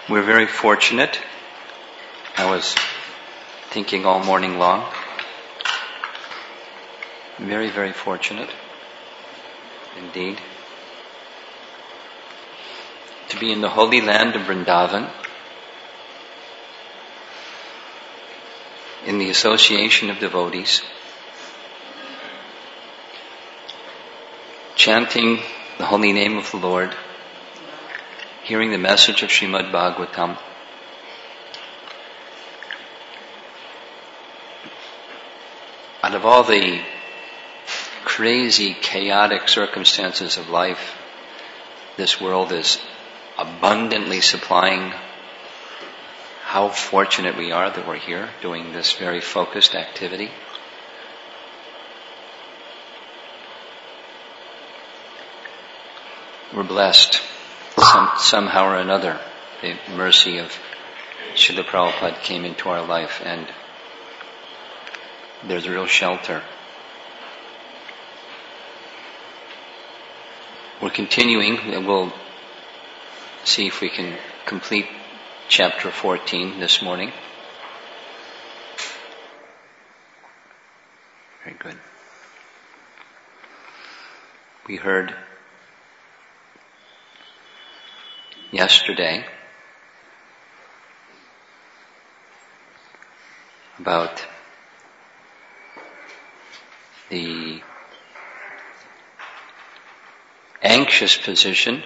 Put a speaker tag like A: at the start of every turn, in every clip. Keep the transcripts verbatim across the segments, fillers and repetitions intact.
A: We're very fortunate. I was thinking all morning long. Very, very fortunate indeed to be in the holy land of Vrindavan, in the association of devotees, chanting the holy name of the Lord, hearing the message of Srimad Bhagavatam, out of all the crazy, chaotic circumstances of life, this world is abundantly supplying. How fortunate we are that we're here doing this very focused activity. We're blessed some, somehow or another. The mercy of Srila Prabhupada came into our life, and there's a real shelter. We're continuing, and we'll see if we can complete chapter fourteen this morning. Very good. We heard yesterday about the anxious position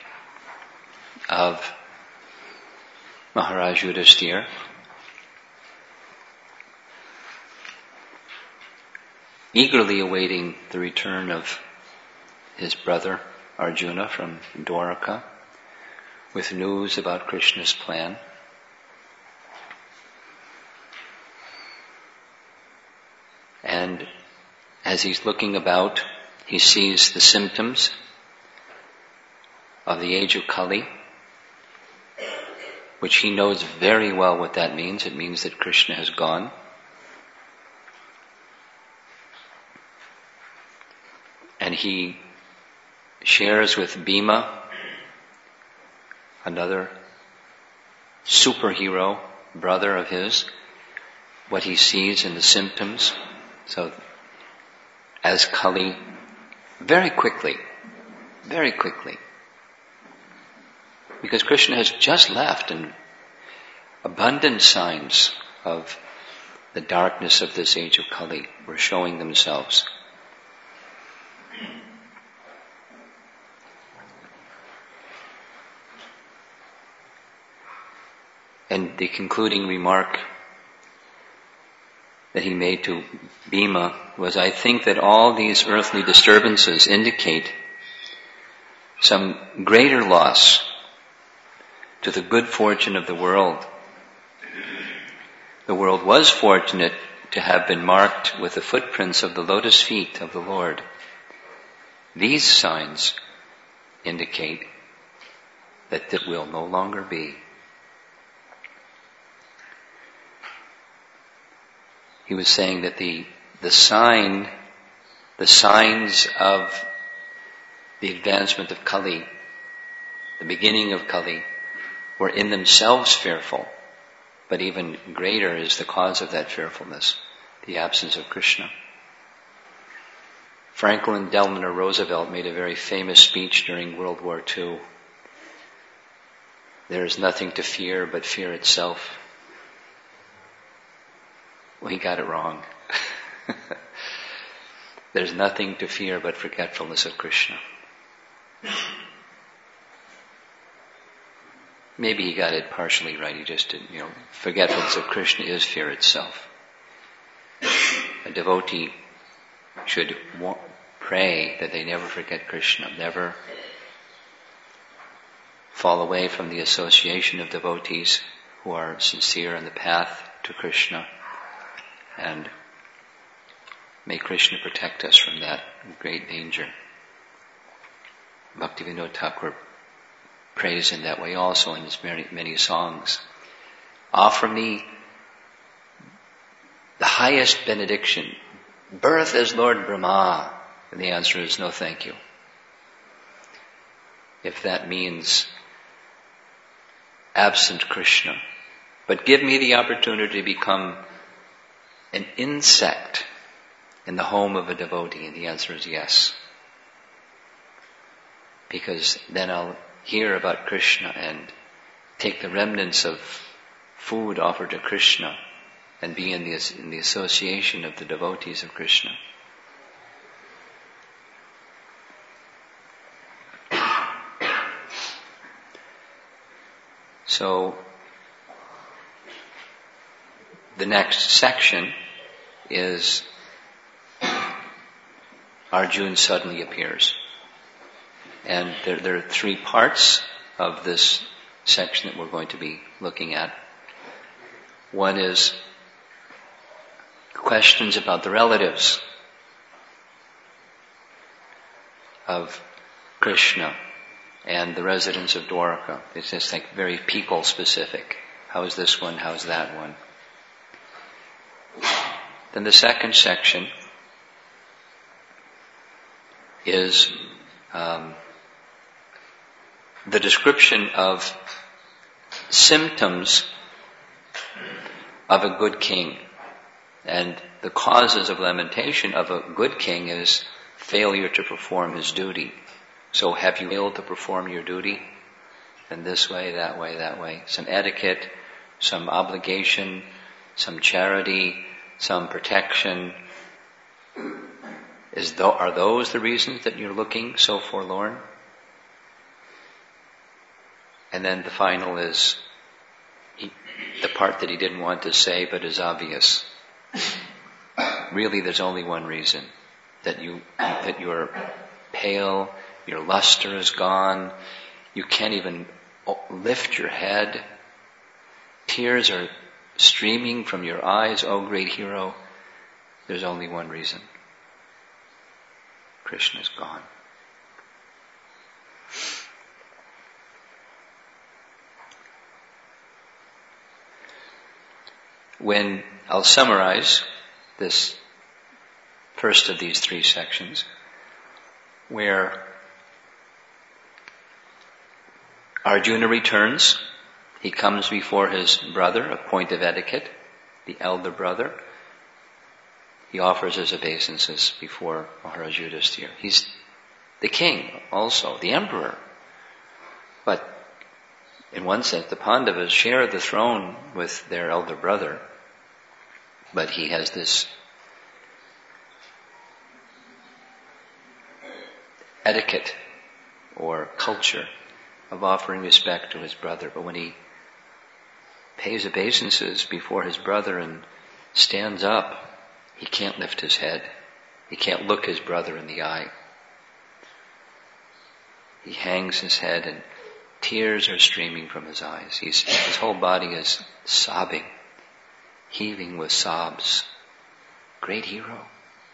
A: of Maharaj Yudhisthira, eagerly awaiting the return of his brother Arjuna from Dwaraka with news about Krishna's plan. And as he's looking about, he sees the symptoms of the age of Kali, which he knows very well what that means. It means that Krishna has gone. And he shares with Bhima, another superhero brother of his, what he sees in the symptoms. So, as Kali, very quickly, very quickly, because Krishna has just left, and abundant signs of the darkness of this age of Kali were showing themselves. And the concluding remark that he made to Bhima was, I think that all these earthly disturbances indicate some greater loss to the good fortune of the world. The world was fortunate to have been marked with the footprints of the lotus feet of the Lord. These signs indicate that it will no longer be. He was saying that the, the sign, the signs of the advancement of Kali, the beginning of Kali, were in themselves fearful, but even greater is the cause of that fearfulness, the absence of Krishna. Franklin Delano Roosevelt made a very famous speech during World War Two. There is nothing to fear but fear itself. Well, he got it wrong. There's nothing to fear but forgetfulness of Krishna. Maybe he got it partially right. He just didn't, you know, forgetfulness of Krishna is fear itself. A devotee should wa- pray that they never forget Krishna, never fall away from the association of devotees who are sincere in the path to Krishna. And may Krishna protect us from that great danger. Bhaktivinoda Thakur prays in that way also in his many, many songs. Offer me the highest benediction, birth as Lord Brahma. And the answer is no thank you. If that means absent Krishna. But give me the opportunity to become an insect in the home of a devotee. And the answer is yes. Because then I'll hear about Krishna and take the remnants of food offered to Krishna and be in the, in the association of the devotees of Krishna. So, the next section is Arjuna suddenly appears. And there, there are three parts of this section that we're going to be looking at. One is questions about the relatives of Krishna and the residents of Dwarka. It's just like very people specific. How is this one? How's that one? Then the second section is um, the description of symptoms of a good king. And the causes of lamentation of a good king is failure to perform his duty. So have you failed to perform your duty? In this way, that way, that way. Some etiquette, some obligation, some charity, some protection. Is th- are those the reasons that you're looking so forlorn? And then the final is he, the part that he didn't want to say but is obvious. Really, there's only one reason. That you that you're pale, your luster is gone, you can't even lift your head, tears are streaming from your eyes, oh great hero. There's only one reason. Krishna is gone. When I'll summarize this first of these three sections, where Arjuna returns, he comes before his brother, a point of etiquette, the elder brother. He offers his obeisances before Maharaj Yudhisthira. He's the king also, the emperor. But in one sense, the Pandavas share the throne with their elder brother. But he has this etiquette or culture of offering respect to his brother. But when he pays obeisances before his brother and stands up, he can't lift his head. He can't look his brother in the eye. He hangs his head and tears are streaming from his eyes. He's, his whole body is sobbing, heaving with sobs. Great hero.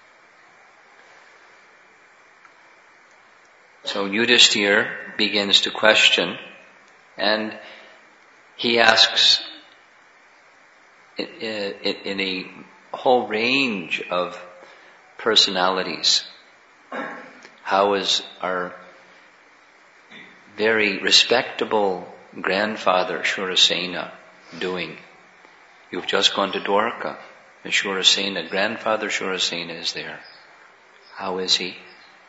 A: So Yudhisthira begins to question, and he asks in a whole range of personalities, how is our very respectable grandfather Shurasena doing? You've just gone to Dwarka, and Shurasena, grandfather Shurasena is there. How is he?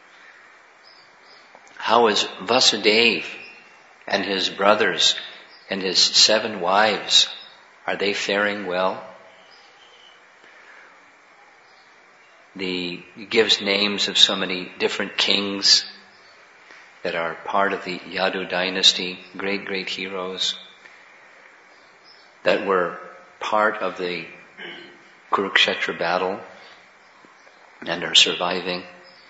A: How is Vasudeva and his brothers and his seven wives? Are they faring well? The, he gives names of so many different kings that are part of the Yadu dynasty, great, great heroes that were part of the Kurukshetra battle and are surviving.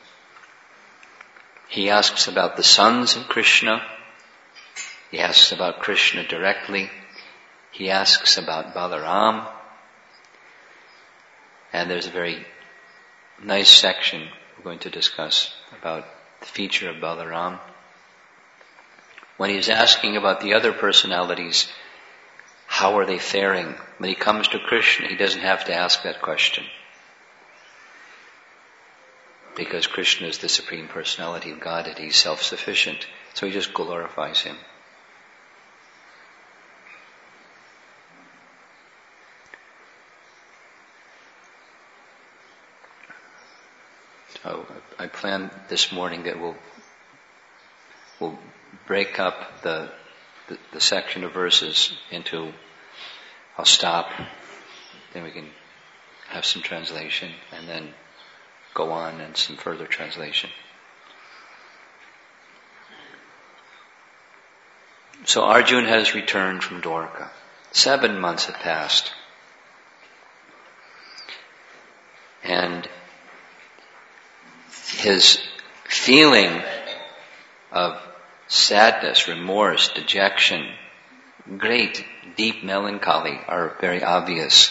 A: He asks about the sons of Krishna. He asks about Krishna directly. He asks about Balaram. And there's a very nice section we're going to discuss about the feature of Balaram. When he's asking about the other personalities, how are they faring? When he comes to Krishna, he doesn't have to ask that question, because Krishna is the Supreme Personality of Godhead. He's self-sufficient. So he just glorifies him. Oh, I planned this morning that we'll we'll break up the, the the section of verses into. I'll stop, then we can have some translation, and then go on and some further translation. So Arjuna has returned from Dwarka. Seven months have passed. And his feeling of sadness, remorse, dejection, great deep melancholy are very obvious.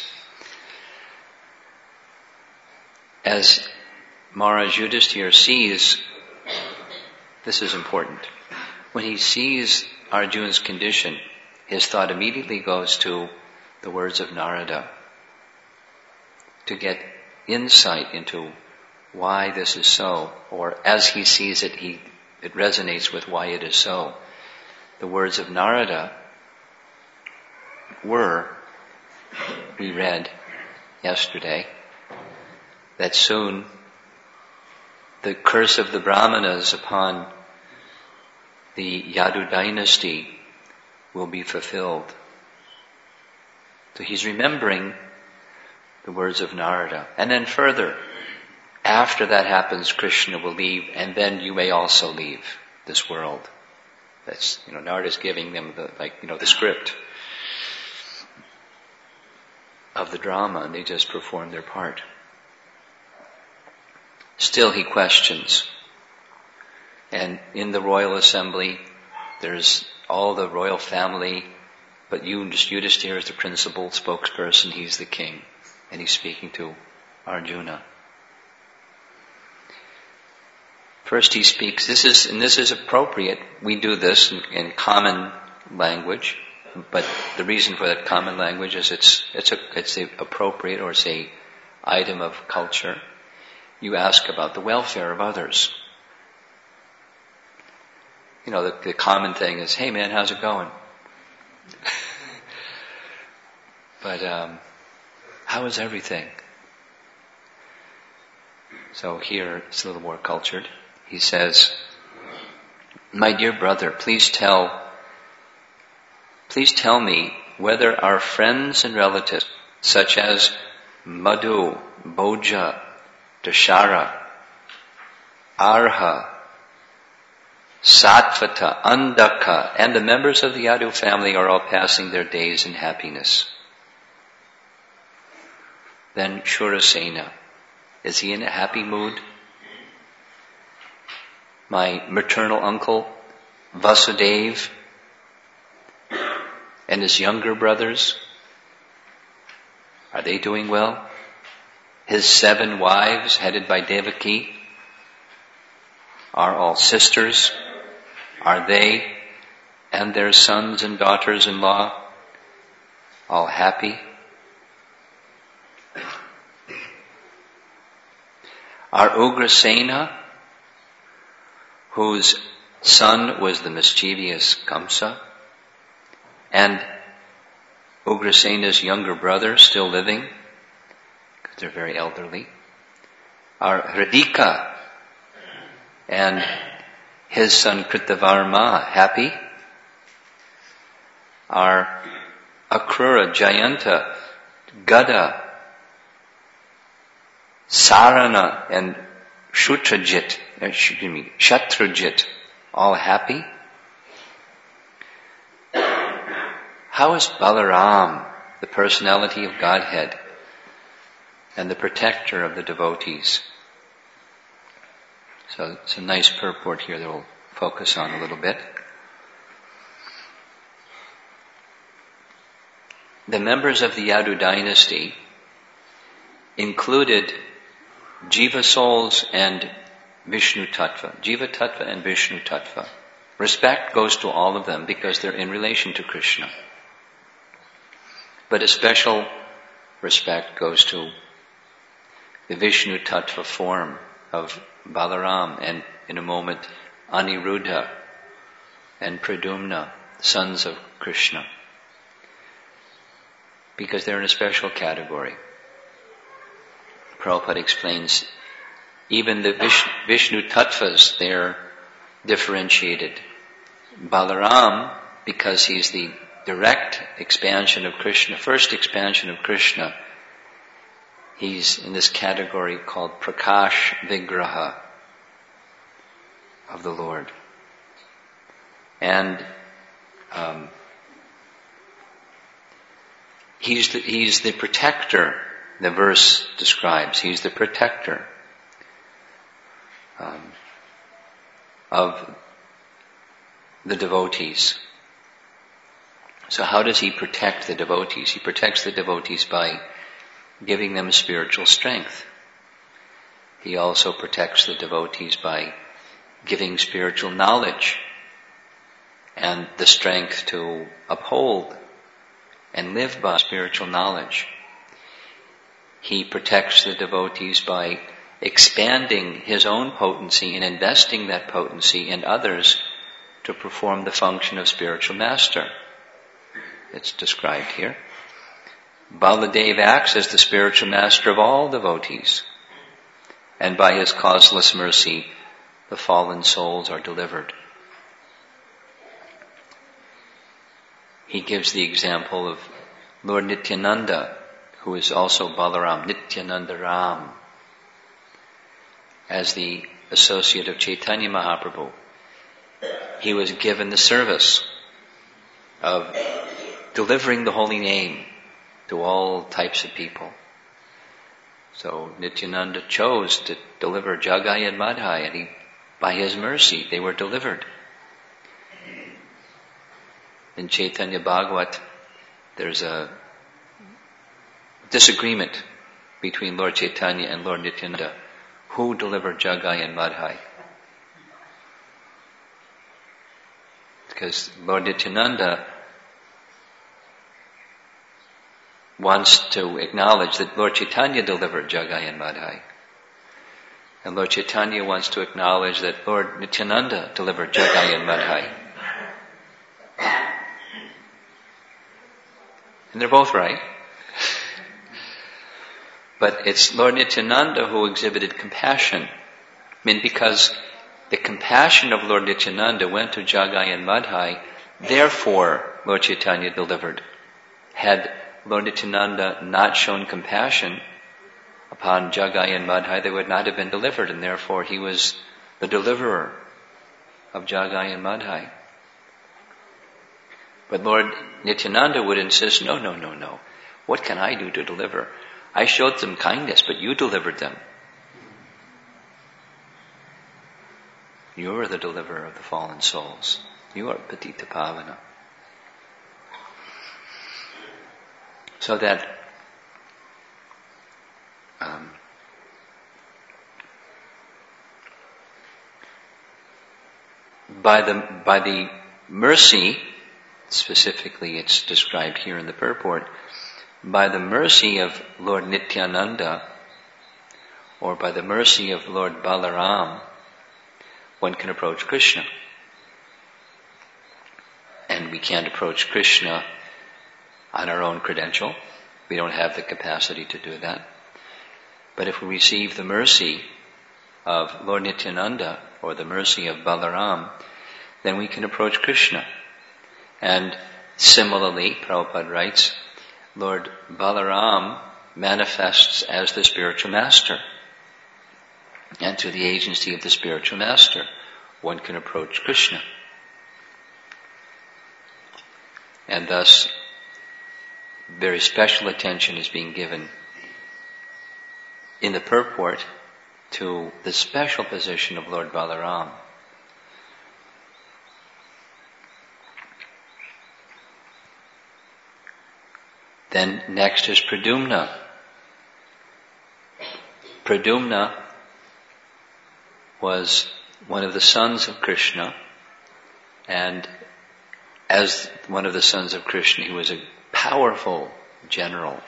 A: As Maharaj Yudhisthira sees, this is important, when he sees Arjuna's condition, his thought immediately goes to the words of Narada to get insight into why this is so, or as he sees it, he it resonates with why it is so. The words of Narada were, we read yesterday, that soon the curse of the Brahmanas upon the Yadu dynasty will be fulfilled. So he's remembering the words of Narada. And then further, after that happens, Krishna will leave, and then you may also leave this world. That's, you know, Narada's giving them the, like, you know, the script of the drama, and they just perform their part. Still he questions. And in the royal assembly, there's all the royal family, but Yudhisthira is the principal spokesperson, he's the king, and he's speaking to Arjuna. First he speaks, this is, and this is appropriate, we do this in, in common language, but the reason for that common language is it's, it's a, it's a appropriate, or it's a item of culture. You ask about the welfare of others. You know, the, the common thing is, hey man, how's it going? But um, how is everything? So here it's a little more cultured. He says, my dear brother, please tell, please tell me whether our friends and relatives, such as Madhu, Bhoja, Dashara, Arha, Satvata, Andaka, and the members of the Yadu family are all passing their days in happiness. Then Shurasena, is he in a happy mood? My maternal uncle, Vasudev, and his younger brothers, are they doing well? His seven wives, headed by Devaki, are all sisters. Are they and their sons and daughters-in-law all happy? Are Ugrasena, whose son was the mischievous Kamsa, and Ugrasena's younger brother still living, because they're very elderly, are Hridika and his son Kritavarma happy? Are Akrura, Jayanta, Gada, Sarana, and Shutrajit, excuse me, Shatrujit all happy? How is Balaram, the personality of Godhead and the protector of the devotees? So it's a nice purport here that we'll focus on a little bit. The members of the Yadu dynasty included Jiva souls and Vishnu Tattva. Jiva Tattva and Vishnu Tattva. Respect goes to all of them because they're in relation to Krishna. But a special respect goes to the Vishnu Tattva form of Balaram, and in a moment Aniruddha and Pradumna, sons of Krishna, because they're in a special category. Prabhupada explains even the Vish- Vishnu Tattvas, they're differentiated. Balaram, because he's the direct expansion of Krishna, first expansion of Krishna, he's in this category called Prakash Vigraha of the Lord. And um, he's the, he's the protector, the verse describes. He's the protector um, of the devotees. So how does he protect the devotees? He protects the devotees by giving them spiritual strength. He also protects the devotees by giving spiritual knowledge and the strength to uphold and live by spiritual knowledge. He protects the devotees by expanding his own potency and investing that potency in others to perform the function of spiritual master. It's described here. Baladeva acts as the spiritual master of all devotees, and by his causeless mercy, the fallen souls are delivered. He gives the example of Lord Nityananda, who is also Balaram, Nityananda Ram, as the associate of Chaitanya Mahaprabhu. He was given the service of delivering the holy name to all types of people. So Nityananda chose to deliver Jagai and Madhai, and he, by his mercy, they were delivered. In Chaitanya Bhagavat, there's a disagreement between Lord Chaitanya and Lord Nityananda. Who delivered Jagai and Madhai? Because Lord Nityananda wants to acknowledge that Lord Chaitanya delivered Jagai and Madhai. And Lord Chaitanya wants to acknowledge that Lord Nityananda delivered Jagai and Madhai. And they're both right. But it's Lord Nityananda who exhibited compassion. I mean, because the compassion of Lord Nityananda went to Jagai and Madhai, therefore Lord Chaitanya delivered. Had Lord Nityananda not shown compassion upon Jagai and Madhai, they would not have been delivered, and therefore he was the deliverer of Jagai and Madhai. But Lord Nityananda would insist, no, no, no, no. What can I do to deliver? I showed them kindness, but you delivered them. You are the deliverer of the fallen souls. You are Patita Pavana. So that um, by the by the mercy, specifically it's described here in the purport, by the mercy of Lord Nityananda, or by the mercy of Lord Balaram, one can approach Krishna. And we can't approach Krishna on our own credential. We don't have the capacity to do that. But if we receive the mercy of Lord Nityananda, or the mercy of Balaram, then we can approach Krishna. And similarly, Prabhupada writes, Lord Balaram manifests as the spiritual master. And through the agency of the spiritual master, one can approach Krishna. And thus, very special attention is being given in the purport to the special position of Lord Balaram. Then next is Pradyumna. Pradyumna was one of the sons of Krishna, and as one of the sons of Krishna, he was a powerful general.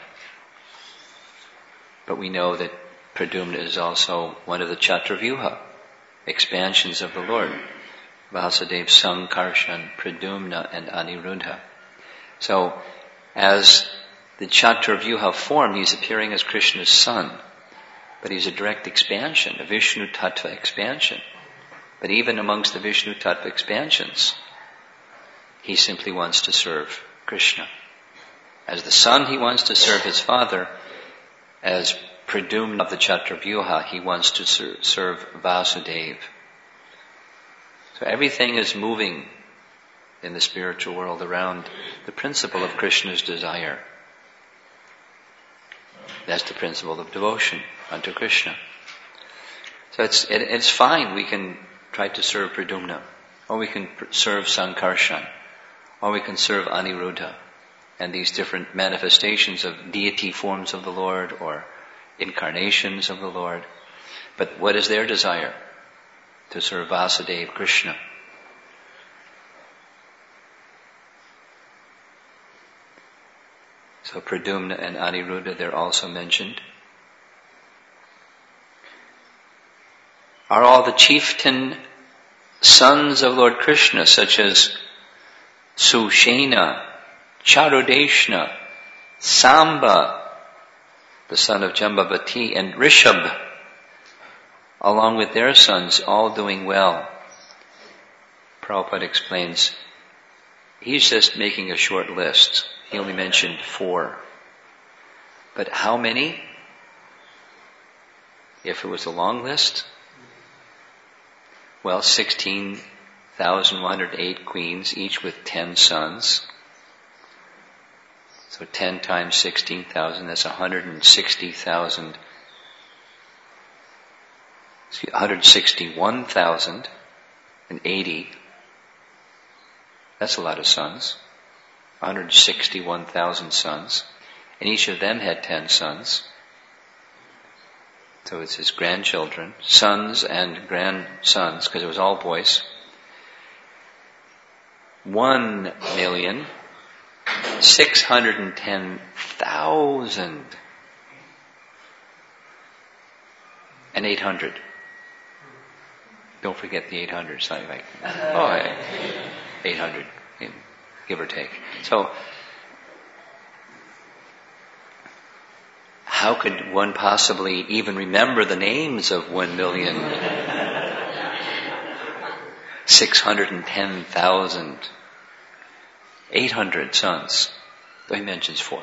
A: But we know that Pradyumna is also one of the Chaturvyuha, expansions of the Lord. Vasudeva, Sankarshan, Pradyumna, and Aniruddha. So, as the Chaturvyuha form, he's appearing as Krishna's son. but he's a direct expansion, a Vishnu Tattva expansion. But even amongst the Vishnu Tattva expansions, he simply wants to serve Krishna. As the son, he wants to serve his father. As Pradyumna of the Chaturvyuha, he wants to ser- serve Vasudeva. So everything is moving in the spiritual world around the principle of Krishna's desire. That's the principle of devotion unto Krishna. So it's it, it's fine. We can try to serve Pradyumna, or we can pr- serve Sankarshan, or we can serve Aniruddha, and these different manifestations of deity forms of the Lord, or incarnations of the Lord. But what is their desire? To serve Vasudeva Krishna. So Pradyumna and Aniruddha, they're also mentioned. Are all the chieftain sons of Lord Krishna, such as Sushena, Charudeshna, Samba, the son of Jambavati, and Rishabh, along with their sons, all doing well? Prabhupada explains, he's just making a short list. He only mentioned four. But how many? If it was a long list? Well, sixteen thousand one hundred eight queens, each with ten sons. So ten times sixteen thousand, that's one hundred sixty thousand. one hundred sixty-one thousand eighty. That's a lot of sons. one hundred sixty-one thousand sons. And each of them had ten sons. So it's his grandchildren, sons and grandsons, because it was all boys. One million, six hundred and ten thousand, and eight hundred. Don't forget the eight hundred. It's not like, oh, eight hundred, give or take. So, how could one possibly even remember the names of one million, six hundred and ten thousand, eight hundred sons? Though he mentions four.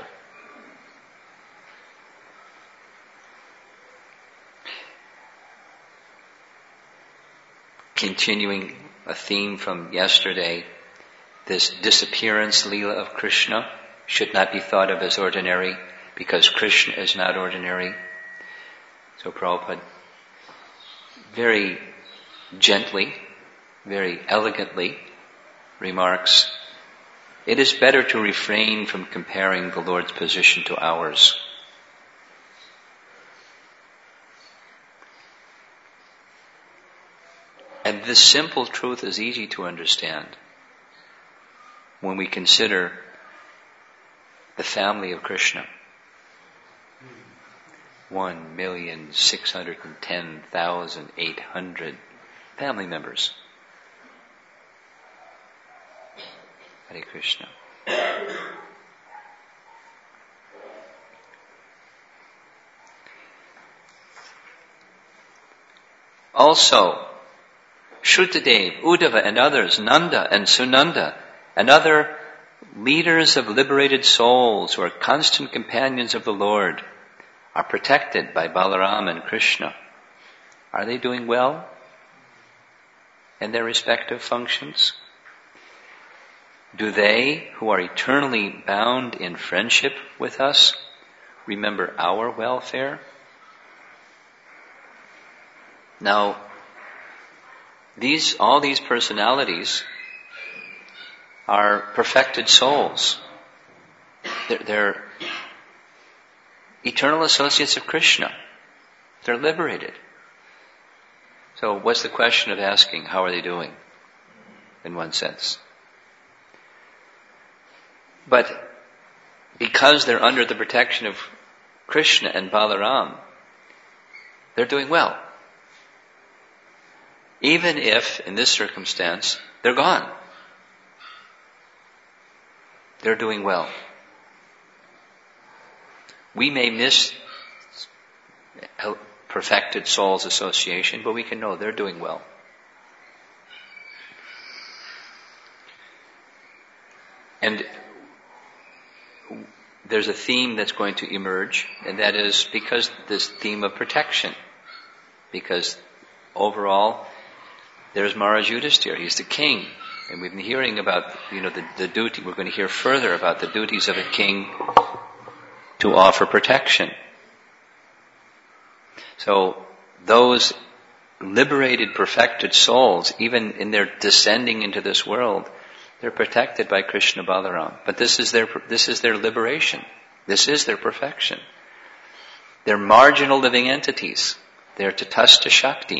A: Continuing a theme from yesterday, this disappearance Leela of Krishna should not be thought of as ordinary, because Krishna is not ordinary. So Prabhupada very gently, very elegantly remarks, it is better to refrain from comparing the Lord's position to ours. And this simple truth is easy to understand when we consider the family of Krishna. One million six hundred and ten thousand eight hundred family members. Hare Krishna. Also, Shrutadev, Uddhava and others, Nanda and Sunanda, and other leaders of liberated souls who are constant companions of the Lord, are protected by Balaram and Krishna. Are they doing well in their respective functions? Do they, who are eternally bound in friendship with us, remember our welfare? Now, these, all these personalities are perfected souls. They're, they're eternal associates of Krishna. They're liberated. So what's the question of asking, how are they doing? In one sense. But because they're under the protection of Krishna and Balaram, they're doing well. Even if, in this circumstance, they're gone. They're doing well. We may miss Perfected Souls Association, but we can know they're doing well. And there's a theme that's going to emerge, and that is because this theme of protection. Because overall, there's Maharaj Yudhisthira, he's the king. And we've been hearing about, you know, the, the duty, we're going to hear further about the duties of a king to offer protection. So those liberated, perfected souls, even in their descending into this world, they're protected by Krishna Balaram. But this is their, this is their liberation. This is their perfection. They're marginal living entities. They're Tatastha Shakti.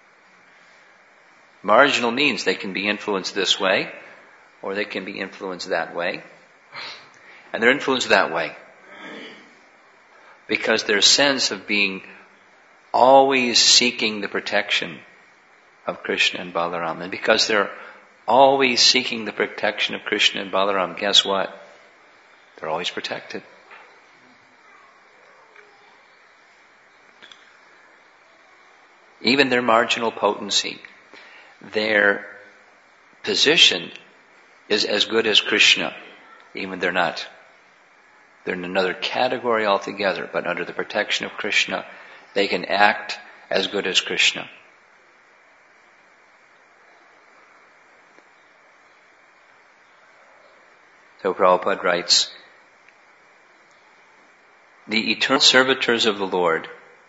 A: Marginal means they can be influenced this way, or they can be influenced that way. And they're influenced that way because their sense of being always seeking the protection of Krishna and Balaram. And because they're always seeking the protection of Krishna and Balaram, guess what? They're always protected. Even their marginal potency, their position is as good as Krishna, even they're not. They're in another category altogether, but under the protection of Krishna, they can act as good as Krishna. So Prabhupada writes, the eternal servitors of the Lord,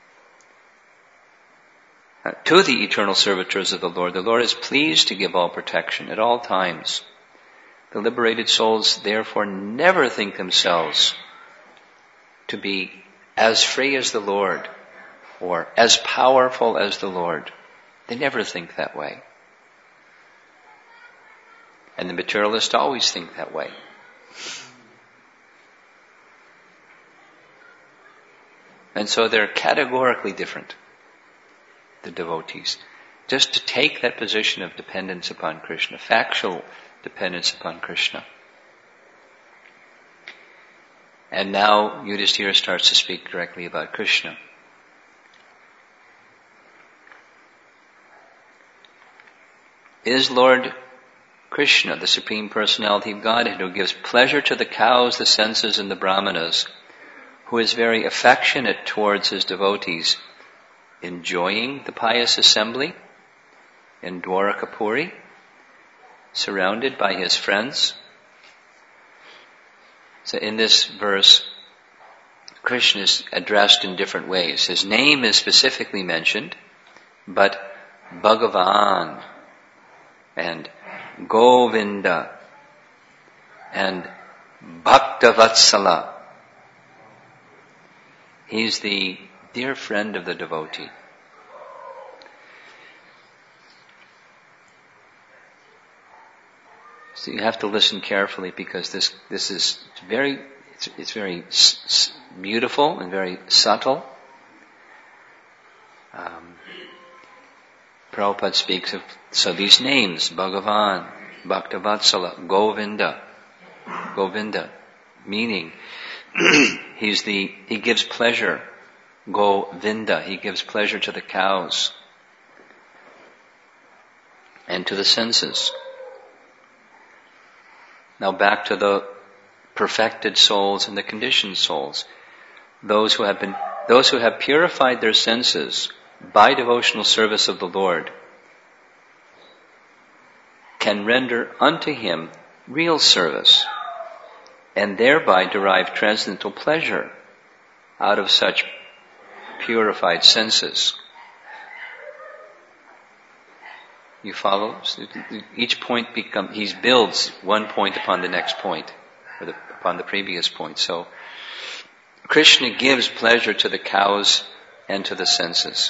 A: uh, to the eternal servitors of the Lord, the Lord is pleased to give all protection at all times. The liberated souls therefore never think themselves to be as free as the Lord or as powerful as the Lord. They never think that way. And the materialists always think that way. And so they're categorically different, the devotees. Just to take that position of dependence upon Krishna, factual dependence upon Krishna. And now Yudhisthira starts to speak directly about Krishna. Is Lord Krishna, the Supreme Personality of Godhead, who gives pleasure to the cows, the senses, and the brahmanas, who is very affectionate towards his devotees, enjoying the pious assembly in Dwarakapuri, surrounded by his friends? So in this verse, Krishna is addressed in different ways. His name is specifically mentioned, but Bhagavan and Govinda and Bhaktavatsala. He's the dear friend of the devotee. So you have to listen carefully because this this is very it's, it's very s- s- beautiful and very subtle. Um, Prabhupada speaks of so these names: Bhagavan, Bhaktavatsala, Govinda, Govinda, meaning he's the he gives pleasure. Govinda, he gives pleasure to the cows and to the senses. Now back to the perfected souls and the conditioned souls. Those who have been, those who have purified their senses by devotional service of the Lord can render unto him real service and thereby derive transcendental pleasure out of such purified senses. You follow? Each point becomes, he builds one point upon the next point, or the, upon the previous point. So, Krishna gives pleasure to the cows and to the senses.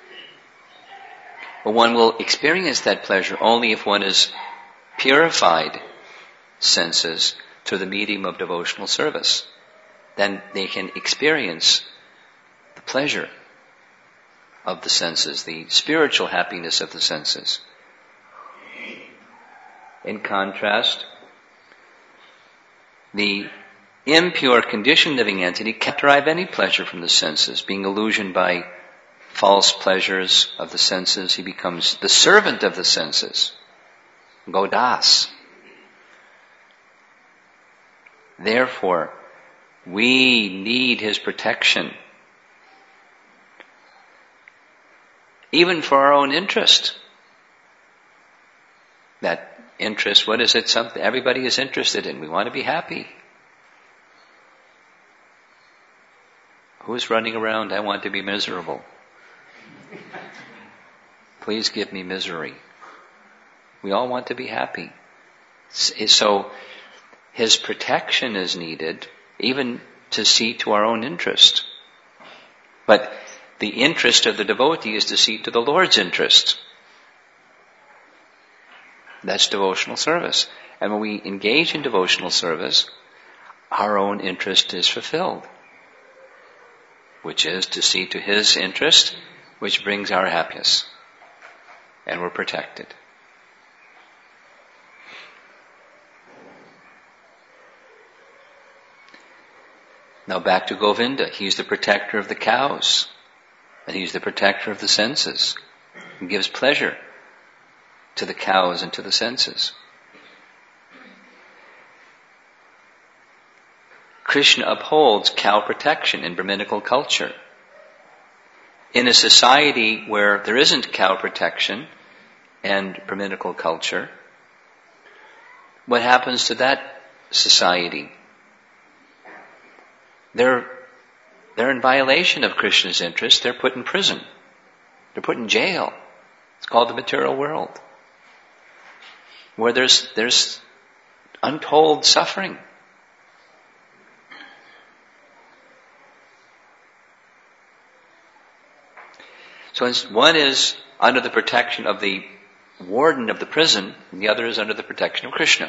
A: But one will experience that pleasure only if one is purified senses through the medium of devotional service. Then they can experience the pleasure of the senses, the spiritual happiness of the senses. In contrast, the impure conditioned living entity can't derive any pleasure from the senses, being illusioned by false pleasures of the senses. He becomes the servant of the senses. Godas. Therefore, we need his protection. Even for our own interest. That interest, what is it? Something everybody is interested in. We want to be happy. Who's running around? I want to be miserable. Please give me misery. We all want to be happy. So his protection is needed, even to see to our own interest. But the interest of the devotee is to see to the Lord's interest. That's devotional service. And when we engage in devotional service, our own interest is fulfilled, which is to see to his interest, which brings our happiness. And we're protected. Now back to Govinda. He's the protector of the cows. And he's the protector of the senses. He gives pleasure to the cows and to the senses. Krishna upholds cow protection in Brahminical culture. In a society where there isn't cow protection and Brahminical culture, what happens to that society? They're, they're in violation of Krishna's interest. They're put in prison. They're put in jail. It's called the material world, where there's, there's untold suffering. So one is under the protection of the warden of the prison, and the other is under the protection of Krishna.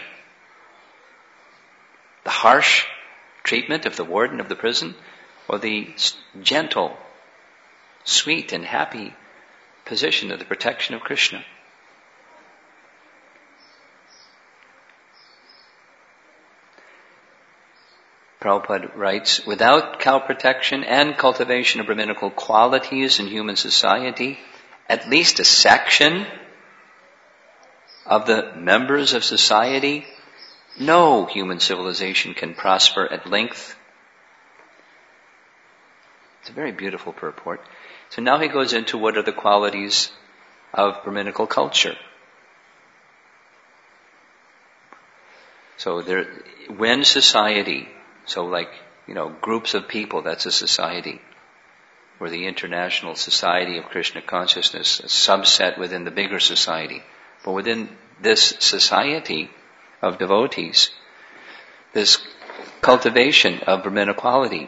A: The harsh treatment of the warden of the prison, or the gentle, sweet and happy position of the protection of Krishna. Prabhupada writes, without cow protection and cultivation of Brahminical qualities in human society, at least a section of the members of society, no human civilization can prosper at length. It's a very beautiful purport. So now he goes into what are the qualities of Brahminical culture. So there, when society, so like, you know, groups of people, that's a society. Or the International Society of Krishna Consciousness, a subset within the bigger society. But within this society of devotees, this cultivation of Brahmana quality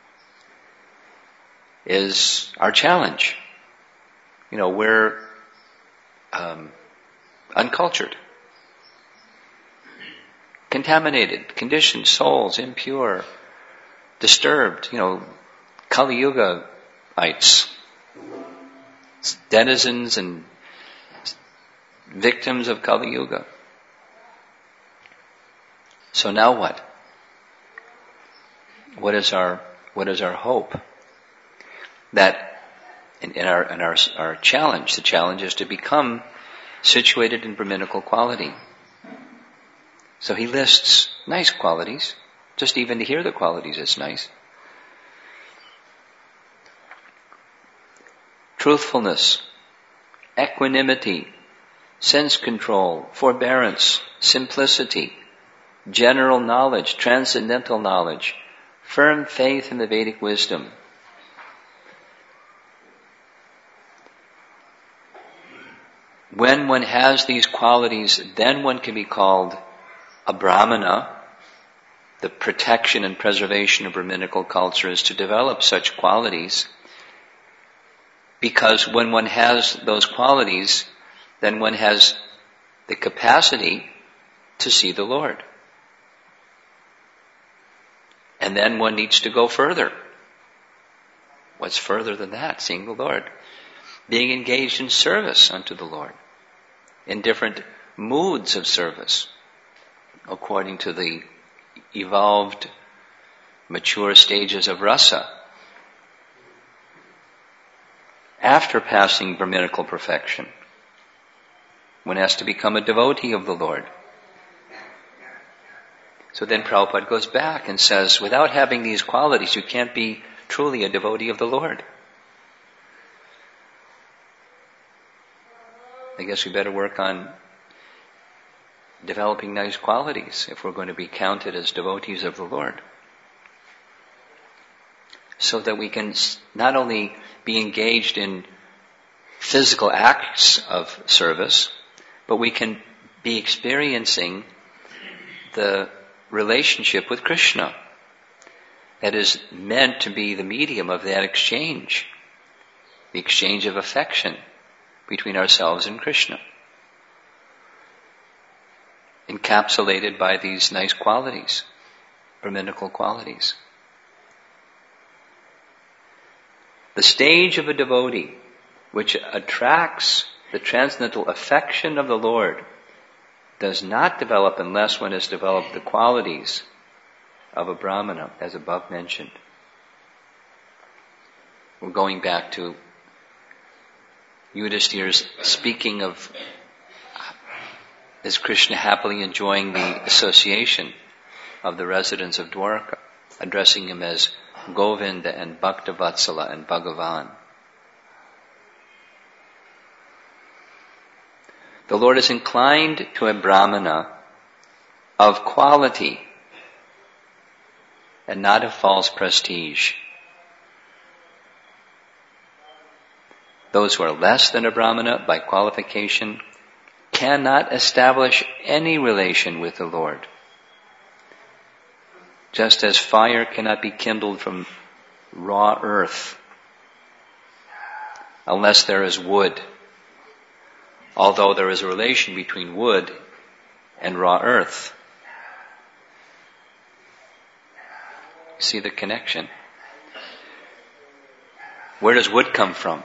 A: is our challenge. You know, we're um, uncultured, contaminated, conditioned souls, impure, disturbed, you know, Kali Yuga-ites, denizens and victims of Kali Yuga. So now what? What is our what is our hope? That in, in our in our our challenge, the challenge is to become situated in Brahminical quality. So he lists nice qualities. Just even to hear the qualities is nice. Truthfulness, equanimity, sense control, forbearance, simplicity, general knowledge, transcendental knowledge, firm faith in the Vedic wisdom. When one has these qualities, then one can be called a Brahmana. The protection and preservation of Brahminical culture is to develop such qualities, because when one has those qualities, then one has the capacity to see the Lord. And then one needs to go further. What's further than that? Seeing the Lord. Being engaged in service unto the Lord. In different moods of service, according to the evolved, mature stages of rasa. after passing Brahminical perfection. One has to become a devotee of the Lord. So then Prabhupada goes back and says, without having these qualities, you can't be truly a devotee of the Lord. I guess we better work on developing nice qualities if we're going to be counted as devotees of the Lord. So that we can not only be engaged in physical acts of service, but we can be experiencing the relationship with Krishna that is meant to be the medium of that exchange, the exchange of affection between ourselves and Krishna, encapsulated by these nice qualities, Brahminical qualities. The stage of a devotee which attracts the transcendental affection of the Lord does not develop unless one has developed the qualities of a Brahmana, as above mentioned. We're going back to Yudhishthira's speaking of is Krishna happily enjoying the association of the residents of Dwarka, addressing him as Govinda and Bhaktavatsala and Bhagavan. The Lord is inclined to a Brahmana of quality and not of false prestige. Those who are less than a Brahmana by qualification cannot establish any relation with the Lord. Just as fire cannot be kindled from raw earth unless there is wood, although there is a relation between wood and raw earth. See the connection? Where does wood come from?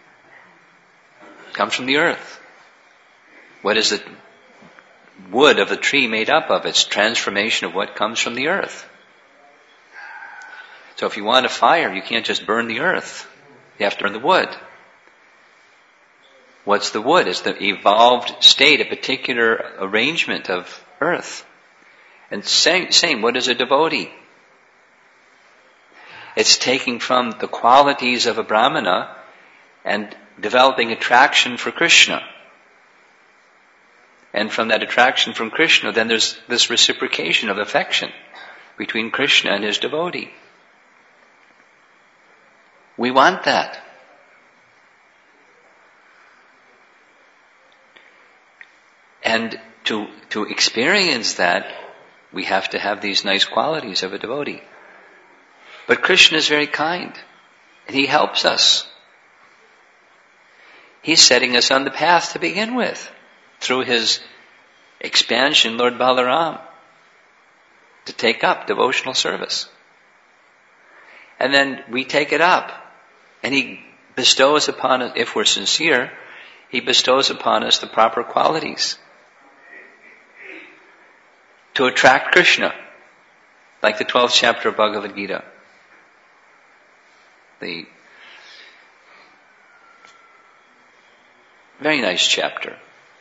A: It comes from the earth. What is the wood of the tree made up of? It's transformation of what comes from the earth. So if you want a fire, you can't just burn the earth. You have to burn the wood. What's the wood? It's the evolved state, a particular arrangement of earth. And same, same, what is a devotee? It's taking from the qualities of a Brahmana and developing attraction for Krishna. And from that attraction from Krishna, then there's this reciprocation of affection between Krishna and his devotee. We want that. And to, to experience that, we have to have these nice qualities of a devotee. But Krishna is very kind, and he helps us. He's setting us on the path to begin with, through his expansion, Lord Balaram, to take up devotional service. And then we take it up, and he bestows upon us, if we're sincere, he bestows upon us the proper qualities to attract Krishna, like the twelfth chapter of Bhagavad Gita. The very nice chapter,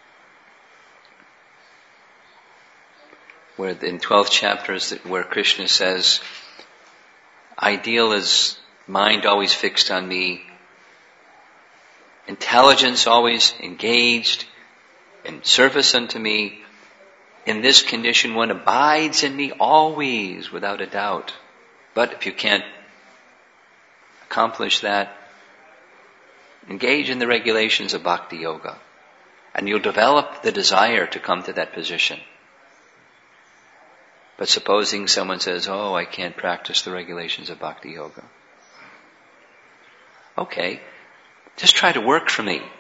A: where in twelve chapters where Krishna says, ideal is mind always fixed on me, intelligence always engaged in service unto me. In this condition one abides in me always without a doubt. But if you can't accomplish that, engage in the regulations of Bhakti Yoga, and you'll develop the desire to come to that position. But supposing someone says, oh, I can't practice the regulations of Bhakti Yoga. Okay, just try to work for me.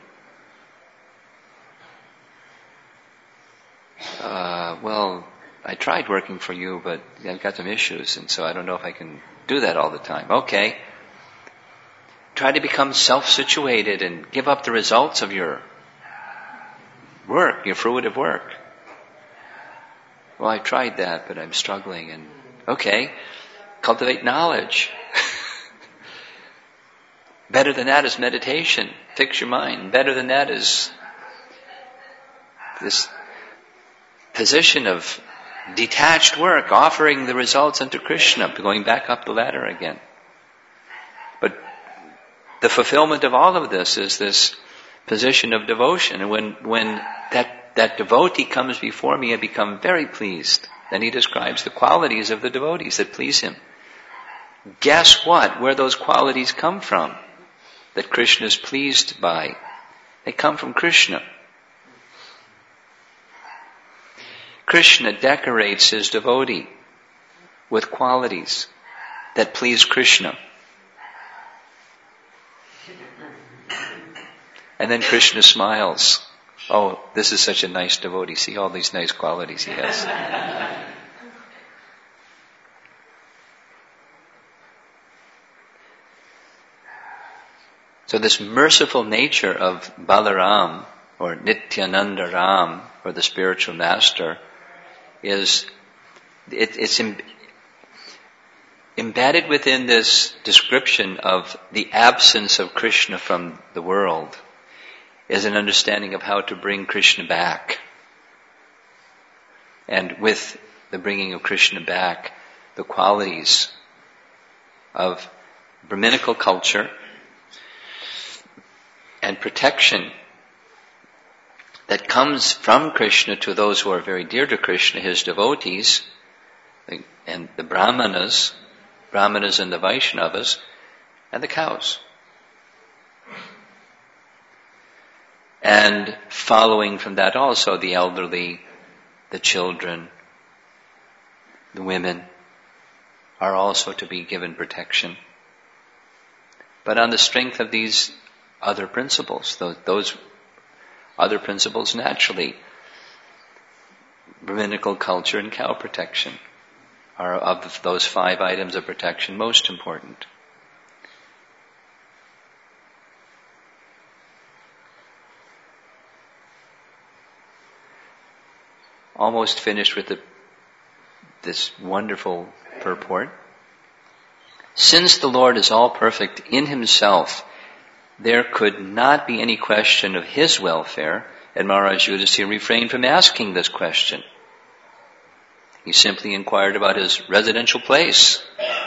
A: Uh, well, I tried working for you, but I've got some issues, and so I don't know if I can do that all the time. Okay. Try to become self-situated and give up the results of your work, your fruitive work. Well, I tried that, but I'm struggling. And okay, cultivate knowledge. Better than that is meditation. Fix your mind. Better than that is this position of detached work, offering the results unto Krishna, going back up the ladder again. But the fulfillment of all of this is this position of devotion. And when, when that, that devotee comes before me, I become very pleased. Then he describes the qualities of the devotees that please him. Guess what? Where those qualities come from that Krishna is pleased by? They come from Krishna. Krishna decorates his devotee with qualities that please Krishna. And then Krishna smiles. Oh, this is such a nice devotee. See all these nice qualities he has. So this merciful nature of Balaram, or Nityananda Ram, or the spiritual master, is it, it's em, embedded within this description of the absence of Krishna from the world, is an understanding of how to bring Krishna back. And with the bringing of Krishna back, the qualities of Brahminical culture and protection that comes from Krishna to those who are very dear to Krishna, his devotees, and the Brahmanas, Brahmanas and the Vaishnavas, and the cows. And following from that also the elderly, the children, the women are also to be given protection. But on the strength of these other principles, those, those other principles naturally, Brahminical culture and cow protection are of those five items of protection most important. Almost finished with the, this wonderful purport. Since the Lord is all perfect in himself, there could not be any question of his welfare, and Maharaj Yudhisthira refrained from asking this question. He simply inquired about his residential place.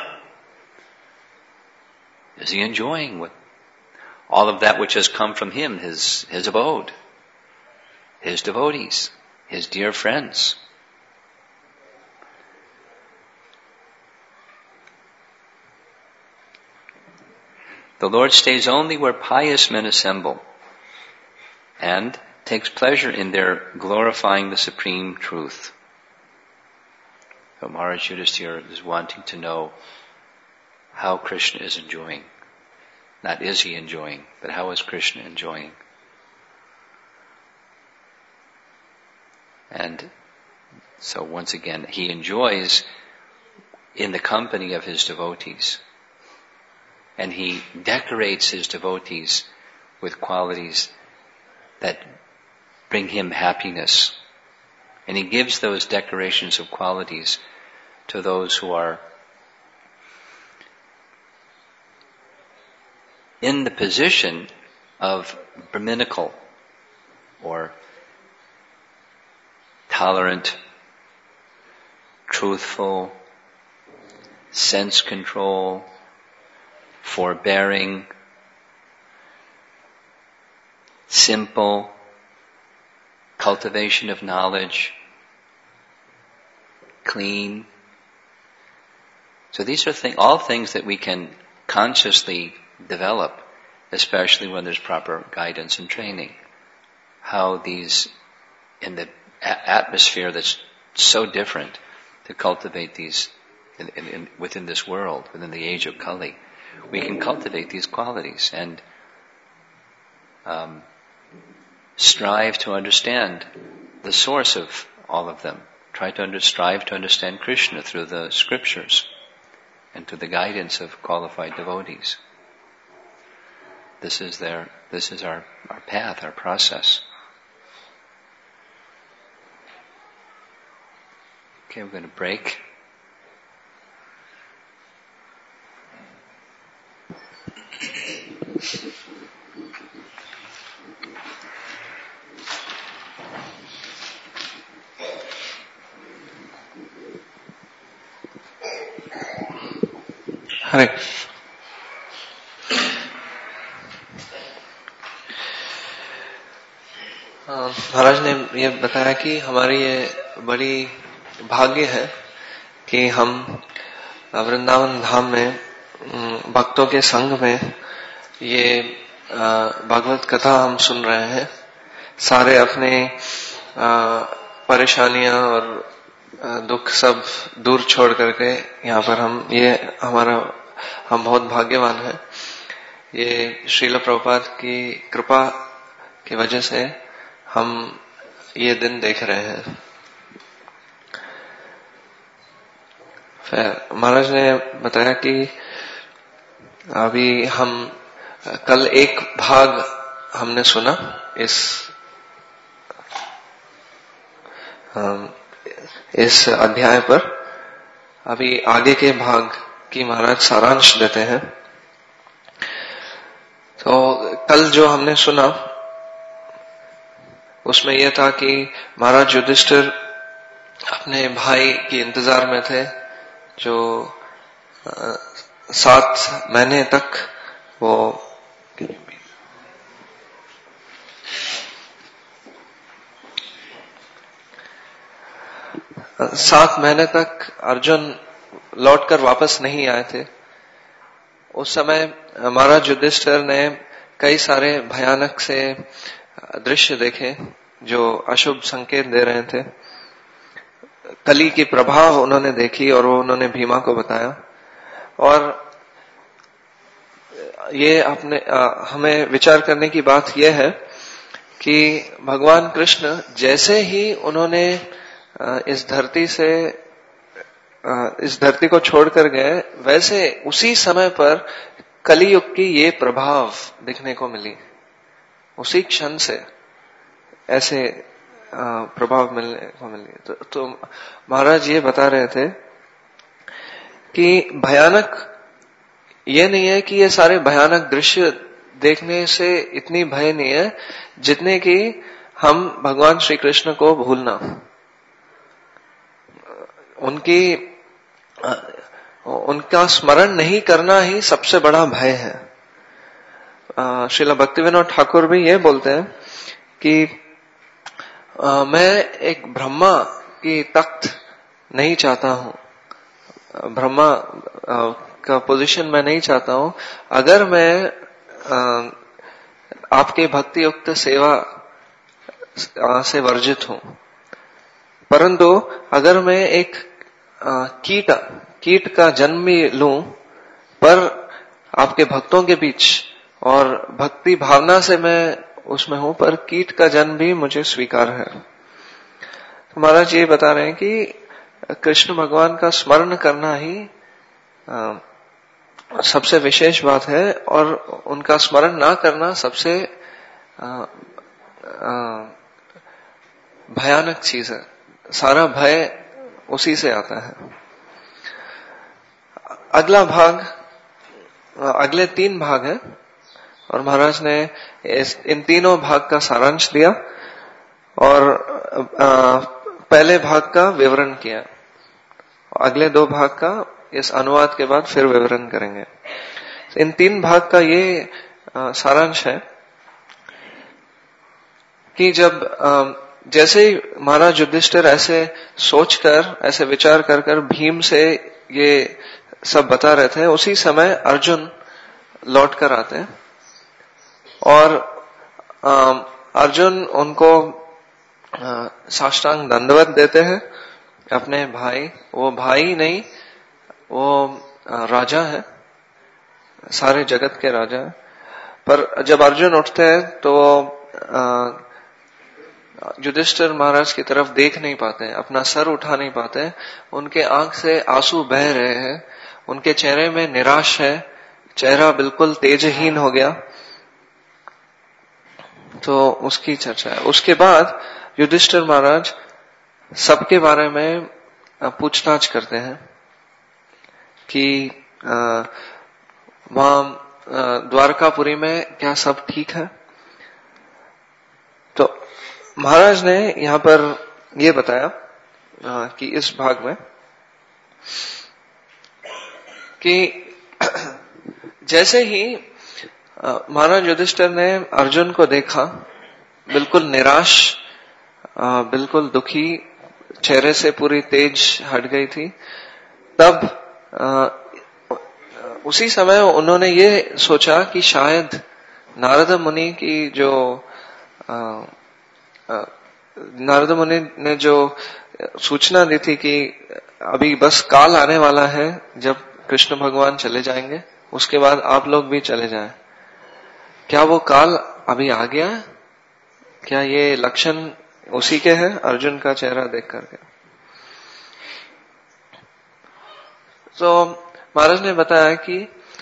A: Is he enjoying what, all of that which has come from him, his, his abode, his devotees, his dear friends? The Lord stays only where pious men assemble and takes pleasure in their glorifying the supreme truth. So Maharaj Yudhisthira is wanting to know how Krishna is enjoying. Not is he enjoying, but how is Krishna enjoying? And so once again, he enjoys in the company of his devotees. And he decorates his devotees with qualities that bring him happiness. And he gives those decorations of qualities to those who are in the position of Brahminical or tolerant, truthful, sense control, forbearing, simple, cultivation of knowledge, clean. So these are thing, all things that we can consciously develop, especially when there's proper guidance and training. How these, in the a- atmosphere that's so different, to cultivate these in, in, in, within this world, within the age of Kali. We can cultivate these qualities and um, strive to understand the source of all of them. Try to under, strive to understand Krishna through the scriptures and through the guidance of qualified devotees. This is their. This is our, our path, our process. Okay, we're going to break.
B: हरे महाराज ने ये बताया कि हमारी ये बड़ी भाग्य है कि हम वृंदावन धाम में भक्तों के संग में ये भागवत कथा हम सुन रहे हैं। सारे अपने परेशानियां और दुख सब दूर छोड़ करके यहाँ पर हम ये हमारा हम बहुत भाग्यवान हैं। ये श्रील प्रभुपाद की कृपा की वजह से हम ये दिन देख रहे हैं। फिर महाराज ने बताया कि अभी हम कल एक भाग हमने सुना इस इस अध्याय पर। अभी आगे के भाग की महाराज सारांश देते हैं। तो कल जो हमने सुना उसमें यह था कि महाराज युधिष्ठिर अपने भाई के इंतजार में थे, जो सात महीने तक वो सात महीने तक अर्जुन लौटकर वापस नहीं आए थे। उस समय महाराज युधिष्ठिर ने कई सारे भयानक से दृश्य देखे जो अशुभ संकेत दे रहे थे। कली की प्रभाव उन्होंने देखी और वो उन्होंने भीमा को बताया। और ये अपने आ, हमें विचार करने की बात यह है कि भगवान कृष्ण जैसे ही उन्होंने आ, इस धरती से आ, इस धरती को छोड़कर गए, वैसे उसी समय पर कलियुग की ये प्रभाव दिखने को मिली। उसी क्षण से ऐसे प्रभाव मिलने को मिले। तो, तो महाराज ये बता रहे थे कि भयानक ये नहीं है कि ये सारे भयानक दृश्य देखने से इतनी भय नहीं है जितने कि हम भगवान श्री कृष्ण को भूलना, उनकी उनका स्मरण नहीं करना ही सबसे बड़ा भय है। श्रील भक्तिविनोद ठाकुर भी ये बोलते हैं कि आ, मैं एक ब्रह्मा की तख्त नहीं चाहता हूं, ब्रह्मा का पोजीशन मैं नहीं चाहता हूं। अगर मैं आ, आपके भक्ति युक्त सेवा से वर्जित हूं, परंतु अगर मैं एक आ, कीट कीट का जन्म भी लूं पर आपके भक्तों के बीच, और भक्ति भावना से मैं उसमें हूं, पर कीट का जन्म भी मुझे स्वीकार है। तो महाराज ये बता रहे हैं कि कृष्ण भगवान का स्मरण करना ही आ, सबसे विशेष बात है, और उनका स्मरण ना करना सबसे आ, आ, भयानक चीज है। सारा भय उसी से आता है। अगला भाग, अगले तीन भाग है और महाराज ने इस इन तीनों भाग का सारांश दिया और आ, पहले भाग का विवरण किया। अगले दो भाग का इस अनुवाद के बाद फिर विवरण करेंगे। इन तीन भाग का ये आ, सारांश है कि जब आ, जैसे ही महाराज युधिष्ठिर ऐसे सोचकर, ऐसे विचार कर कर भीम से ये सब बता रहे थे, उसी समय अर्जुन लौट कर आते हैं और अर्जुन उनको साष्टांग दंडवत देते हैं। अपने भाई, वो भाई नहीं, वो राजा है, सारे जगत के राजा है। पर जब अर्जुन उठते हैं तो युधिष्ठिर महाराज की तरफ देख नहीं पाते, अपना सर उठा नहीं पाते। उनके आंख से आंसू बह रहे हैं, उनके चेहरे में निराश है, चेहरा बिल्कुल तेजहीन हो गया। तो उसकी चर्चा है। उसके बाद युधिष्ठिर महाराज सबके बारे में पूछताछ करते हैं कि वहां द्वारकापुरी में क्या सब ठीक है? तो महाराज ने यहाँ पर ये बताया कि इस भाग में कि जैसे ही महाराज युधिष्ठिर ने अर्जुन को देखा, बिल्कुल निराश, बिल्कुल दुखी, चेहरे से पूरी तेज हट गई थी, तब उसी समय उन्होंने ये सोचा कि शायद नारद मुनि की जो नारद मुनि ने जो सूचना दी थी कि अभी बस काल आने वाला है जब कृष्ण भगवान चले जाएंगे, उसके बाद आप लोग भी चले जाएं, क्या वो काल अभी आ गया है? क्या ये लक्षण उसी के हैं? अर्जुन का चेहरा देख करके तो महाराज ने बताया कि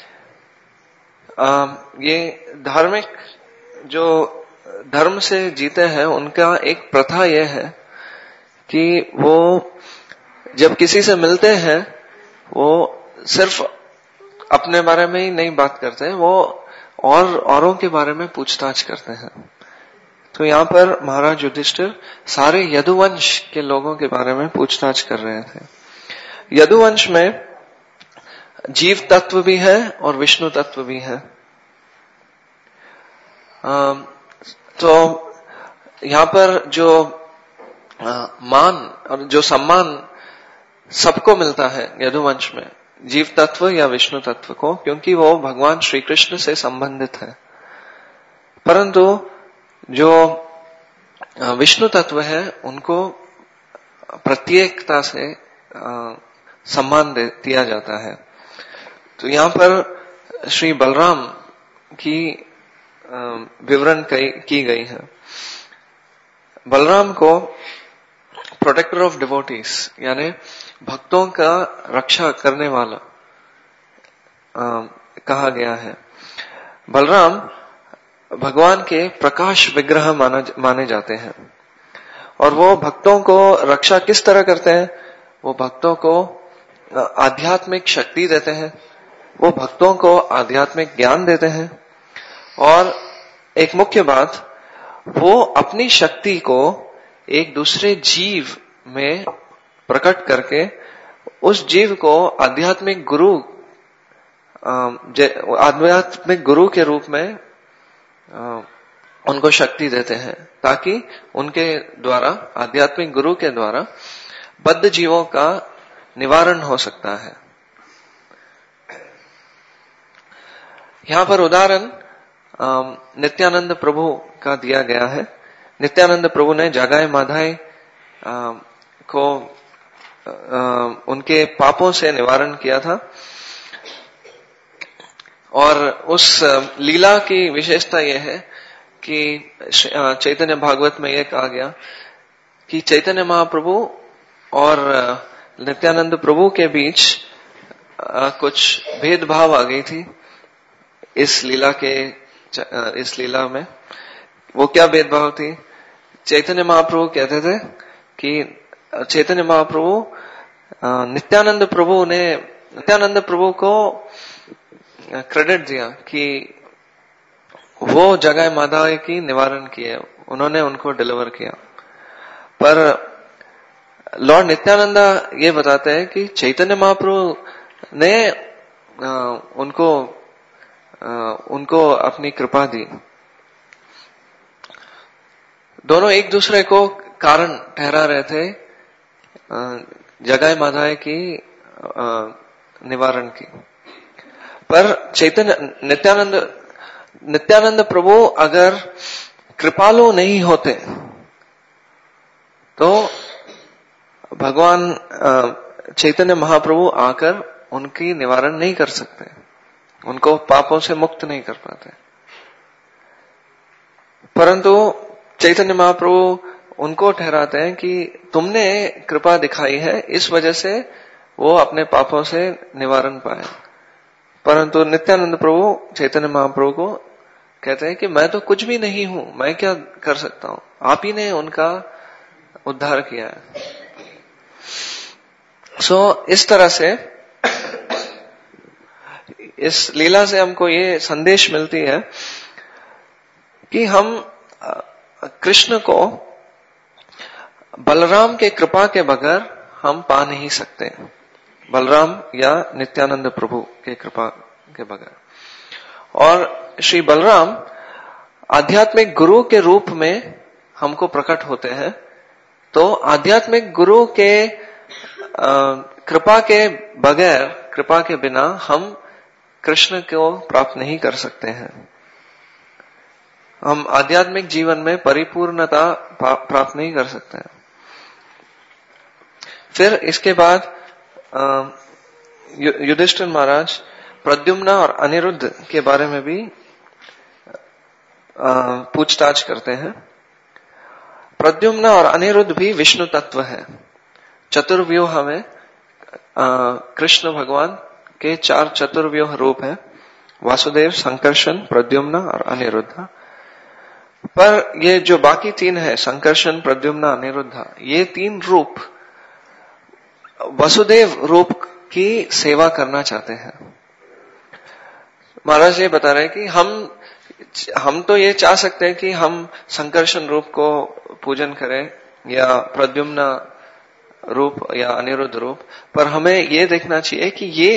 B: आ, ये धार्मिक जो धर्म से जीते हैं उनका एक प्रथा यह है कि वो जब किसी से मिलते हैं वो सिर्फ अपने बारे में ही नहीं बात करते हैं, वो और औरों के बारे में पूछताछ करते हैं। तो यहाँ पर महाराज युधिष्ठिर सारे यदुवंश के लोगों के बारे में पूछताछ कर रहे थे। यदुवंश में जीव तत्व भी है और विष्णु तत्व भी है। तो यहाँ पर जो मान और जो सम्मान सबको मिलता है यदुवंश में, जीव तत्व या विष्णु तत्व को, क्योंकि वो भगवान श्री कृष्ण से संबंधित है। परंतु जो विष्णु तत्व है उनको प्रत्येकता से सम्मान दिया जाता है। तो यहाँ पर श्री बलराम की विवरण की गई है। बलराम को प्रोटेक्टर ऑफ डिवोटीज यानी भक्तों का रक्षा करने वाला आ, कहा गया है। बलराम भगवान के प्रकाश विग्रह माना माने जाते हैं और वो भक्तों को रक्षा किस तरह करते हैं? वो भक्तों को आध्यात्मिक शक्ति देते हैं, वो भक्तों को आध्यात्मिक ज्ञान देते हैं और एक मुख्य बात, वो अपनी शक्ति को एक दूसरे जीव में प्रकट करके उस जीव को आध्यात्मिक गुरु आध्यात्मिक गुरु के रूप में उनको शक्ति देते हैं, ताकि उनके द्वारा, आध्यात्मिक गुरु के द्वारा बद्ध जीवों का निवारण हो सकता है। यहाँ पर उदाहरण नित्यानंद प्रभु का दिया गया है। नित्यानंद प्रभु ने जगाए माधाए को आ, उनके पापों से निवारण किया था और उस लीला की विशेषता यह है कि चैतन्य भागवत में यह कहा गया कि चैतन्य महाप्रभु और नित्यानंद प्रभु के बीच कुछ भेदभाव आ गई थी इस लीला के इस लीला में। वो क्या भेदभाव थी? चैतन्य महाप्रभु कहते थे कि चैतन्य महाप्रभु नित्यानंद प्रभु ने नित्यानंद प्रभु को क्रेडिट दिया कि वो जगह माधाए की निवारण किए, उन्होंने उनको डिलीवर किया। पर लॉर्ड नित्यानंदा ये बताते हैं कि चैतन्य महाप्रभु ने आ, उनको आ, उनको अपनी कृपा दी। दोनों एक दूसरे को कारण ठहरा रहे थे जगाए माधाए की निवारण की। पर चैतन्य नित्यानंद नित्यानंद प्रभु अगर कृपालु नहीं होते तो भगवान चैतन्य महाप्रभु आकर उनकी निवारण नहीं कर सकते, उनको पापों से मुक्त नहीं कर पाते। परंतु चैतन्य महाप्रभु उनको ठहराते हैं कि तुमने कृपा दिखाई है, इस वजह से वो अपने पापों से निवारण पाए। परंतु नित्यानंद प्रभु चैतन्य महाप्रभु को कहते हैं कि मैं तो कुछ भी नहीं हूं, मैं क्या कर सकता हूं, आप ही ने उनका उद्धार किया है। सो so, इस तरह से इस लीला से हमको ये संदेश मिलती है कि हम कृष्ण को बलराम के कृपा के बगैर हम पा नहीं सकते, बलराम या नित्यानंद प्रभु के कृपा के बगैर। और श्री बलराम आध्यात्मिक गुरु के रूप में हमको प्रकट होते हैं, तो आध्यात्मिक गुरु के कृपा के बगैर, कृपा के बिना हम कृष्ण को प्राप्त नहीं कर सकते हैं। हम आध्यात्मिक जीवन में परिपूर्णता प्राप्त नहीं कर सकते हैं। फिर इसके बाद युधिष्ठिर महाराज प्रद्युम्न और अनिरुद्ध के बारे में भी पूछताछ करते हैं। प्रद्युम्न और अनिरुद्ध भी विष्णु तत्व है। चतुर्व्यूह में कृष्ण भगवान के चार चतुर्व्यूह रूप है, वासुदेव, संकर्षण, प्रद्युम्न और अनिरुद्ध। पर ये जो बाकी तीन है, संकर्षण, प्रद्युम्न, अनिरुद्ध, ये तीन रूप वसुदेव रूप की सेवा करना चाहते हैं। महाराज ये बता रहे हैं कि हम हम तो ये चाह सकते हैं कि हम संकर्षण रूप को पूजन करें या प्रद्युम्न रूप या अनिरुद्ध रूप, पर हमें ये देखना चाहिए कि ये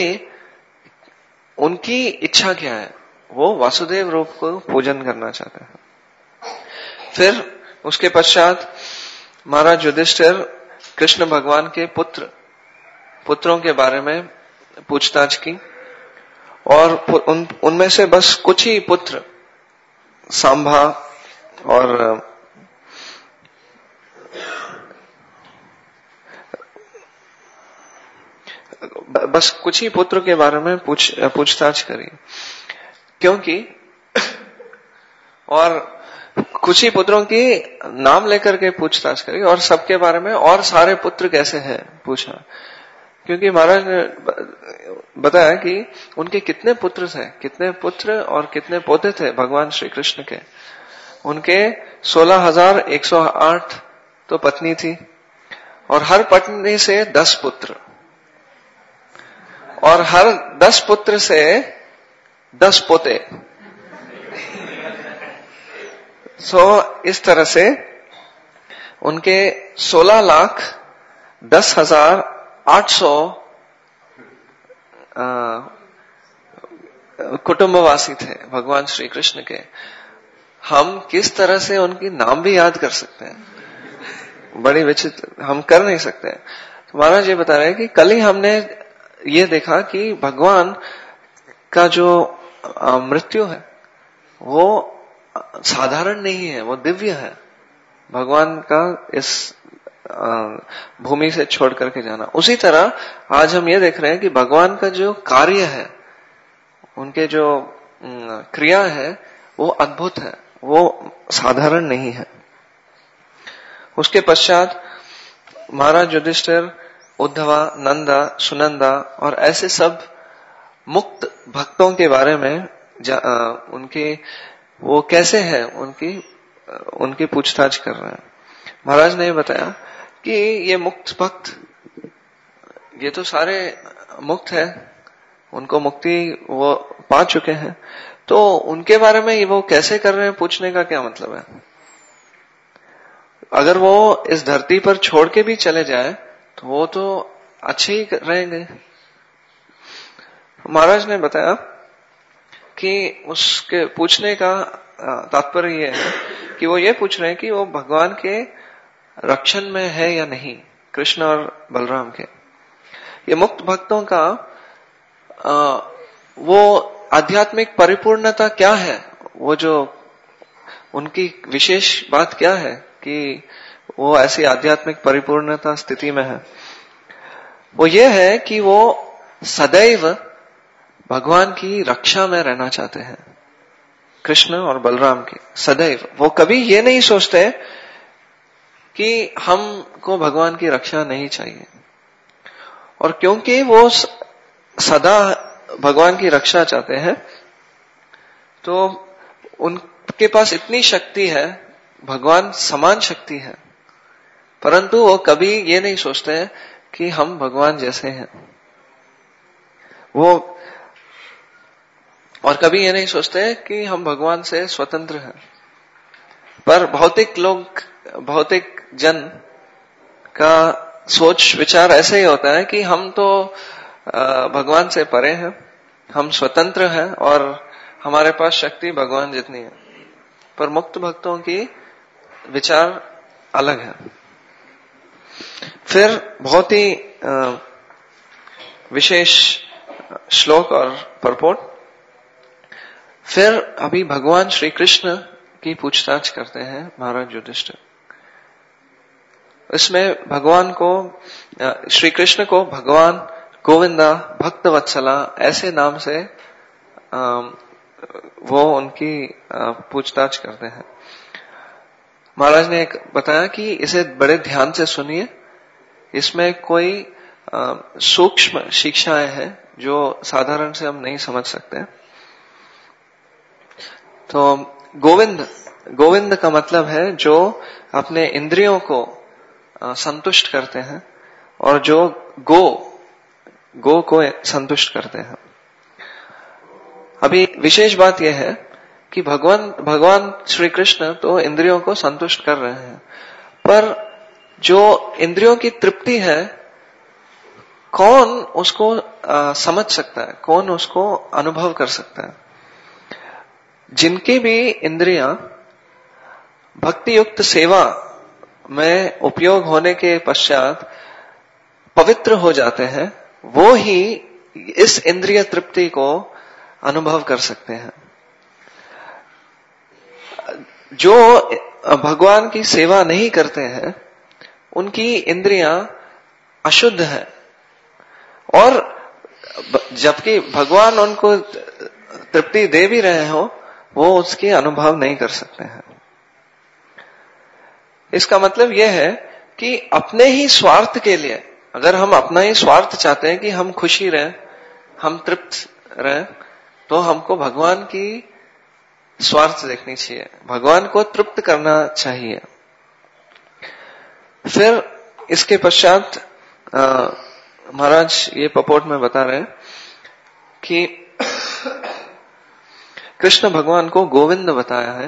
B: उनकी इच्छा क्या है। वो वासुदेव रूप को पूजन करना चाहते हैं। फिर उसके पश्चात महाराज युधिष्ठिर कृष्ण भगवान के पुत्र पुत्रों के बारे में पूछताछ की, और उन उनमें से बस कुछ ही पुत्र, सांभा और बस कुछ ही पुत्र के बारे में पूछ पूछताछ करी, क्योंकि और कुछ ही पुत्रों की नाम लेकर के पूछताछ करी और सबके बारे में और सारे पुत्र कैसे हैं पूछा, क्योंकि महाराज ने बताया कि उनके कितने पुत्र थे, कितने पुत्र और कितने पोते थे भगवान श्री कृष्ण के। उनके सोलह हजार एक सौ आठ तो पत्नी थी, और हर पत्नी से दस पुत्र, और हर दस पुत्र से दस पोते। सो so, इस तरह से उनके सोलह लाख दस हजार आठ सौ कुटुंबवासी थे भगवान श्री कृष्ण के। हम किस तरह से उनकी नाम भी याद कर सकते हैं, बड़ी विचित्र, हम कर नहीं सकते। तो महाराज ये बता रहे हैं कि कल ही हमने ये देखा कि भगवान का जो मृत्यु है वो साधारण नहीं है, वो दिव्य है। भगवान का इस भूमि से छोड़ करके जाना, उसी तरह आज हम ये देख रहे हैं कि भगवान का जो कार्य है, उनके जो क्रिया है वो अद्भुत है, वो साधारण नहीं है। उसके पश्चात महाराज युधिष्ठिर, उद्धवा, नंदा, सुनंदा और ऐसे सब मुक्त भक्तों के बारे में उनके वो कैसे हैं उनकी उनकी पूछताछ कर रहे हैं। महाराज ने बताया कि ये मुक्त भक्त, ये तो सारे मुक्त है, उनको मुक्ति वो पा चुके हैं, तो उनके बारे में वो कैसे कर रहे हैं पूछने का क्या मतलब है। अगर वो इस धरती पर छोड़ के भी चले जाए तो वो तो अच्छे ही रहेंगे। महाराज ने बताया कि उसके पूछने का तात्पर्य ये है कि वो ये पूछ रहे हैं कि वो भगवान के रक्षण में है या नहीं, कृष्ण और बलराम के। ये मुक्त भक्तों का आ, वो आध्यात्मिक परिपूर्णता क्या है, वो जो उनकी विशेष बात क्या है कि वो ऐसी आध्यात्मिक परिपूर्णता स्थिति में है। वो ये है कि वो सदैव भगवान की रक्षा में रहना चाहते हैं, कृष्ण और बलराम की सदैव। वो कभी ये नहीं सोचते कि हमको भगवान की रक्षा नहीं चाहिए, और क्योंकि वो सदा भगवान की रक्षा चाहते हैं तो उनके पास इतनी शक्ति है, भगवान समान शक्ति है, परंतु वो कभी ये नहीं सोचते कि हम भगवान जैसे हैं। वो और कभी ये नहीं सोचते कि हम भगवान से स्वतंत्र हैं। पर भौतिक लोग, भौतिक जन का सोच विचार ऐसे ही होता है कि हम तो भगवान से परे हैं, हम स्वतंत्र हैं और हमारे पास शक्ति भगवान जितनी है। पर मुक्त भक्तों की विचार अलग है। फिर बहुत ही विशेष श्लोक और परपोट। फिर अभी भगवान श्री कृष्ण की पूछताछ करते हैं महाराज युधिष्ठिर। इसमें भगवान को, श्री कृष्ण को भगवान, गोविंदा, भक्त वत्सला ऐसे नाम से वो उनकी पूछताछ करते हैं। महाराज ने एक बताया कि इसे बड़े ध्यान से सुनिए, इसमें कोई सूक्ष्म शिक्षाएं हैं जो साधारण से हम नहीं समझ सकते। तो गोविंद, गोविंद का मतलब है जो अपने इंद्रियों को संतुष्ट करते हैं और जो गो, गो को संतुष्ट करते हैं। अभी विशेष बात यह है कि भगवान भगवान श्री कृष्ण तो इंद्रियों को संतुष्ट कर रहे हैं, पर जो इंद्रियों की तृप्ति है कौन उसको आ, समझ सकता है, कौन उसको अनुभव कर सकता है? जिनकी भी इंद्रियां भक्ति युक्त सेवा में उपयोग होने के पश्चात पवित्र हो जाते हैं, वो ही इस इंद्रिय तृप्ति को अनुभव कर सकते हैं। जो भगवान की सेवा नहीं करते हैं उनकी इंद्रियां अशुद्ध है, और जबकि भगवान उनको तृप्ति दे भी रहे हो वो उसकी अनुभव नहीं कर सकते हैं। इसका मतलब यह है कि अपने ही स्वार्थ के लिए, अगर हम अपना ही स्वार्थ चाहते हैं कि हम खुशी रहें, हम तृप्त रहें, तो हमको भगवान की स्वार्थ देखनी चाहिए, भगवान को तृप्त करना चाहिए। फिर इसके पश्चात महाराज ये पपोट में बता रहे हैं कि कृष्ण भगवान को गोविंद बताया है,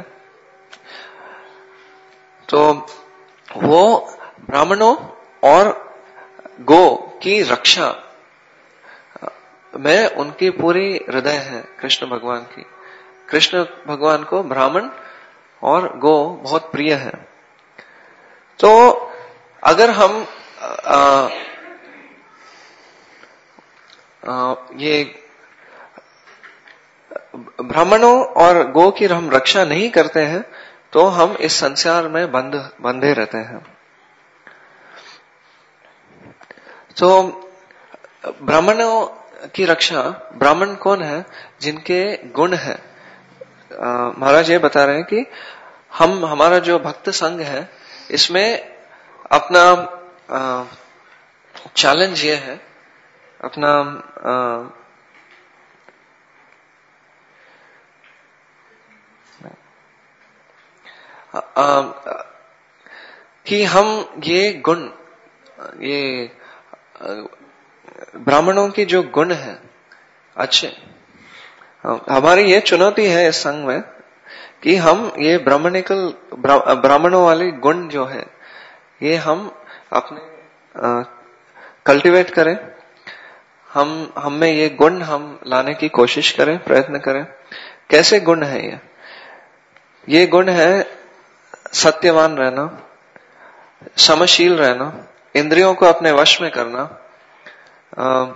B: तो वो ब्राह्मणों और गो की रक्षा में उनकी पूरी हृदय है कृष्ण भगवान की। कृष्ण भगवान को ब्राह्मण और गो बहुत प्रिय है। तो अगर हम आ, आ, ये ब्राह्मणों और गो की हम रक्षा नहीं करते हैं तो हम इस संसार में बंध बंधे रहते हैं। तो ब्राह्मणों की रक्षा, ब्राह्मण कौन है? जिनके गुण है। महाराज ये बता रहे हैं कि हम, हमारा जो भक्त संघ है इसमें अपना चैलेंज ये है, अपना आ, आ, कि हम ये गुण, ये ब्राह्मणों की जो गुण है अच्छे, हमारी ये चुनौती है इस संघ में कि हम ये ब्राह्मणिकल ब्राह्मणों वाली गुण जो है ये हम अपने कल्टीवेट करें, हम हम में ये गुण हम लाने की कोशिश करें, प्रयत्न करें। कैसे गुण है ये? ये गुण है सत्यवान रहना, समशील रहना, इंद्रियों को अपने वश में करना, आ,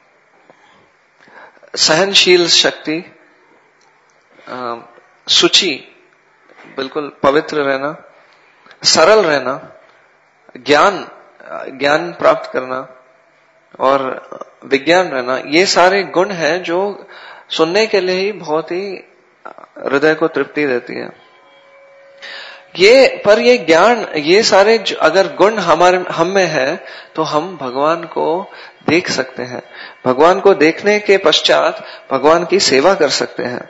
B: सहनशील शक्ति, आ, सुचि, बिल्कुल पवित्र रहना, सरल रहना, ज्ञान ज्ञान प्राप्त करना और विज्ञान रहना। ये सारे गुण हैं जो सुनने के लिए ही बहुत ही हृदय को तृप्ति देती है। ये पर ये ज्ञान, ये सारे अगर गुण हमारे हम में है तो हम भगवान को देख सकते हैं, भगवान को देखने के पश्चात भगवान की सेवा कर सकते हैं।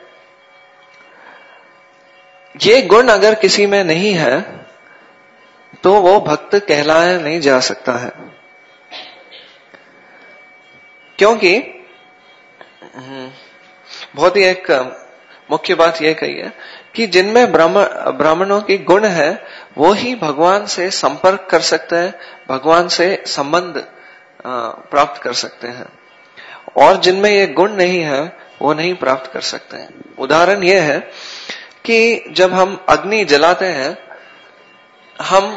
B: ये गुण अगर किसी में नहीं है तो वो भक्त कहलाया नहीं जा सकता है, क्योंकि बहुत ही एक मुख्य बात यह कही है कि जिनमें ब्राह्मणों की गुण है वो ही भगवान से संपर्क कर सकते हैं, भगवान से संबंध प्राप्त कर सकते हैं, और जिनमें ये गुण नहीं है वो नहीं प्राप्त कर सकते हैं। उदाहरण यह है कि जब हम अग्नि जलाते हैं, हम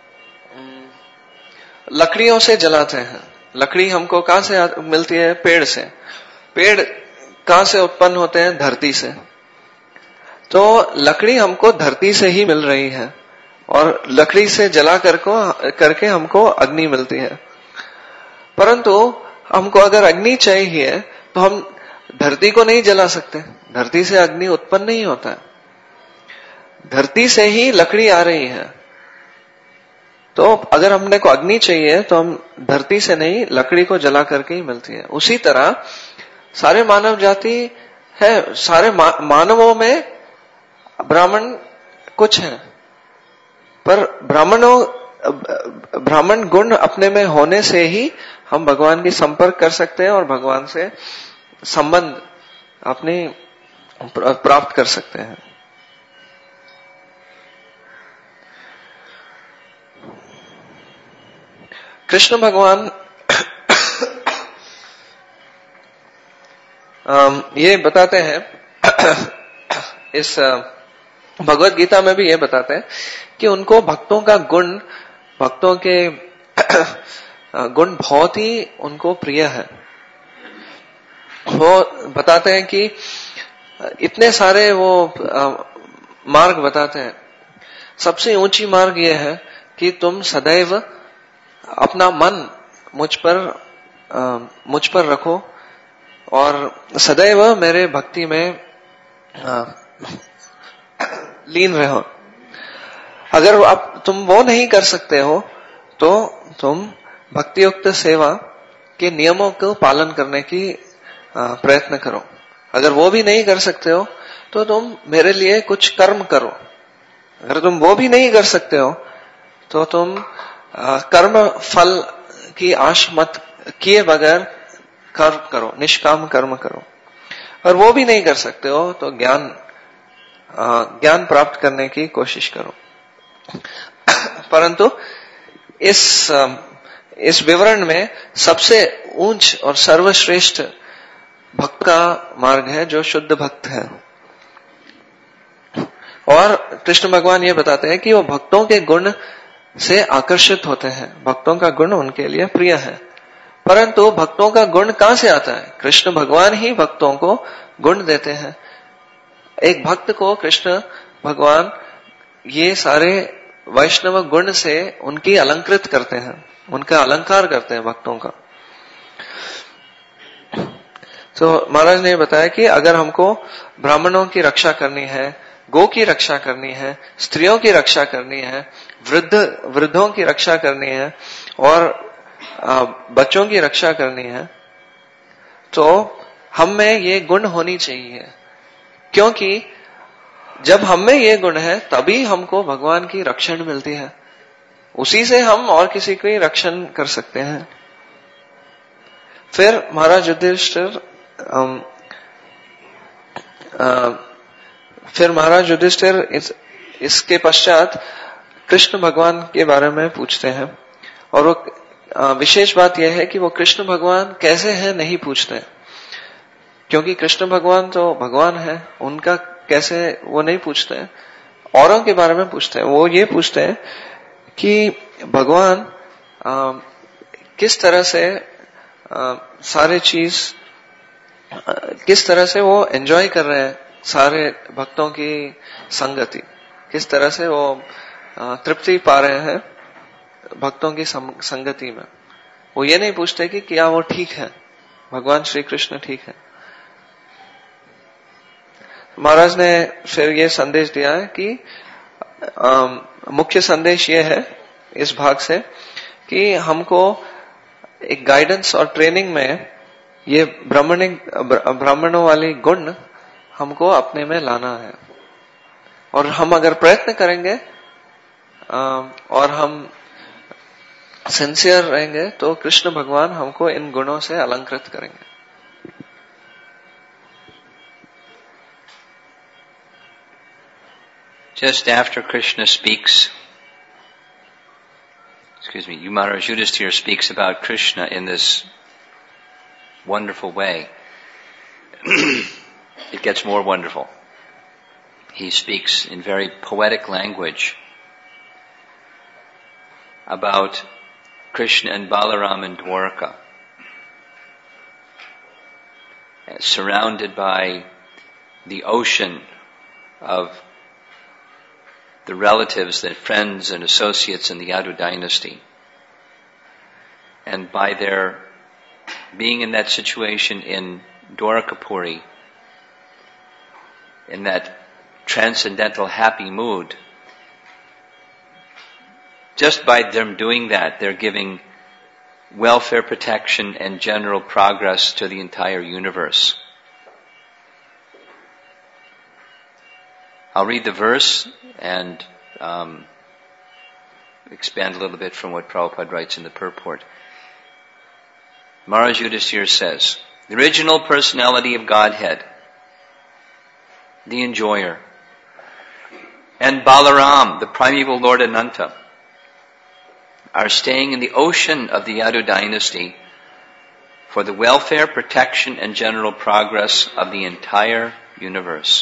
B: लकड़ियों से जलाते हैं। लकड़ी हमको कहां से मिलती है? पेड़ से। पेड़ कहां से उत्पन्न होते हैं? धरती से। तो लकड़ी हमको धरती से ही मिल रही है और लकड़ी से जला करको करके हमको अग्नि मिलती है। परंतु हमको अगर अग्नि चाहिए तो हम धरती को नहीं जला सकते, धरती से अग्नि उत्पन्न नहीं होता है, धरती से ही लकड़ी आ रही है। तो अगर हमने को अग्नि चाहिए तो हम धरती से नहीं, लकड़ी को जला करके ही मिलती है। उसी तरह सारे मानव जाति है, सारे मा, मानवों में ब्राह्मण कुछ है, पर ब्राह्मणों ब्राह्मण गुण अपने में होने से ही हम भगवान की संपर्क कर सकते हैं और भगवान से संबंध अपने प्राप्त कर सकते हैं। कृष्ण भगवान ये बताते हैं, इस भगवत गीता में भी ये बताते हैं कि उनको भक्तों का गुण, भक्तों के गुण बहुत ही उनको प्रिय है। वो बताते हैं कि इतने सारे वो मार्ग बताते हैं। सबसे ऊंची मार्ग ये है कि तुम सदैव अपना मन मुझ पर मुझ पर रखो और सदैव मेरे भक्ति में लीन रहो। अगर आप तुम वो नहीं कर सकते हो तो तुम भक्ति युक्त सेवा के नियमों को पालन करने की प्रयत्न करो। अगर वो भी नहीं कर सकते हो तो तुम मेरे लिए कुछ कर्म करो। अगर तुम वो भी नहीं कर सकते हो तो तुम कर्म फल की आश मत किए बगैर कर्म करो, निष्काम कर्म करो। और वो भी नहीं कर सकते हो तो ज्ञान ज्ञान प्राप्त करने की कोशिश करो। परंतु इस इस विवरण में सबसे ऊंच और सर्वश्रेष्ठ भक्त का मार्ग है जो शुद्ध भक्त है। और कृष्ण भगवान ये बताते हैं कि वो भक्तों के गुण से आकर्षित होते हैं, भक्तों का गुण उनके लिए प्रिय है। परंतु भक्तों का गुण कहां से आता है? कृष्ण भगवान ही भक्तों को गुण देते हैं। एक भक्त को कृष्ण भगवान ये सारे वैष्णव गुण से उनकी अलंकृत करते हैं, उनका अलंकार करते हैं भक्तों का। तो महाराज ने बताया कि अगर हमको ब्राह्मणों की रक्षा करनी है, गौ की रक्षा करनी है, स्त्रियों की रक्षा करनी है, वृद्ध वृद्धों की रक्षा करनी है और बच्चों की रक्षा करनी है, तो हम में ये गुण होनी चाहिए। क्योंकि जब हम में ये गुण है तभी हमको भगवान की रक्षण मिलती है, उसी से हम और किसी की रक्षण कर सकते हैं। फिर महाराज युधिष्ठिर फिर महाराज युधिष्ठिर इस, इसके पश्चात कृष्ण भगवान के बारे में पूछते हैं। और वो विशेष बात यह है कि वो कृष्ण भगवान कैसे हैं नहीं पूछते, क्योंकि कृष्ण भगवान तो भगवान है, उनका कैसे वो नहीं पूछते हैं, औरों के बारे में पूछते हैं। वो ये पूछते हैं कि भगवान आ, किस तरह से आ, सारे चीज आ, किस तरह से वो एंजॉय कर रहे हैं, सारे भक्तों की संगति, किस तरह से वो आ, तृप्ति पा रहे हैं भक्तों की संगति में। वो ये नहीं पूछते कि क्या वो ठीक है, भगवान श्री कृष्ण ठीक है। महाराज ने फिर ये संदेश दिया है कि आ, मुख्य संदेश ये है इस भाग से कि हमको एक गाइडेंस और ट्रेनिंग में ये ब्राह्मणिक ब्राह्मणों वाली गुण हमको अपने में लाना है। और हम अगर प्रयत्न करेंगे आ, और हम सिंसियर रहेंगे तो कृष्ण भगवान हमको इन गुणों से अलंकृत करेंगे।
A: just after Krishna speaks, excuse me, Maharaj Yudhisthira speaks about Krishna in this wonderful way, it gets more wonderful. He speaks in very poetic language about Krishna and Balaram in Dwarka, surrounded by the ocean of the relatives, the friends and associates in the Yadu dynasty. And by their being in that situation in Dwarakapuri, in that transcendental happy mood, just by them doing that, they're giving welfare, protection, and general progress to the entire universe. I'll read the verse and um, expand a little bit from what Prabhupada writes in the purport. Maharaj Yudhisthira says, the original personality of Godhead, the enjoyer, and Balaram, the primeval Lord Ananta, are staying in the ocean of the Yadu dynasty for the welfare, protection, and general progress of the entire universe.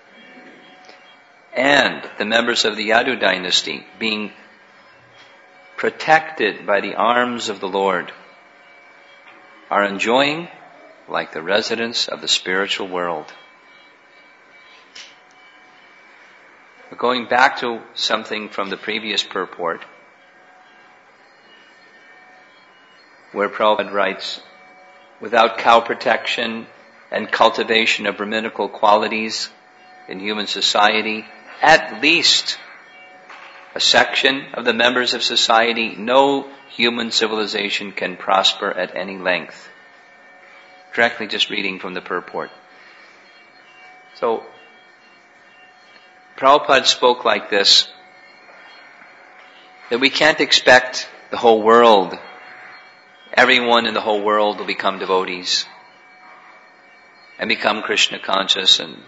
A: And the members of the Yadu dynasty, being protected by the arms of the Lord, are enjoying like the residents of the spiritual world. Going back to something from the previous purport, where Prabhupada writes, without cow protection and cultivation of Brahminical qualities in human society, at least a section of the members of society, no human civilization can prosper at any length. Directly just reading from the purport. So, Prabhupada spoke like this, that we can't expect the whole world, everyone in the whole world will become devotees and become Krishna conscious and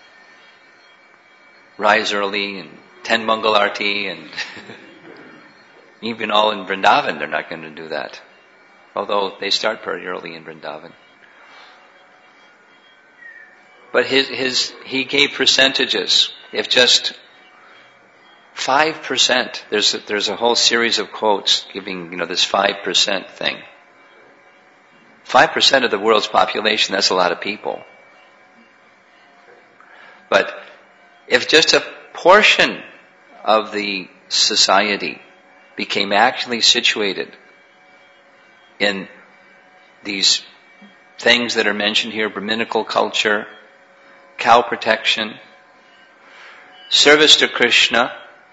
A: rise early and ten Mangal Arti and even all in Vrindavan, they're not going to do that. Although they start pretty early in Vrindavan. But his, his, he gave percentages. If just five percent, there's a, there's a whole series of quotes giving, you know, this five percent thing. Five percent of the world's population, that's a lot of people. But if just a portion of the society became actually situated in these things that are mentioned here, Brahminical culture, cow protection, service to Krishna,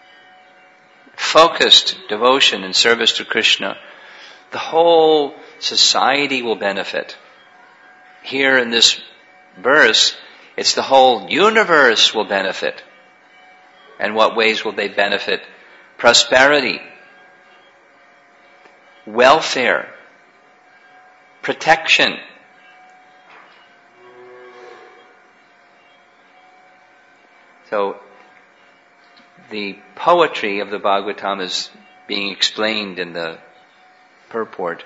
A: focused devotion and service to Krishna, the whole society will benefit. Here in this verse, it's the whole universe will benefit. And what ways will they benefit? Prosperity, welfare, protection. So, the poetry of the Bhagavatam is being explained in the purport.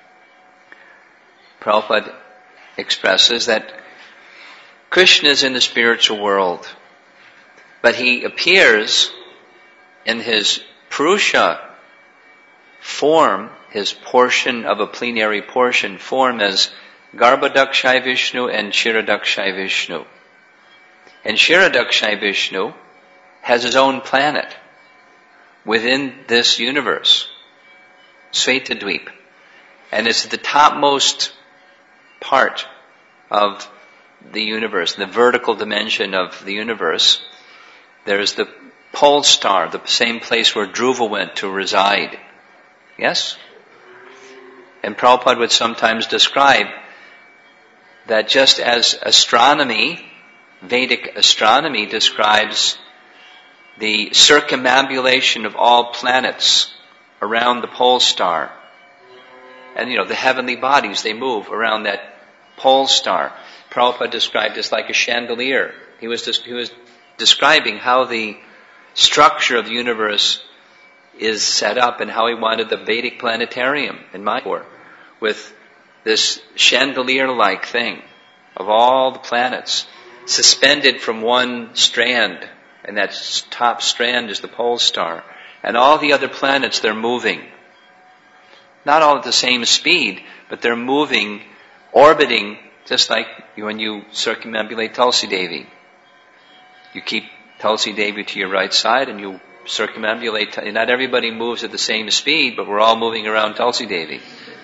A: Prabhupada expresses that Krishna is in the spiritual world, but he appears in his Purusha form, his portion of a plenary portion form, as Garbhodakshai Vishnu and Kshirodakshai Vishnu. And Kshirodakshai Vishnu has his own planet within this universe, Svetadweep. And it's the topmost part of the universe, the vertical dimension of the universe. There's the pole star, the same place where Dhruva went to reside. Yes? And Prabhupada would sometimes describe that just as astronomy, Vedic astronomy describes the circumambulation of all planets around the pole star. And, you know, the heavenly bodies, they move around that pole star. Prabhupada described this like a chandelier. He was, he was describing how the structure of the universe is set up and how he wanted the Vedic planetarium in Mayapur with this chandelier-like thing of all the planets suspended from one strand, and that top strand is the pole star. And all the other planets, they're moving. Not all at the same speed, but they're moving, orbiting, just like when you circumambulate Tulsi Devi. You keep Tulsi Devi to your right side and you circumambulate. Not everybody moves at the same speed, but we're all moving around Tulsi Devi.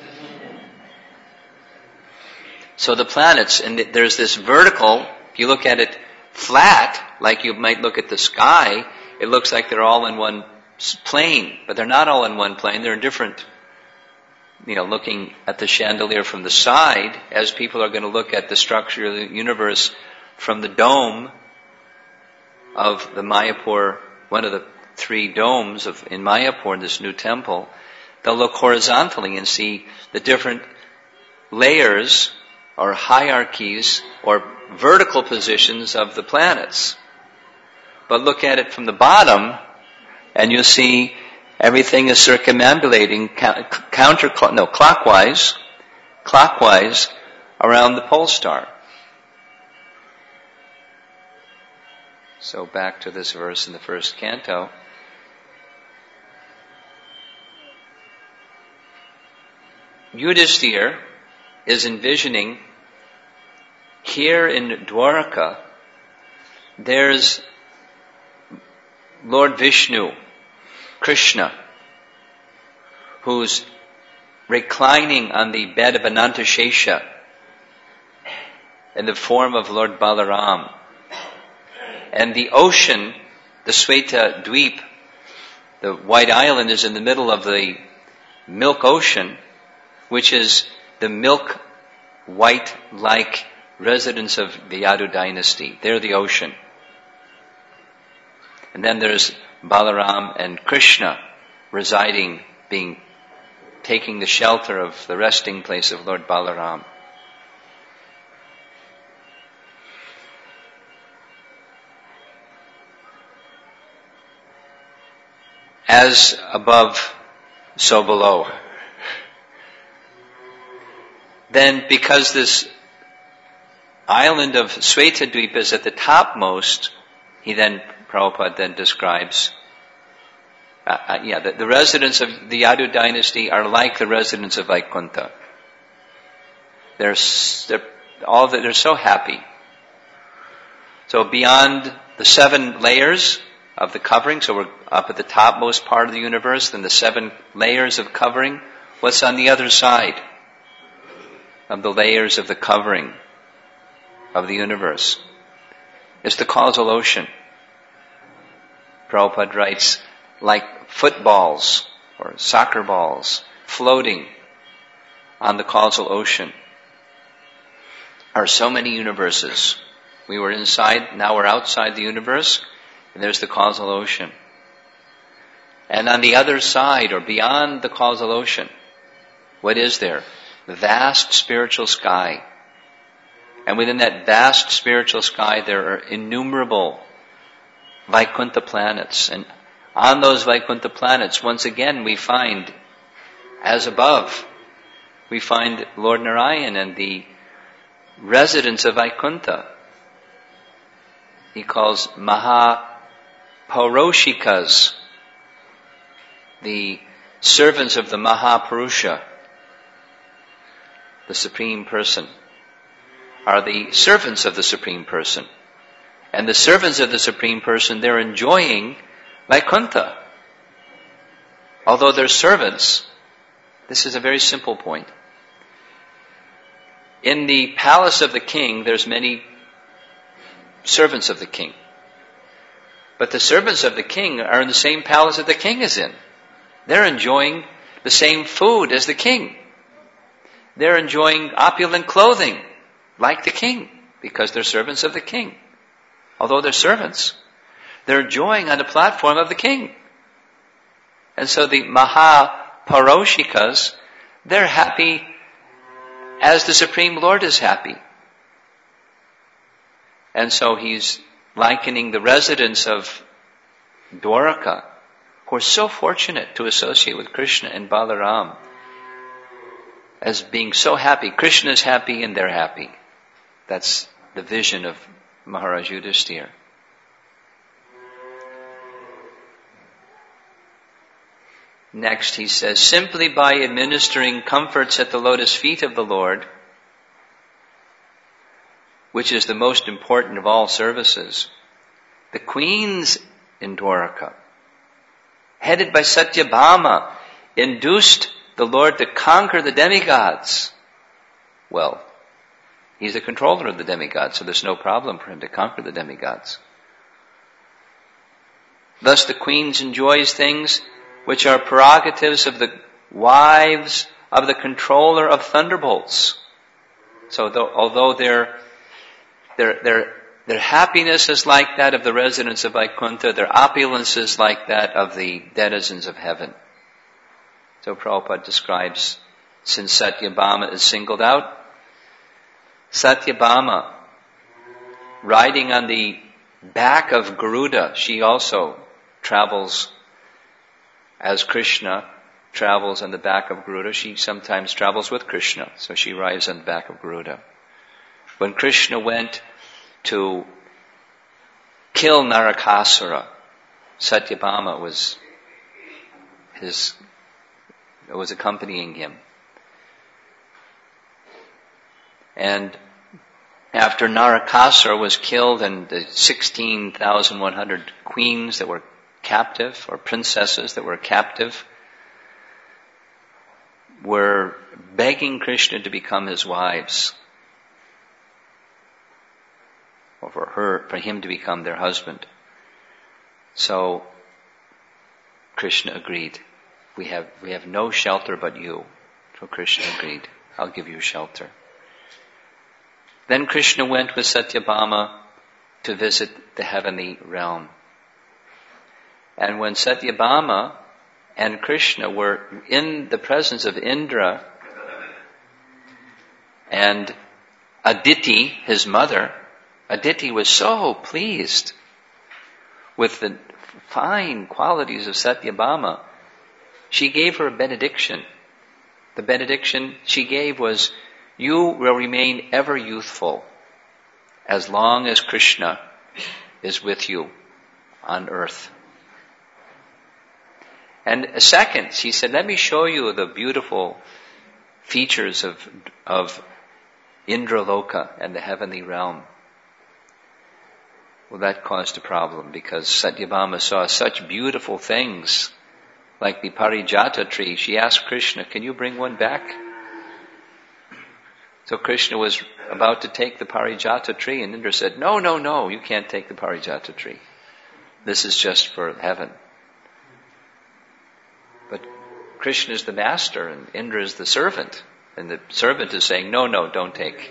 A: So the planets, and there's this vertical, if you look at it flat, like you might look at the sky, it looks like they're all in one plane, but they're not all in one plane, they're in different, you know, looking at the chandelier from the side, as people are going to look at the structure of the universe from the dome of the Mayapur, one of the three domes of in Mayapur, in this new temple, they'll look horizontally and see the different layers or hierarchies or vertical positions of the planets. But look at it from the bottom, and you'll see everything is circumambulating counter, no, clockwise, clockwise around the pole star. So back to this verse in the first canto. Yudhisthira is envisioning here in Dwaraka, there's Lord Vishnu, Krishna, who's reclining on the bed of Anantashesha in the form of Lord Balaram. And the ocean, the Sweta Dweep, the white island, is in the middle of the milk ocean, which is the milk white-like residents of the Yadu dynasty. They're the ocean. And then there's Balaram and Krishna residing, being, taking the shelter of the resting place of Lord Balaram. As above, so below. Then, because this island of Swetadweep is at the topmost, he then, Prabhupada then describes, uh, uh, yeah, the, the residents of the Yadu dynasty are like the residents of Vaikuntha. They're, they're all they're so happy. So beyond the seven layers of the covering, so we're up at the topmost part of the universe, then the seven layers of covering, what's on the other side of the layers of the covering of the universe? It's the causal ocean. Prabhupada writes, like footballs or soccer balls floating on the causal ocean are so many universes. We were inside, now we're outside the universe, and there's the causal ocean. And on the other side, or beyond the causal ocean, what is there? The vast spiritual sky. And within that vast spiritual sky, there are innumerable Vaikuntha planets. And on those Vaikuntha planets, once again, we find, as above, we find Lord Narayan and the residents of Vaikuntha. He calls Mahaparoshikas, the servants of the Mahapurusha, the Supreme Person, are the servants of the Supreme Person. And the servants of the Supreme Person, they're enjoying Vaikuntha. Although they're servants, this is a very simple point. In the palace of the king, there's many servants of the king. But the servants of the king are in the same palace that the king is in. They're enjoying the same food as the king. They're enjoying opulent clothing like the king because they're servants of the king. Although they're servants, they're enjoying on the platform of the king. And so the Mahaparoshikas, they're happy as the Supreme Lord is happy. And so he's likening the residents of Dwaraka, who are so fortunate to associate with Krishna and Balaram as being so happy. Krishna is happy and they're happy. That's the vision of Maharaj Yudhisthira. Next he says, simply by administering comforts at the lotus feet of the Lord, which is the most important of all services, the queens in Dwaraka, headed by Satyabhama, induced the Lord to conquer the demigods. Well, he's the controller of the demigods, so there's no problem for him to conquer the demigods. Thus the queens enjoys things which are prerogatives of the wives of the controller of thunderbolts. So though, although their, their, their, their happiness is like that of the residents of Vaikuntha, their opulence is like that of the denizens of heaven. So Prabhupada describes, since Satyabhama is singled out, Satyabhama, riding on the back of Garuda, she also travels as Krishna travels on the back of Garuda. She sometimes travels with Krishna, so she rides on the back of Garuda. When Krishna went to kill Narakasura, Satyabhama was his was accompanying him. And after Narakasura was killed and the sixteen thousand one hundred queens that were captive, or princesses that were captive, were begging Krishna to become his wives, or for her, for him to become their husband. So Krishna agreed. We have we have no shelter but you. So Krishna agreed. I'll give you shelter. Then Krishna went with Satyabhama to visit the heavenly realm. And when Satyabhama and Krishna were in the presence of Indra and Aditi, his mother, Aditi was so pleased with the fine qualities of Satyabhama, she gave her a benediction. The benediction she gave was, you will remain ever youthful as long as Krishna is with you on earth. And a second, she said, let me show you the beautiful features of, of Indraloka and the heavenly realm. Well, that caused a problem because Satyabhama saw such beautiful things, like the Parijata tree. She asked Krishna, can you bring one back? So Krishna was about to take the Parijata tree, and Indra said, no, no, no, you can't take the Parijata tree. This is just for heaven. But Krishna is the master and Indra is the servant. And the servant is saying, no, no, don't take.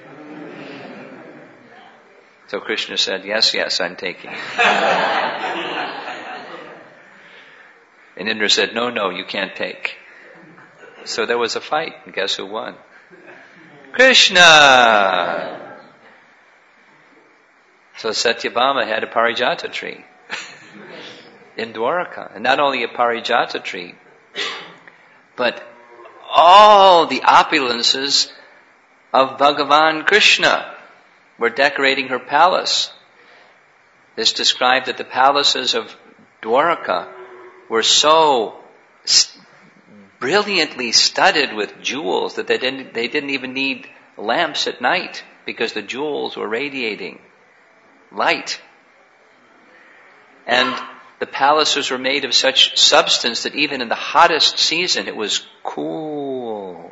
A: So Krishna said, yes, yes, I'm taking it. And Indra said, no, no, you can't take. So there was a fight, and guess who won? Krishna! So Satyabhama had a Parijata tree in Dwaraka. And not only a Parijata tree, but all the opulences of Bhagavan Krishna were decorating her palace. It's described that the palaces of Dwaraka were so st- brilliantly studded with jewels that they didn't, they didn't even need lamps at night because the jewels were radiating light. And the palaces were made of such substance that even in the hottest season it was cool.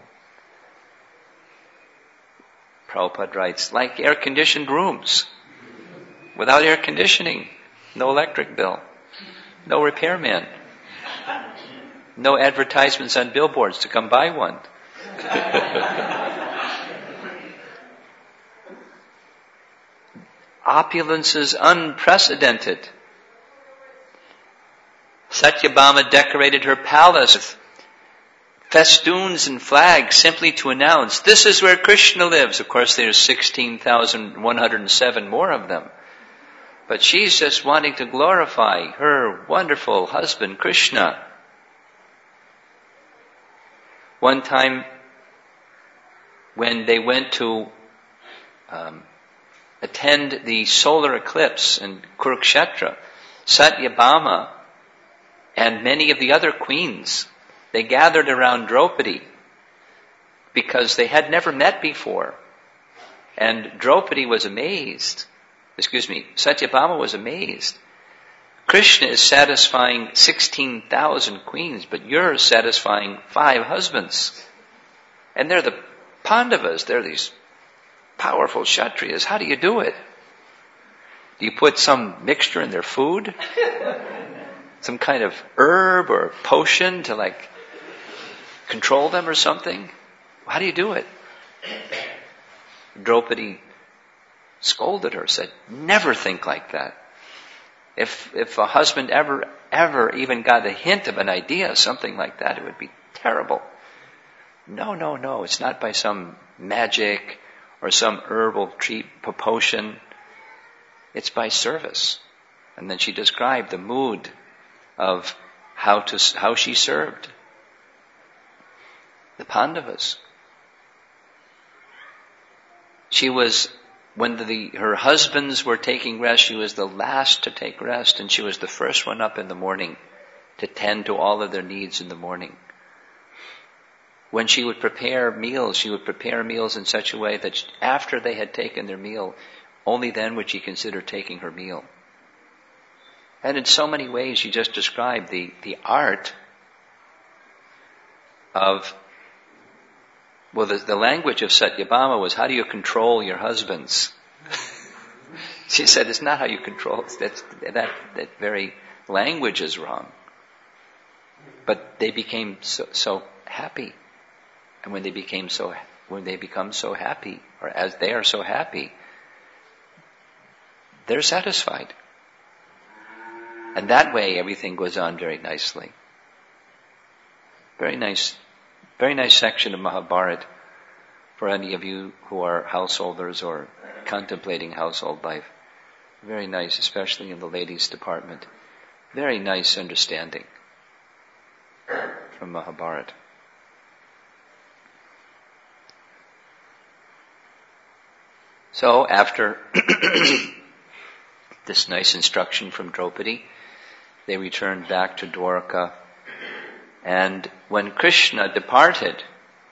A: Prabhupada writes, like air-conditioned rooms. Without air conditioning, no electric bill, no repairman, no advertisements on billboards to come buy one. Opulence is unprecedented. Satyabhama decorated her palace with festoons and flags simply to announce, this is where Krishna lives. Of course, there's sixteen thousand one hundred seven more of them. But she's just wanting to glorify her wonderful husband, Krishna. One time, when they went to um, attend the solar eclipse in Kurukshetra, Satyabhama and many of the other queens, they gathered around Draupadi because they had never met before. And Draupadi was amazed. Excuse me, Satyabhama was amazed. Krishna is satisfying sixteen thousand queens, but you're satisfying five husbands. And they're the Pandavas, they're these powerful Kshatriyas. How do you do it? Do you put some mixture in their food? Some kind of herb or potion to like control them or something? How do you do it? Draupadi scolded her, said, never think like that. If if a husband ever, ever even got a hint of an idea, something like that, it would be terrible. No, no, no, it's not by some magic or some herbal treat potion. It's by service. And then she described the mood of how to how she served the Pandavas. She was, when the, her husbands were taking rest, she was the last to take rest, and she was the first one up in the morning to tend to all of their needs in the morning. When she would prepare meals, she would prepare meals in such a way that after they had taken their meal, only then would she consider taking her meal. And in so many ways, she just described the, the art of, well, the, the language of Satyabhama was, how do you control your husbands? She said, it's not how you control, that's, that, that very language is wrong. But they became so, so happy. And when they became so, when they become so happy, or as they are so happy, they're satisfied. And that way everything goes on very nicely. Very nice, very nice section of Mahabharata for any of you who are householders or contemplating household life. Very nice, especially in the ladies' department. Very nice understanding from Mahabharata. So after this nice instruction from Draupadi, they returned back to Dwarka. And when Krishna departed,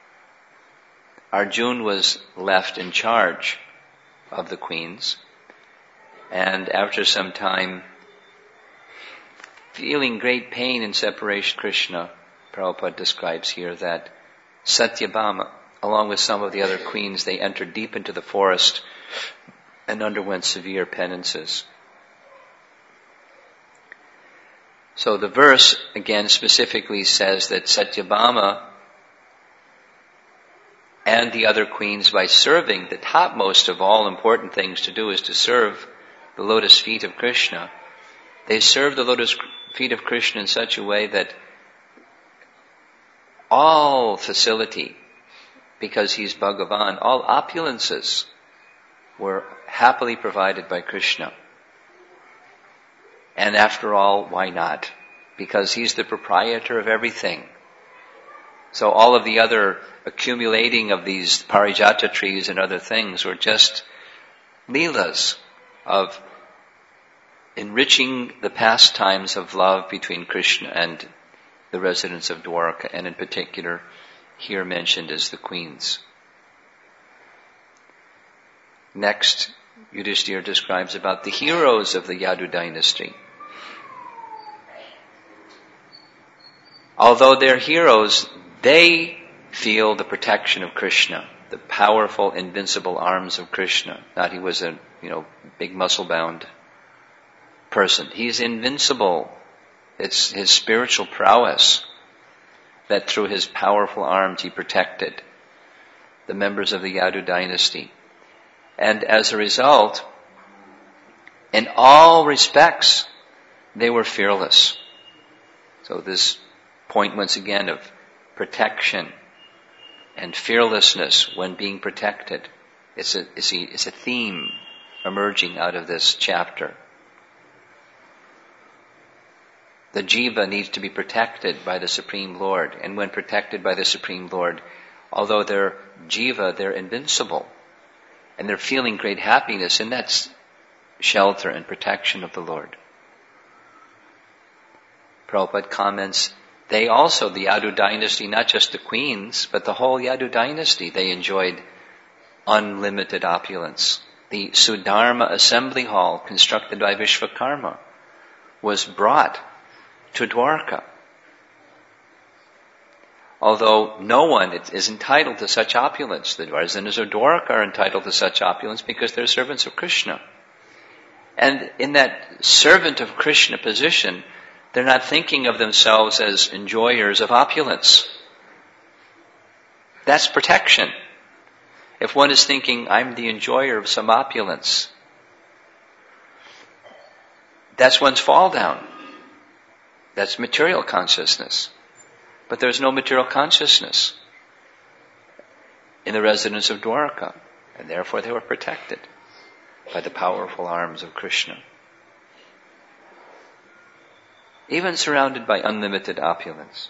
A: Arjuna was left in charge of the queens. And after some time, feeling great pain in separation, Krishna, Prabhupada describes here that Satyabhama, along with some of the other queens, they entered deep into the forest and underwent severe penances. So the verse, again, specifically says that Satyabhama and the other queens, by serving, the topmost of all important things to do is to serve the lotus feet of Krishna. They served the lotus feet of Krishna in such a way that all facility, because he's Bhagavan, all opulences were happily provided by Krishna. And after all, why not? Because he's the proprietor of everything. So all of the other accumulating of these parijata trees and other things were just leelas of enriching the pastimes of love between Krishna and the residents of Dwarka, and in particular, here mentioned as the queens. Next, Yudhishthira describes about the heroes of the Yadu dynasty. Although they're heroes, they feel the protection of Krishna, the powerful, invincible arms of Krishna. Not he was a, you know, big muscle-bound person. He's invincible. It's his spiritual prowess that through his powerful arms he protected the members of the Yadu dynasty. And as a result, in all respects, they were fearless. So this point once again of protection and fearlessness when being protected, it's a, it's a, it's a theme emerging out of this chapter The jiva needs to be protected by the Supreme Lord. And when protected by the Supreme Lord, although they're jiva, they're invincible. And they're feeling great happiness in that shelter and protection of the Lord. Prabhupada comments, they also, the Yadu dynasty, not just the queens, but the whole Yadu dynasty, they enjoyed unlimited opulence. The Sudharma assembly hall, constructed by Vishvakarma, was brought to Dwarka. Although no one is entitled to such opulence. The residents of Dwarka are entitled to such opulence because they're servants of Krishna. And in that servant of Krishna position, they're not thinking of themselves as enjoyers of opulence. That's protection. If one is thinking, I'm the enjoyer of some opulence, that's one's fall down. That's material consciousness. But there's no material consciousness in the residents of Dwarka, and therefore they were protected by the powerful arms of Krishna. Even surrounded by unlimited opulence.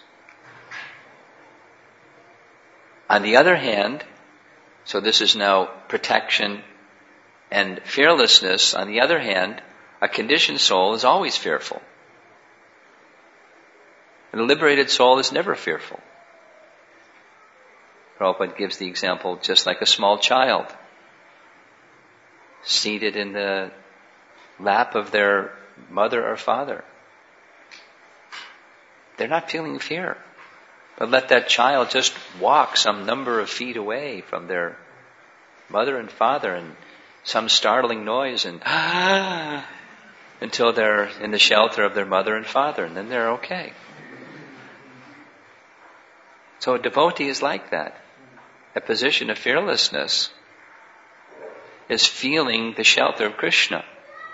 A: On the other hand, so this is now protection and fearlessness. On the other hand, a conditioned soul is always fearful. And a liberated soul is never fearful. Prabhupada gives the example just like a small child seated in the lap of their mother or father. They're not feeling fear. But let that child just walk some number of feet away from their mother and father and some startling noise and ah, until they're in the shelter of their mother and father, and then they're okay. So a devotee is like that. A position of fearlessness is feeling the shelter of Krishna.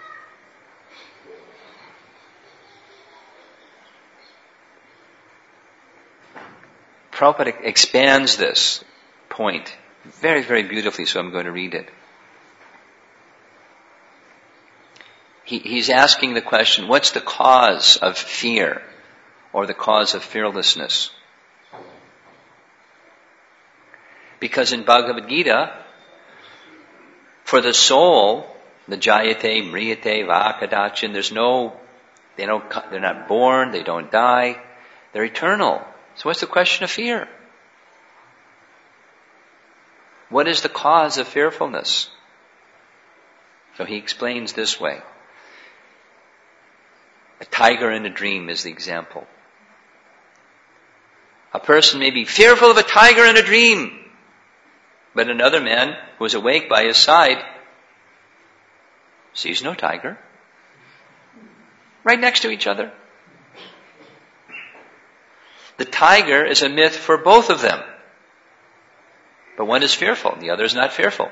A: Prabhupada expands this point very, very beautifully, so I'm going to read it. He, he's asking the question, what's the cause of fear or the cause of fearlessness? Because in Bhagavad Gita, for the soul, the jayate, mriyate, vakadachin, there's no, they don't, they're not born, they don't die, they're eternal. So what's the question of fear? What is the cause of fearfulness? So he explains this way. A tiger in a dream is the example. A person may be fearful of a tiger in a dream, but another man who is awake by his side sees no tiger. Right next to each other. The tiger is a myth for both of them. But one is fearful, the other is not fearful.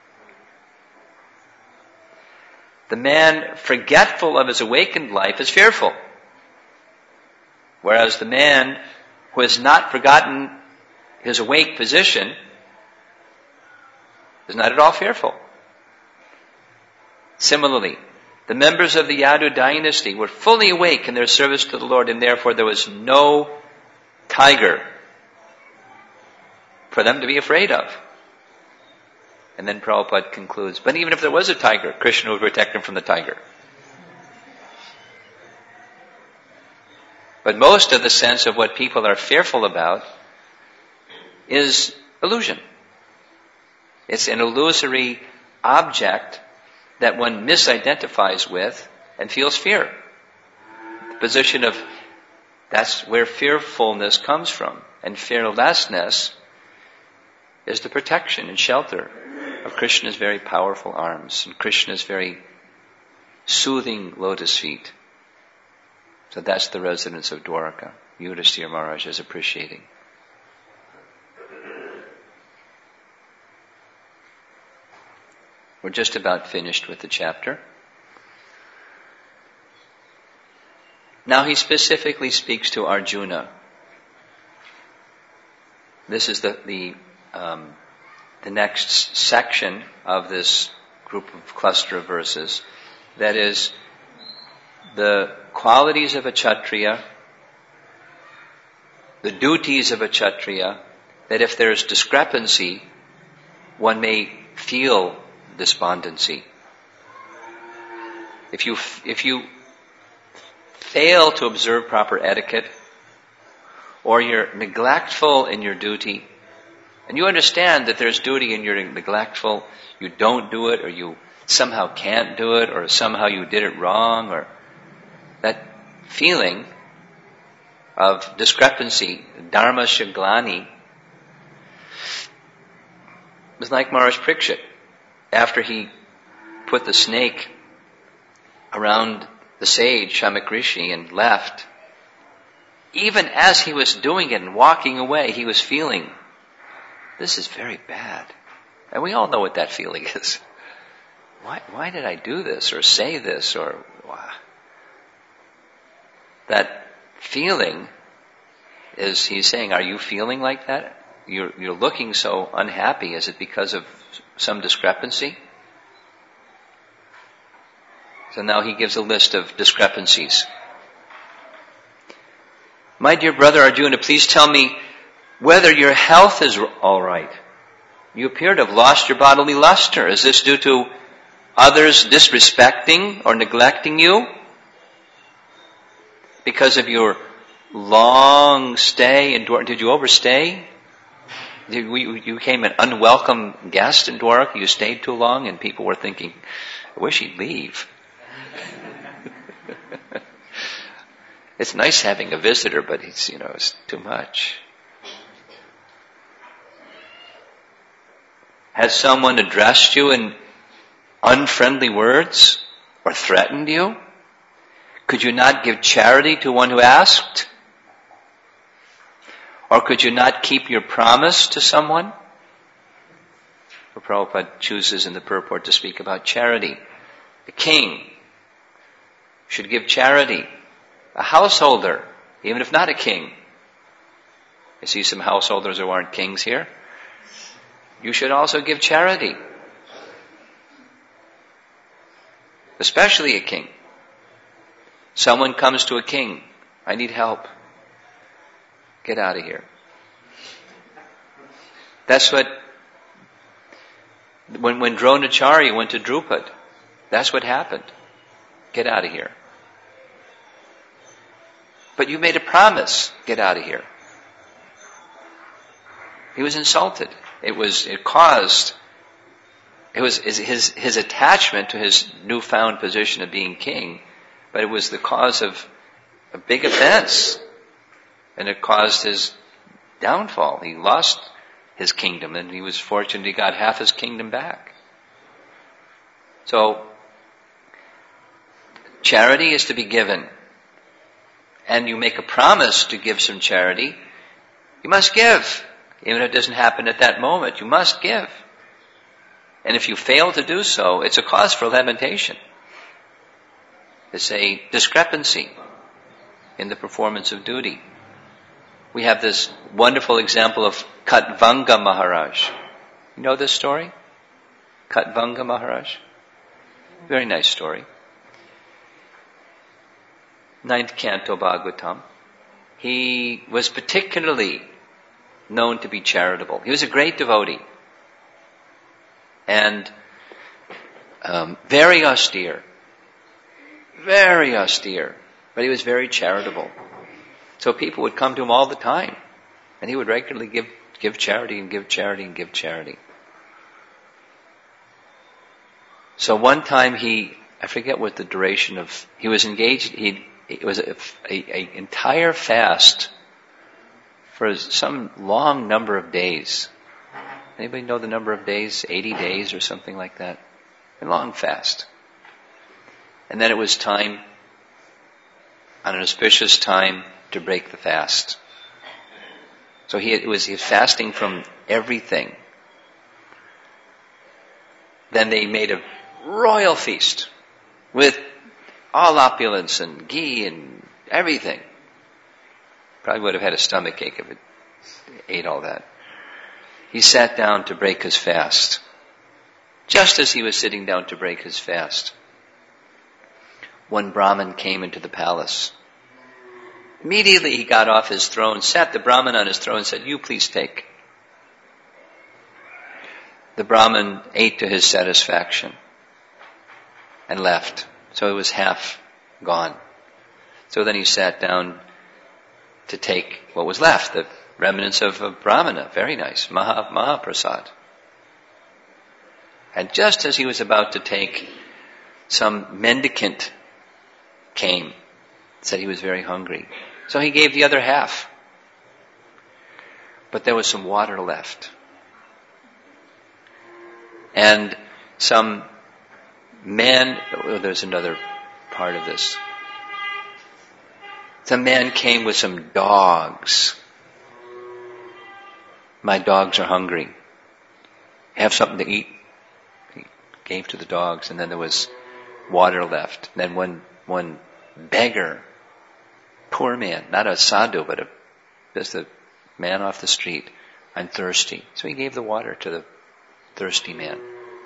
A: The man forgetful of his awakened life is fearful. Whereas the man who has not forgotten his awake position is not at all fearful. Similarly, the members of the Yadu dynasty were fully awake in their service to the Lord, and therefore there was no tiger for them to be afraid of. And then Prabhupada concludes, but even if there was a tiger, Krishna would protect him from the tiger. But most of the sense of what people are fearful about is illusion. It's an illusory object that one misidentifies with and feels fear. The position of, that's where fearfulness comes from. And fearlessness is the protection and shelter of Krishna's very powerful arms and Krishna's very soothing lotus feet. So that's the residents of Dwarka. Yudhisthira Maharaj is appreciating. We're just about finished with the chapter. Now he specifically speaks to Arjuna. This is the the, um, the next section of this group of cluster of verses. That is, the qualities of a Kshatriya, the duties of a Kshatriya, that if there's discrepancy, one may feel despondency. If you, if you fail to observe proper etiquette, or you're neglectful in your duty, and you understand that there's duty and you're neglectful, you don't do it, or you somehow can't do it, or somehow you did it wrong, or that feeling of discrepancy, dharma shaglani, was like Maharaj Parikshit. After he put the snake around the sage, Shamak Rishi, and left, even as he was doing it and walking away, he was feeling, this is very bad. And we all know what that feeling is. Why, why did I do this or say this or wow. That feeling is, he's saying, are you feeling like that? You're, you're looking so unhappy. Is it because of some discrepancy? So now he gives a list of discrepancies. My dear brother Arjuna, please tell me whether your health is all right. You appear to have lost your bodily luster. Is this due to others disrespecting or neglecting you? Because of your long stay in Dwarka? Did you overstay? Did we, you became an unwelcome guest in Dwarka? You stayed too long and people were thinking, I wish he'd leave. It's nice having a visitor, but it's, you know, it's too much. Has someone addressed you in unfriendly words or threatened you? Could you not give charity to one who asked? Or could you not keep your promise to someone? For Prabhupada chooses in the purport to speak about charity. The king should give charity. A householder, even if not a king. You see some householders who aren't kings here. You should also give charity. Especially a king. Someone comes to a king. I need help. Get out of here. That's what, when, when Dronacharya went to Drupad, that's what happened. Get out of here. But you made a promise. Get out of here. He was insulted. It was, it caused, it was his, his attachment to his newfound position of being king, but it was the cause of a big offense. And it caused his downfall. He lost his kingdom, and he was fortunate he got half his kingdom back. So, charity is to be given. And you make a promise to give some charity, you must give. Even if it doesn't happen at that moment, you must give. And if you fail to do so, it's a cause for lamentation. It's a discrepancy in the performance of duty. We have this wonderful example of Katvanga Maharaj. You know this story? Katvanga Maharaj? Very nice story. Ninth Canto Bhagavatam. He was particularly known to be charitable. He was a great devotee. And um, very austere. Very austere. But he was very charitable. So people would come to him all the time. And he would regularly give, give charity and give charity and give charity. So one time he, I forget what the duration of, he was engaged, he it was a, a, a entire fast for some long number of days. Anybody know the number of days? eighty days or something like that. A long fast. And then it was time, on an auspicious time, to break the fast. So he, it was, he was fasting from everything. Then they made a royal feast with all opulence and ghee and everything. Probably would have had a stomach ache if it ate all that. He sat down to break his fast. Just as he was sitting down to break his fast, one Brahmin came into the palace. Immediately he got off his throne, sat the Brahmin on his throne and said, "You please take." The Brahmin ate to his satisfaction and left. So it was half gone. So then he sat down to take what was left, the remnants of a Brahmana. Very nice. Maha, Mahaprasad. And just as he was about to take, some mendicant came, said he was very hungry. So he gave the other half. But there was some water left. And some man, oh, there's another part of this. Some man came with some dogs. "My dogs are hungry. Have something to eat." He gave to the dogs, and then there was water left. And then one, one beggar, poor man, not a sadhu, but a, just a man off the street, "I'm thirsty." So he gave the water to the thirsty man.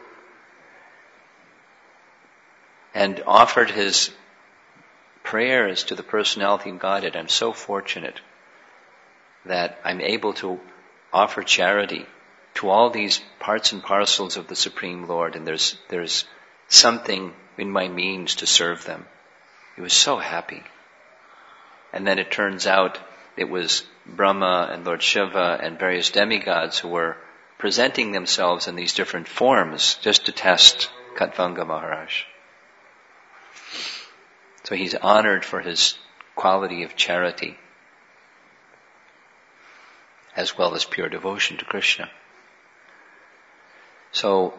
A: And offered his prayers to the personality of Godhead. "I'm so fortunate that I'm able to offer charity to all these parts and parcels of the Supreme Lord, and there's there's something in my means to serve them." He was so happy. And then it turns out it was Brahma and Lord Shiva and various demigods who were presenting themselves in these different forms just to test Khatvanga Maharaj. So he's honored for his quality of charity as well as pure devotion to Krishna. So,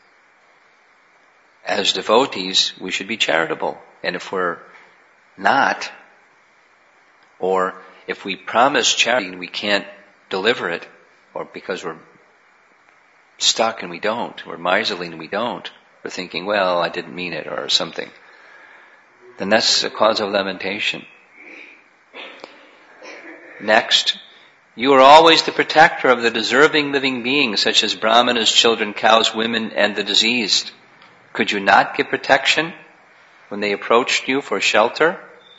A: as devotees, we should be charitable. And if we're not, or if we promise charity and we can't deliver it, or because we're stuck and we don't, we're miserly and we don't, we're thinking, "Well, I didn't mean it," or something, then that's a cause of lamentation. Next, "You are always the protector of the deserving living beings, such as brahmanas, children, cows, women, and the diseased. Could you not give protection when they approached you for shelter?"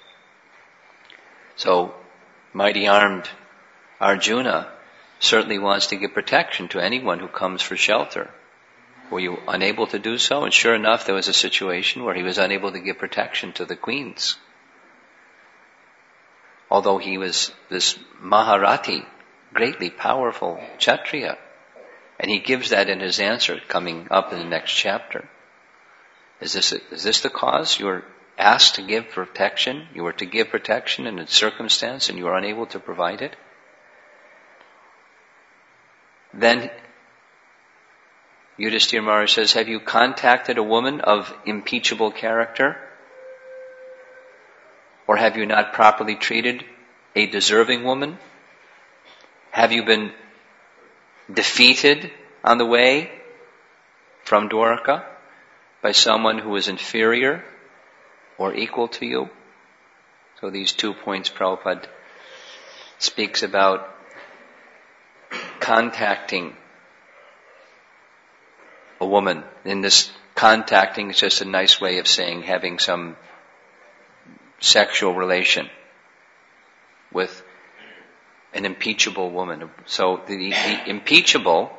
A: So, mighty armed Arjuna certainly wants to give protection to anyone who comes for shelter. Were you unable to do so? And sure enough, there was a situation where he was unable to give protection to the queens. Although he was this Maharati, greatly powerful Kshatriya. And he gives that in his answer coming up in the next chapter. Is this, is this the cause? You were asked to give protection. You were to give protection in a circumstance and you were unable to provide it. Then Yudhishthira Maharaj says, "Have you contacted a woman of impeachable character? Or have you not properly treated a deserving woman? Have you been defeated on the way from Dwarka by someone who is inferior or equal to you?" So these two points Prabhupada speaks about contacting a woman. In this contacting is just a nice way of saying having some sexual relation with an impeachable woman. So the, the impeachable,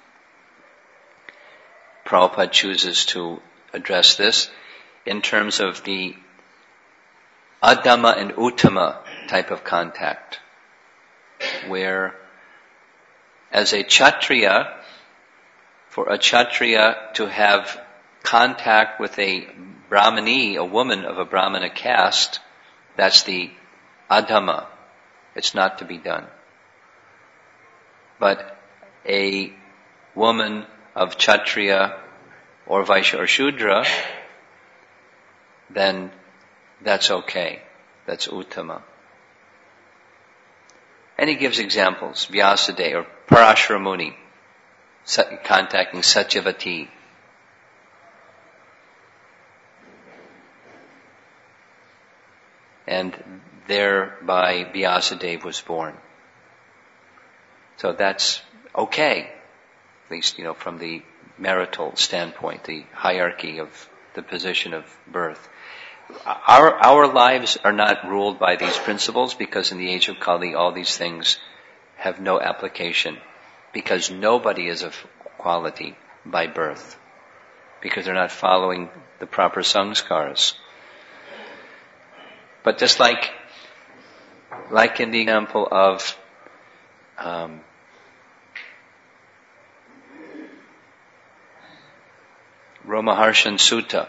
A: Prabhupada chooses to address this in terms of the Adama and Uttama type of contact, where as a Kshatriya, for a Kshatriya to have contact with a Brahmani, a woman of a Brahmana caste, that's the Adama. It's not to be done. But a woman of Kshatriya or Vaishya or Shudra, then that's okay. That's Uttama. And he gives examples. Vyasadeva or Parashara Muni contacting Satyavati. And thereby Vyasadeva was born. So that's okay, at least, you know, from the marital standpoint, the hierarchy of the position of birth. our, our lives are not ruled by these principles, because in the age of Kali all these things have no application, because nobody is of quality by birth, because they're not following the proper samskaras. But just like, like in the example of um, Romaharshan Sutta,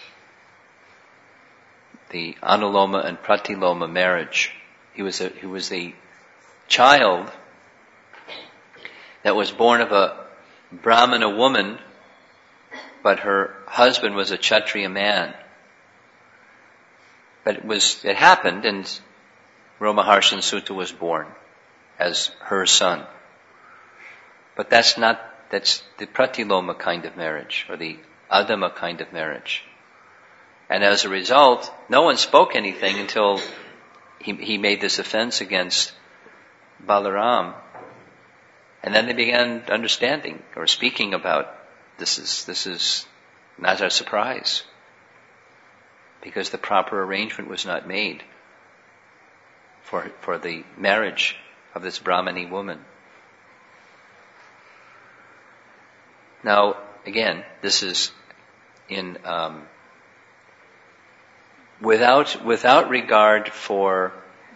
A: the Anuloma and Pratiloma marriage. He was a, he was the child that was born of a Brahmana woman, but her husband was a Kshatriya man. But it was, it happened, and Romaharshan Sutta was born as her son. But that's not, that's the Pratiloma kind of marriage, or the Adama kind of marriage. And as a result, no one spoke anything until he, he made this offense against Balaram. And then they began understanding or speaking about this is, this is not a surprise, because the proper arrangement was not made for, for the marriage of this Brahmani woman. Now, again, this is in, um, without, without regard for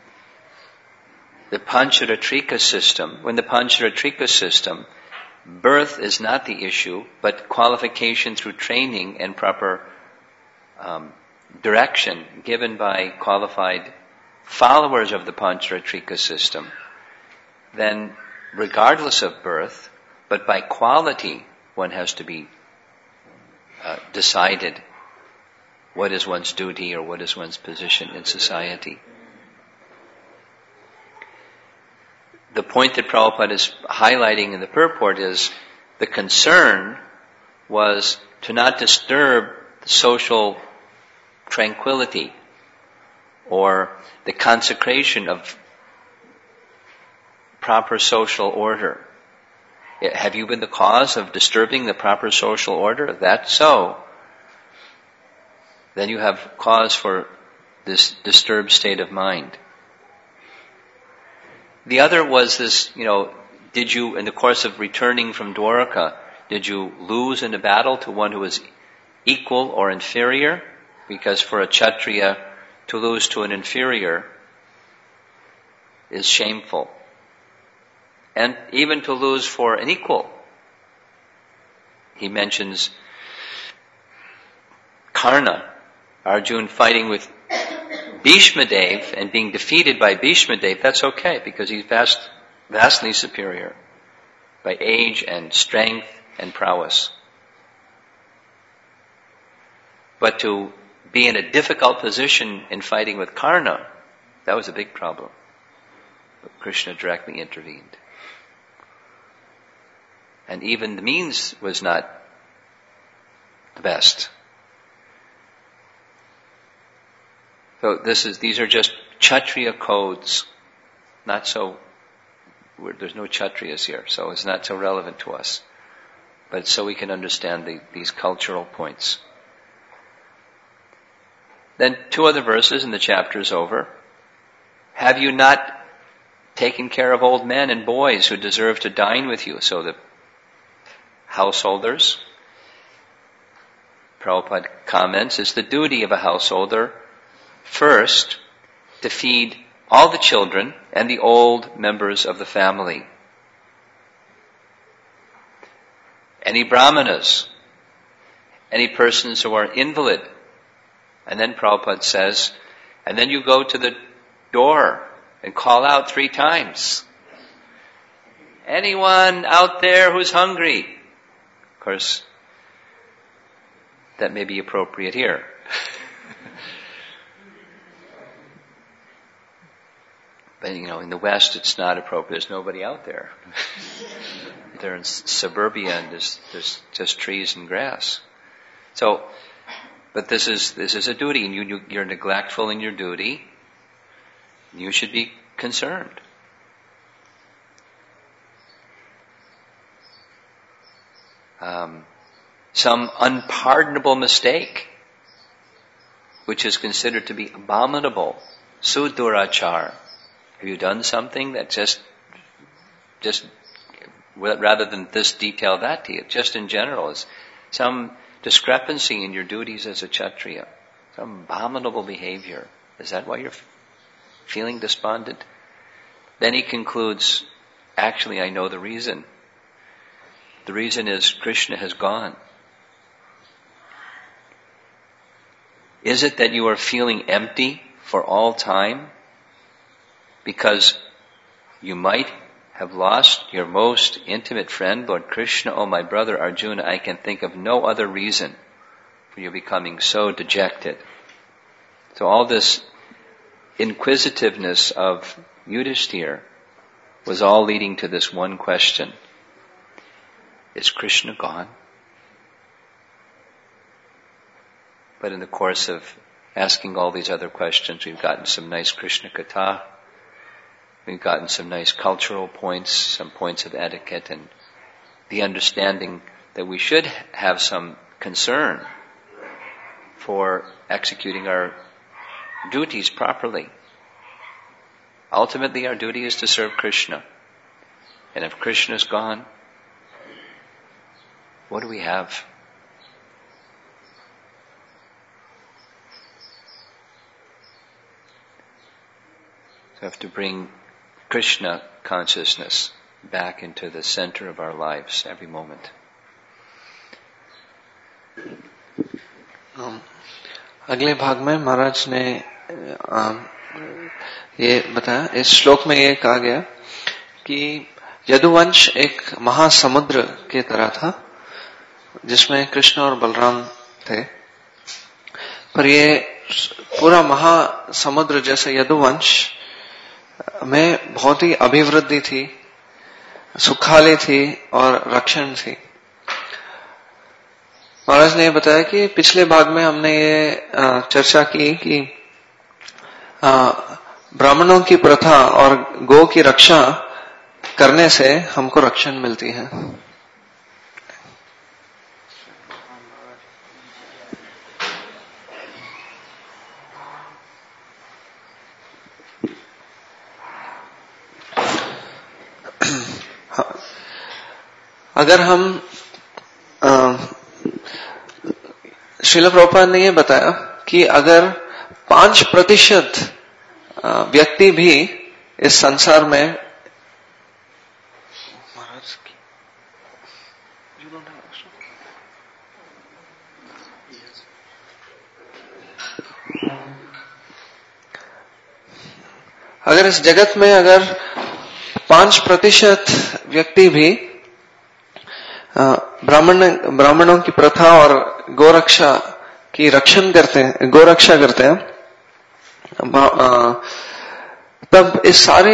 A: the Pancharatrika system. When the Pancharatrika system, birth is not the issue, but qualification through training and proper um, direction given by qualified followers of the Pancharatrika system, then regardless of birth, but by quality, one has to be uh, decided what is one's duty or what is one's position in society. The point that Prabhupada is highlighting in the purport is the concern was to not disturb the social tranquility or the consecration of proper social order. Have you been the cause of disturbing the proper social order? If that's so, then you have cause for this disturbed state of mind. The other was this, you know, did you, in the course of returning from Dwaraka, did you lose in a battle to one who was equal or inferior? Because for a Kshatriya, to lose to an inferior is shameful. And even to lose for an equal. He mentions Karna, Arjun fighting with Bhishma Dev and being defeated by Bhishma Dev. That's okay, because he's vast, vastly superior by age and strength and prowess. But to be in a difficult position in fighting with Karna, that was a big problem. But Krishna directly intervened. And even the means was not the best. So this is, these are just Kshatriya codes, not so, there's no Kshatriyas here, so it's not so relevant to us. But so we can understand the, these cultural points. Then two other verses and the chapter is over. Have you not taken care of old men and boys who deserve to dine with you? So the householders, Prabhupada comments, it's the duty of a householder first to feed all the children and the old members of the family. Any brahmanas, any persons who are invalid. And then Prabhupada says, and then you go to the door and call out three times. Anyone out there who's hungry? Of course, that may be appropriate here. But, you know, in the West, it's not appropriate. There's nobody out there. They're in suburbia and there's, there's just trees and grass. So, but this is, this is a duty, and you, you, you're neglectful in your duty. You should be concerned. Um, some unpardonable mistake which is considered to be abominable, sudurachar. Have you done something that just, just rather than this detail, that detail, just in general, is some discrepancy in your duties as a Kshatriya, some abominable behavior? Is that why you're feeling despondent? Then he concludes, actually, I know the reason. The reason is Krishna has gone. Is it that you are feeling empty for all time because you might have lost your most intimate friend, Lord Krishna? Oh, my brother Arjuna, I can think of no other reason for you becoming so dejected. So all this inquisitiveness of Yudhishthira was all leading to this one question. Is Krishna gone? But in the course of asking all these other questions, we've gotten some nice Krishna Katha. We've gotten some nice cultural points, some points of etiquette, and the understanding that we should have some concern for executing our duties properly. Ultimately, our duty is to serve Krishna. And if Krishna is gone, what do we have? So we have to bring Krishna consciousness back into the center of our lives every moment.
B: um, अगले भाग में महाराज ने ये बताया, इस श्लोक में ये कहा गया कि यदुवंश एक महासमुद्र के तरह था जिसमें कृष्ण और बलराम थे, पर ये पूरा महासमुद्र जैसे यदुवंश में बहुत ही अभिवृद्धि थी, सुखाली थी और रक्षण थी। महाराज ने बताया कि पिछले भाग में हमने ये चर्चा की कि ब्राह्मणों की प्रथा और गौ की रक्षा करने से हमको रक्षण मिलती है। अगर हम श्रील प्रभुपाद ने ये बताया कि अगर पांच प्रतिशत व्यक्ति भी इस संसार में अगर इस जगत में अगर पांच प्रतिशत व्यक्ति भी ब्राह्मण ब्राह्मणों की प्रथा और गोरक्षा की रक्षण करते हैं, गोरक्षा करते हैं, तब इस सारे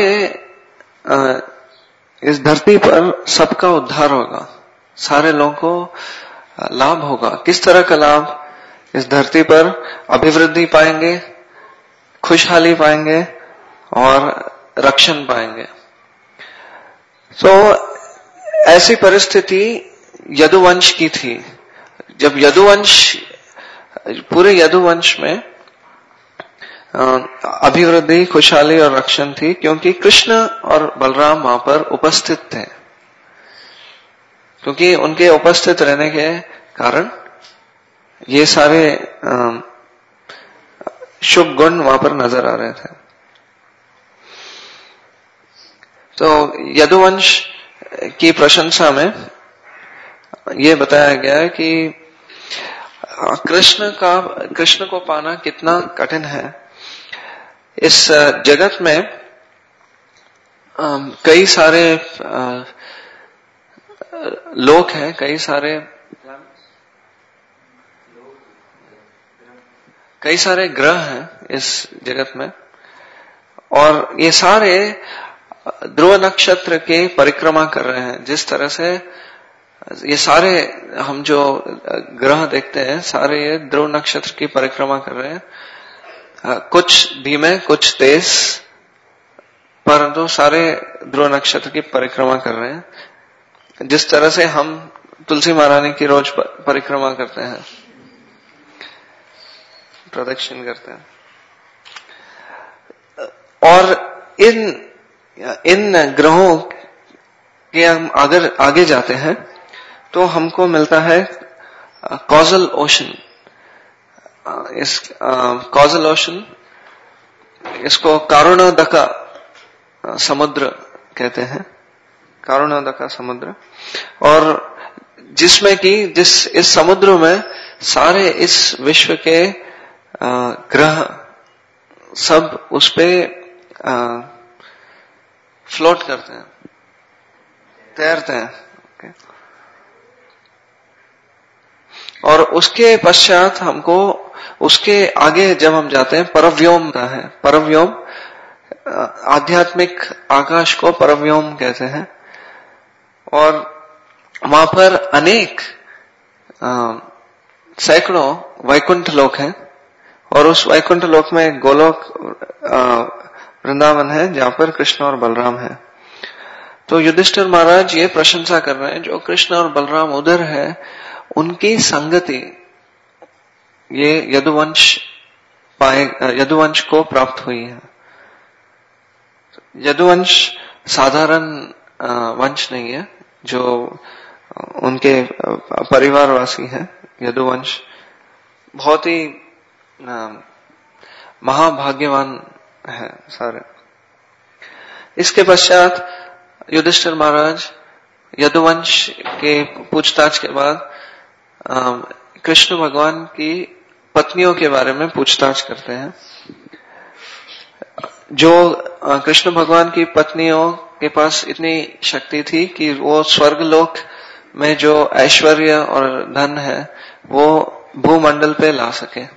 B: इस धरती पर सबका उद्धार होगा, सारे लोगों को लाभ होगा। किस तरह का लाभ? इस धरती पर अभिवृद्धि पाएंगे, खुशहाली पाएंगे और रक्षण पाएंगे। तो ऐसी परिस्थिति यदुवंश की थी, जब यदुवंश, पूरे यदुवंश में अभिवृद्धि, खुशहाली और रक्षण थी, क्योंकि कृष्ण और बलराम वहां पर उपस्थित थे। क्योंकि उनके उपस्थित रहने के कारण ये सारे शुभ गुण वहां पर नजर आ रहे थे। तो यदुवंश की प्रशंसा में ये बताया गया है कि कृष्ण का कृष्ण को पाना कितना कठिन है। इस जगत में कई सारे लोग हैं, कई सारे कई सारे ग्रह हैं इस जगत में, और ये सारे ध्रुव नक्षत्र के परिक्रमा कर रहे हैं। जिस तरह से ये सारे हम जो ग्रह देखते हैं, सारे ये ध्रुव नक्षत्र की परिक्रमा कर रहे हैं, कुछ धीमे कुछ तेज, परंतु सारे ध्रुव नक्षत्र की परिक्रमा कर रहे हैं। जिस तरह से हम तुलसी महारानी की रोज परिक्रमा करते हैं, प्रदक्षिण करते हैं। और इन इन ग्रहों के हम अगर आगे जाते हैं तो हमको मिलता है कॉजल ओशन। इस कॉजल ओशन, इसको कारुणोदका समुद्र कहते हैं, कारुणोदका समुद्र। और जिसमें कि जिस इस समुद्र में सारे इस विश्व के ग्रह सब उस पे फ्लोट करते हैं, तैरते हैं। okay? और उसके पश्चात हमको उसके आगे जब हम जाते हैं परव्योम का है। परव्योम आध्यात्मिक आकाश को परव्योम कहते हैं। और वहां पर अनेक सैकड़ों वैकुंठ लोक हैं। और उस वैकुंठ लोक में गोलोक वृंदावन है जहां पर कृष्ण और बलराम है। तो युधिष्ठिर महाराज ये प्रशंसा कर रहे हैं जो कृष्ण और बलराम उधर है उनकी संगति ये यदुवंश पाए, यदुवंश को प्राप्त हुई है। यदुवंश साधारण वंश नहीं है जो उनके परिवारवासी है। यदुवंश बहुत ही महाभाग्यवान है सारे। इसके पश्चात युधिष्ठिर महाराज यदुवंश के पूछताछ के बाद कृष्ण भगवान की पत्नियों के बारे में पूछताछ करते हैं। जो कृष्ण भगवान की पत्नियों के पास इतनी शक्ति थी कि वो स्वर्गलोक में जो ऐश्वर्य और धन है वो भूमंडल पे ला सके।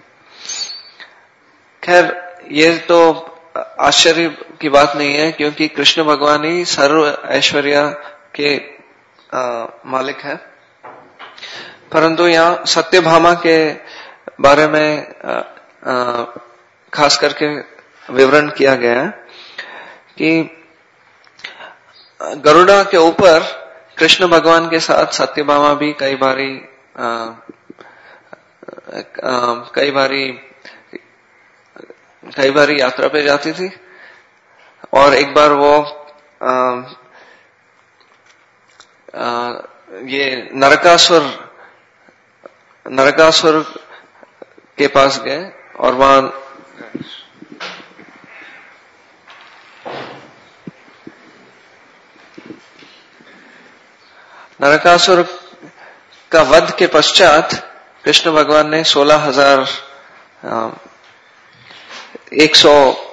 B: खैर ये तो आश्चर्य की बात नहीं है क्योंकि कृष्ण भगवान ही सर्व ऐश्वर्य के आ, मालिक है। परंतु यहाँ सत्यभामा के बारे में आ, आ, खास करके विवरण किया गया है कि गरुड़ा के ऊपर कृष्ण भगवान के साथ सत्यभामा भी कई बारी आ, आ, कई बारी कई बारी यात्रा पे जाती थी। और एक बार वो आ, आ, ये नरकासुर नरकासुर के पास गए और वहां नरकासुर का वध के पश्चात कृष्ण भगवान ने सोलह हजार एक सौ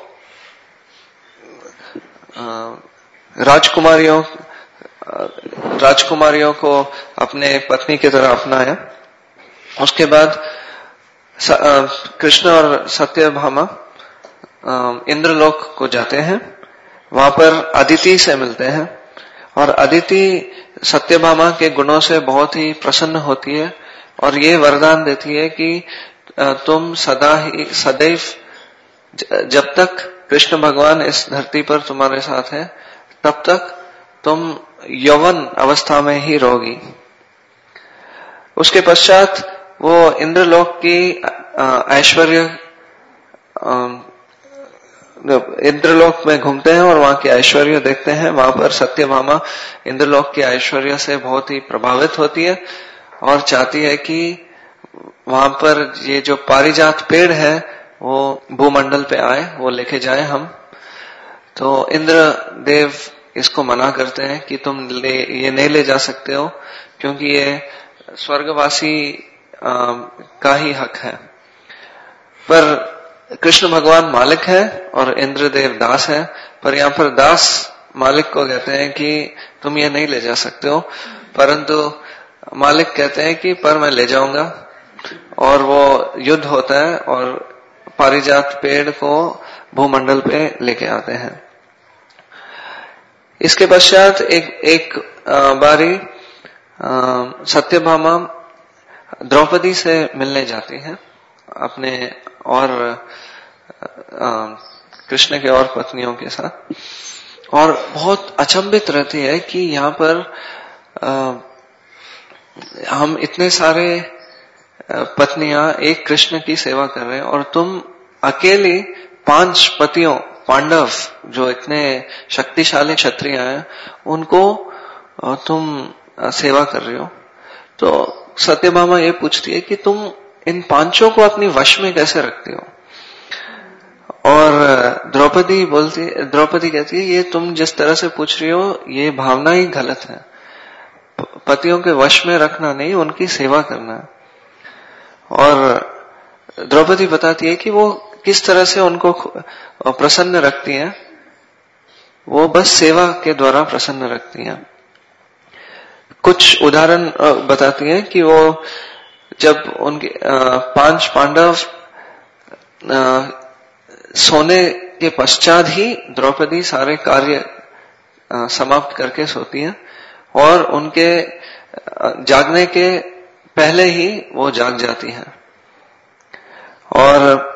B: राजकुमारियों राजकुमारियों को अपने पत्नी की तरह अपनाया। उसके बाद कृष्ण और सत्यभामा इंद्रलोक को जाते हैं। वहां पर अदिति से मिलते हैं और अदिति सत्यभामा के गुणों से बहुत ही प्रसन्न होती है और ये वरदान देती है कि तुम सदा ही सदैव जब तक कृष्ण भगवान इस धरती पर तुम्हारे साथ है तब तक तुम यौवन अवस्था में ही रहोगी। उसके पश्चात वो इंद्रलोक की ऐश्वर्य इंद्रलोक में घूमते हैं और वहां के ऐश्वर्य देखते हैं। वहां पर सत्यभामा इंद्रलोक के ऐश्वर्य से बहुत ही प्रभावित होती है और चाहती है कि वहां पर ये जो पारिजात पेड़ है वो भूमंडल पे आए, वो लेके जाए हम। तो इंद्र देव इसको मना करते हैं कि तुम ले ये नहीं ले जा सकते हो क्योंकि ये स्वर्गवासी का ही हक है। पर कृष्ण भगवान मालिक है और इंद्रदेव दास है। पर यहाँ पर दास मालिक को कहते हैं कि तुम ये नहीं ले जा सकते हो, परंतु मालिक कहते हैं कि पर मैं ले जाऊंगा। और वो युद्ध होता है और पारिजात पेड़ को भूमंडल पे लेके आते हैं। इसके पश्चात एक एक बारी सत्यभामा द्रौपदी से मिलने जाती है अपने और कृष्ण के और पत्नियों के साथ और बहुत अचंभित रहती है कि यहाँ पर आ, हम इतने सारे पत्नियां एक कृष्ण की सेवा कर रहे हैं और तुम अकेले पांच पतियों पांडव जो इतने शक्तिशाली क्षत्रिय हैं उनको तुम सेवा कर रहे हो। तो सत्यभामा ये पूछती है कि तुम इन पांचों को अपनी वश में कैसे रखते हो? और द्रौपदी बोलती द्रौपदी कहती है ये तुम जिस तरह से पूछ रही हो ये भावना ही गलत है। पतियों के वश में रखना नहीं, उनकी सेवा करना। और द्रौपदी बताती है कि वो किस तरह से उनको प्रसन्न रखती हैं, वो बस सेवा के द्वारा प्रसन्न रखती हैं। कुछ उदाहरण बताती हैं कि वो जब उनके पांच पांडव सोने के पश्चात ही द्रौपदी सारे कार्य समाप्त करके सोती हैं और उनके जागने के पहले ही वो जाग जाती हैं। और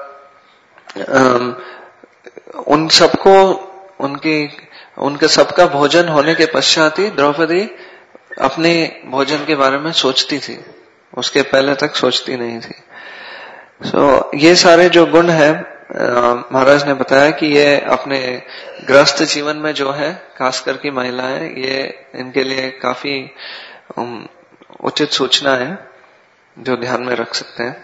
B: उन सबको उनकी उनके सबका भोजन होने के पश्चात ही द्रौपदी अपने भोजन के बारे में सोचती थी, उसके पहले तक सोचती नहीं थी। सो so, ये सारे जो गुण है महाराज ने बताया कि ये अपने गृहस्थ जीवन में जो है खासकर की महिलाएं, ये इनके लिए काफी उचित सूचना है जो ध्यान में रख सकते हैं।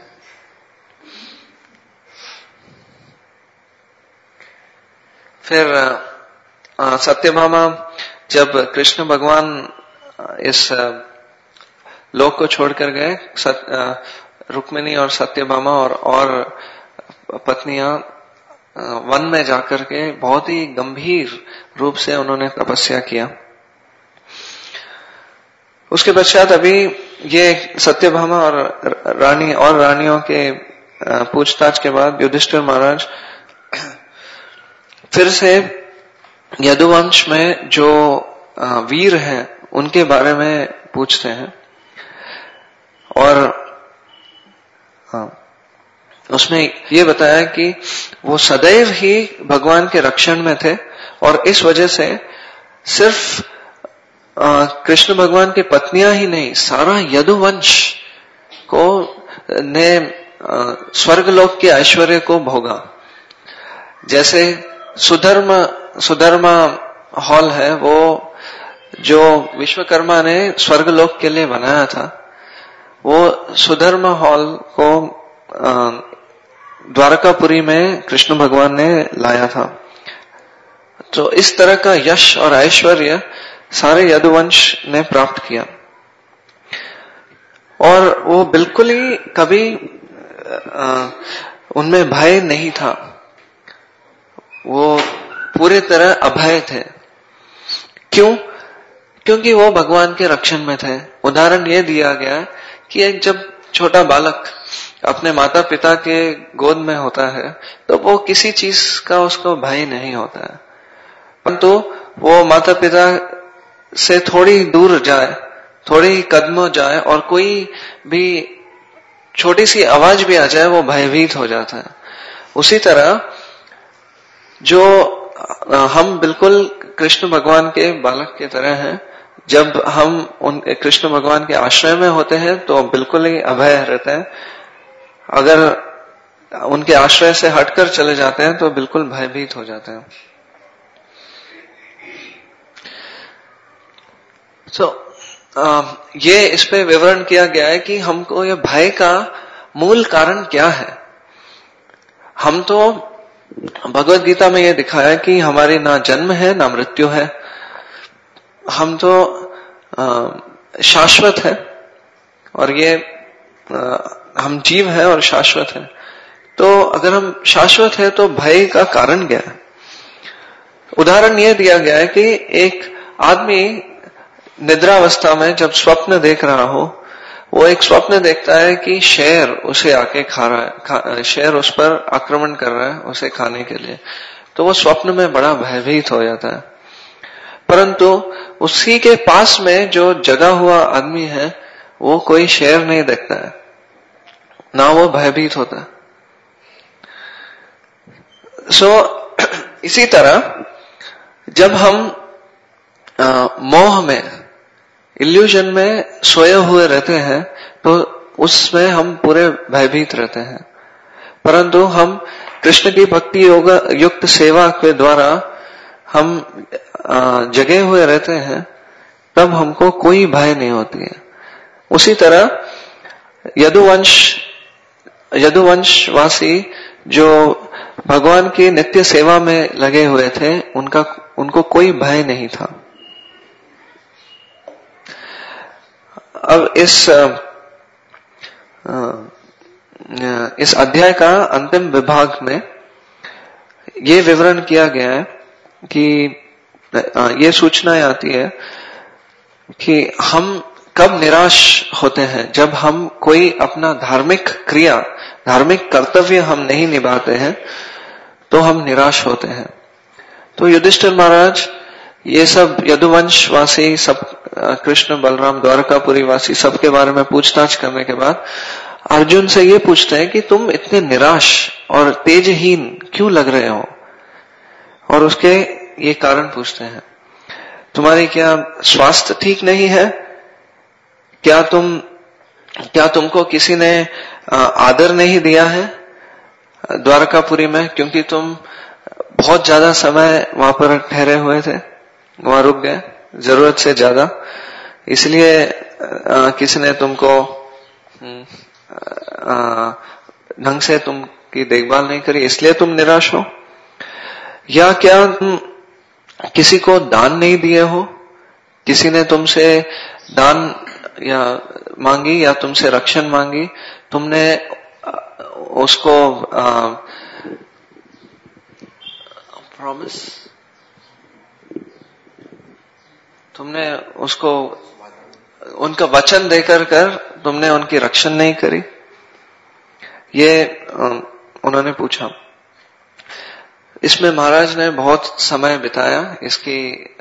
B: फिर सत्यभामा जब कृष्ण भगवान इस लोक को छोड़कर गए, रुक्मिणी और सत्यभामा और और पत्नियां वन में जाकर के बहुत ही गंभीर रूप से उन्होंने तपस्या किया। उसके पश्चात अभी ये सत्यभामा और रानी और रानियों के पूछताछ के बाद युधिष्ठिर महाराज फिर से यदुवंश में जो वीर हैं उनके बारे में पूछते हैं और उसमें ये बताया कि वो सदैव ही भगवान के रक्षण में थे और इस वजह से सिर्फ कृष्ण भगवान की पत्नियां ही नहीं, सारा यदुवंश को ने स्वर्गलोक के ऐश्वर्य को भोगा। जैसे सुधर्म सुधर्मा हॉल है, वो जो विश्वकर्मा ने स्वर्गलोक के लिए बनाया था, वो सुधर्मा हॉल को द्वारकापुरी में कृष्ण भगवान ने लाया था। तो इस तरह का यश और ऐश्वर्य सारे यदुवंश ने प्राप्त किया और वो बिल्कुल ही कभी आ, उनमें भय नहीं था, वो पूरे तरह अभय थे। क्यों? क्योंकि वो भगवान के रक्षण में थे। उदाहरण ये दिया गया कि एक जब छोटा बालक अपने माता पिता के गोद में होता है तो वो किसी चीज का उसको भय नहीं होता है, परंतु वो माता पिता से थोड़ी दूर जाए, थोड़ी कदमों जाए और कोई भी छोटी सी आवाज भी आ जाए वो भयभीत हो जाता है। उसी तरह जो हम बिल्कुल कृष्ण भगवान के बालक की तरह हैं, जब हम उन कृष्ण भगवान के आश्रय में होते हैं तो बिल्कुल ही अभय रहते हैं। अगर उनके आश्रय से हटकर चले जाते हैं तो बिल्कुल भयभीत हो जाते हैं। तो so, ये इस पे विवरण किया गया है कि हमको ये भय का मूल कारण क्या है। हम तो भगवत गीता में ये दिखाया कि हमारी ना जन्म है ना मृत्यु है, हम तो शाश्वत है और ये आ, हम जीव है और शाश्वत है। तो अगर हम शाश्वत है तो भय का कारण क्या है? उदाहरण यह दिया गया है कि एक आदमी निद्रावस्था में जब स्वप्न देख रहा हो, वो एक स्वप्न देखता है कि शेर उसे आके खा रहा है, खा, शेर उस पर आक्रमण कर रहा है उसे खाने के लिए, तो वो स्वप्न में बड़ा भयभीत हो जाता है। परंतु उसी के पास में जो जगा हुआ आदमी है वो कोई शेर नहीं देखता है, ना वो भयभीत होता है। सो so, इसी तरह जब हम आ, मोह में, इल्यूजन में सोए हुए रहते हैं तो उसमें हम पूरे भयभीत रहते हैं। परंतु हम कृष्ण की भक्ति योग युक्त सेवा के द्वारा हम जगे हुए रहते हैं, तब हमको कोई भय नहीं होती है। उसी तरह यदुवंश यदुवंशवासी जो भगवान की नित्य सेवा में लगे हुए थे, उनका उनको कोई भय नहीं था। अब इस इस अध्याय का अंतिम विभाग में ये विवरण किया गया है कि ये सूचनाएं आती है कि हम कब निराश होते हैं। जब हम कोई अपना धार्मिक क्रिया, धार्मिक कर्तव्य हम नहीं निभाते हैं, तो हम निराश होते हैं। तो युधिष्ठिर महाराज ये सब यदुवंशवासी, सब कृष्ण बलराम द्वारकापुरी वासी, सबके बारे में पूछताछ करने के बाद अर्जुन से ये पूछते हैं कि तुम इतने निराश और तेजहीन क्यों लग रहे हो, और उसके ये कारण पूछते हैं। तुम्हारी क्या स्वास्थ्य ठीक नहीं है? क्या तुम क्या तुमको किसी ने आदर नहीं दिया है द्वारकापुरी में, क्योंकि तुम बहुत ज्यादा समय वहां पर ठहरे हुए थे, वहां रुक गए जरूरत से ज्यादा, इसलिए किसी ने तुमको ढंग से तुमकी देखभाल नहीं करी, इसलिए तुम निराश हो? या क्या तुम किसी को दान नहीं दिए हो, किसी ने तुमसे दान या मांगी या तुमसे रक्षण मांगी, तुमने उसको प्रॉमिस तुमने उसको उनका वचन देकर कर तुमने उनकी रक्षण नहीं करी, ये उन्होंने पूछा। इसमें महाराज ने बहुत समय बिताया इसकी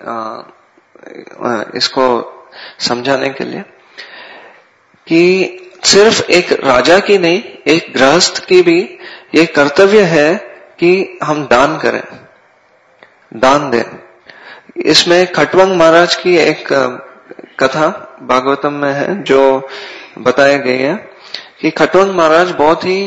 B: इसको समझाने के लिए कि सिर्फ एक राजा की नहीं, एक गृहस्थ की भी ये कर्तव्य है कि हम दान करें, दान दें। इसमें खट्वंग महाराज की एक कथा भागवतम में है जो बताई गई है कि खट्वंग महाराज बहुत ही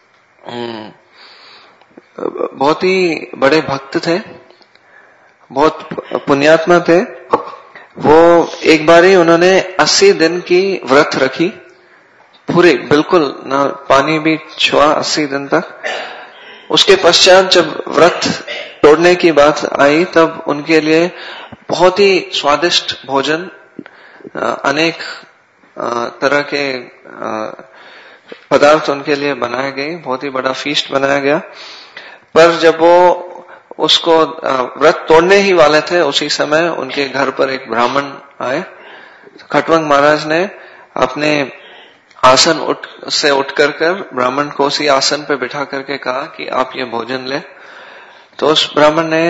B: बहुत ही बड़े भक्त थे, बहुत पुण्यात्मा थे। वो एक बार ही उन्होंने अस्सी दिन की व्रत रखी, पूरी बिल्कुल ना पानी भी छुआ अस्सी दिन तक। उसके पश्चात जब व्रत तोड़ने की बात आई, तब उनके लिए बहुत ही स्वादिष्ट भोजन, अनेक तरह के पदार्थ उनके लिए बनाए गए, बहुत ही बड़ा फीस्ट बनाया गया। पर जब वो उसको व्रत तोड़ने ही वाले थे, उसी समय उनके घर पर एक ब्राह्मण आए। खट्वंग महाराज ने अपने आसन उठ से उठ कर कर ब्राह्मण को उसी आसन पे बिठा करके कहा कि आप ये भोजन ले। तो उस ब्राह्मण ने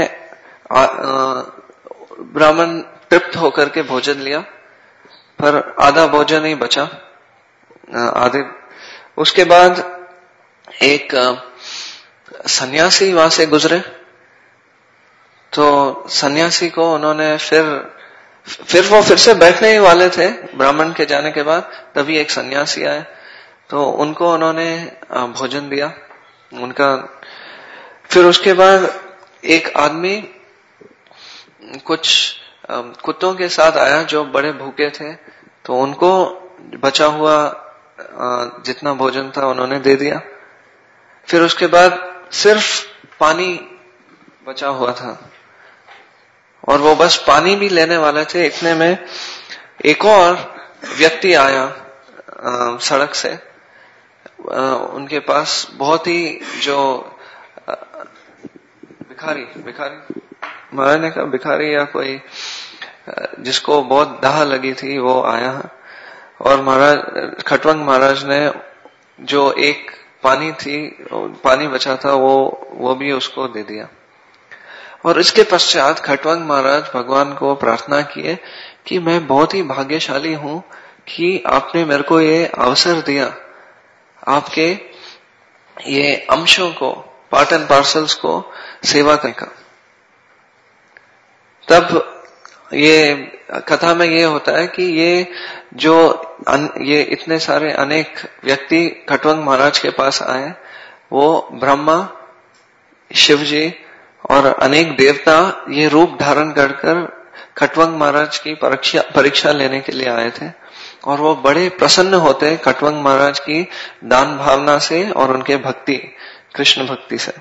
B: ब्राह्मण तृप्त होकर के भोजन लिया, पर आधा भोजन ही बचा, आधे। उसके बाद एक सन्यासी वहां से गुजरे, तो सन्यासी को उन्होंने फिर फिर वो फिर से बैठने ही वाले थे ब्राह्मण के जाने के बाद, तभी एक सन्यासी आए, तो उनको उन्होंने भोजन दिया उनका। फिर उसके बाद एक आदमी कुछ कुत्तों के साथ आया जो बड़े भूखे थे, तो उनको बचा हुआ जितना भोजन था उन्होंने दे दिया। फिर उसके बाद सिर्फ पानी बचा हुआ था और वो बस पानी भी लेने वाले थे, इतने में एक और व्यक्ति आया आ, सड़क से। आ, उनके पास बहुत ही जो आ, भिखारी भिखारी महाराज ने कहा भिखारी या कोई जिसको बहुत दाह लगी थी वो आया, और महाराज खट्वंग महाराज ने जो एक पानी थी पानी बचा था वो वो भी उसको दे दिया। और इसके पश्चात खट्वंग महाराज भगवान को प्रार्थना किए कि मैं बहुत ही भाग्यशाली हूं कि आपने मेरे को ये अवसर दिया, आपके ये अंशों को, पार्ट एंड पार्सल्स को सेवा करने का। तब ये कथा में ये होता है कि ये जो ये इतने सारे अनेक व्यक्ति खट्वंग महाराज के पास आए, वो ब्रह्मा, शिव जी और अनेक देवता ये रूप धारण कर कर खट्वंग महाराज की परीक्षा परीक्षा लेने के लिए आए थे, और वो बड़े प्रसन्न होते खट्वंग महाराज की दान भावना से और उनके भक्ति, कृष्ण भक्ति से।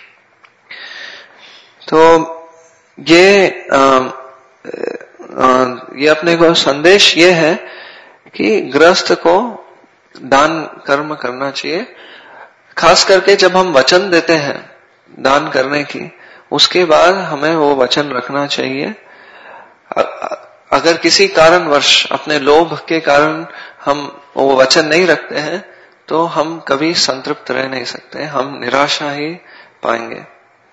B: तो ये आ, आ, ये अपने को संदेश ये है कि गृहस्थ को दान कर्म करना चाहिए, खास करके जब हम वचन देते हैं दान करने की, उसके बाद हमें वो वचन रखना चाहिए। अगर किसी कारणवश अपने लोभ के कारण हम वो वचन नहीं रखते हैं तो हम कभी संतृप्त रह नहीं सकते, हम निराशा ही पाएंगे।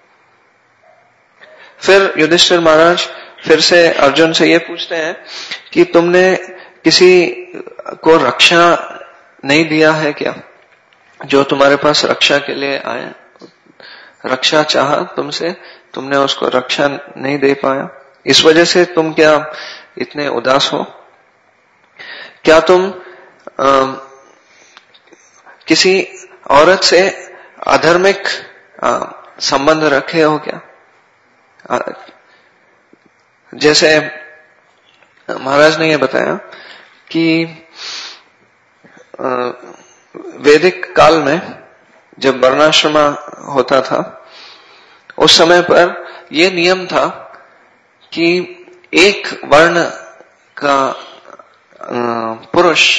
B: फिर युधिष्ठिर महाराज फिर से अर्जुन से ये पूछते हैं कि तुमने किसी को रक्षा नहीं दिया है क्या? जो तुम्हारे पास रक्षा के लिए आए, रक्षा चाहा तुमसे, तुमने उसको रक्षा नहीं दे पाया, इस वजह से तुम क्या इतने उदास हो? क्या तुम आ, किसी औरत से अधर्मिक संबंध रखे हो क्या? आ, जैसे महाराज ने यह बताया कि आ, वैदिक काल में जब वर्णाश्रम होता था, उस समय पर यह नियम था कि एक वर्ण का पुरुष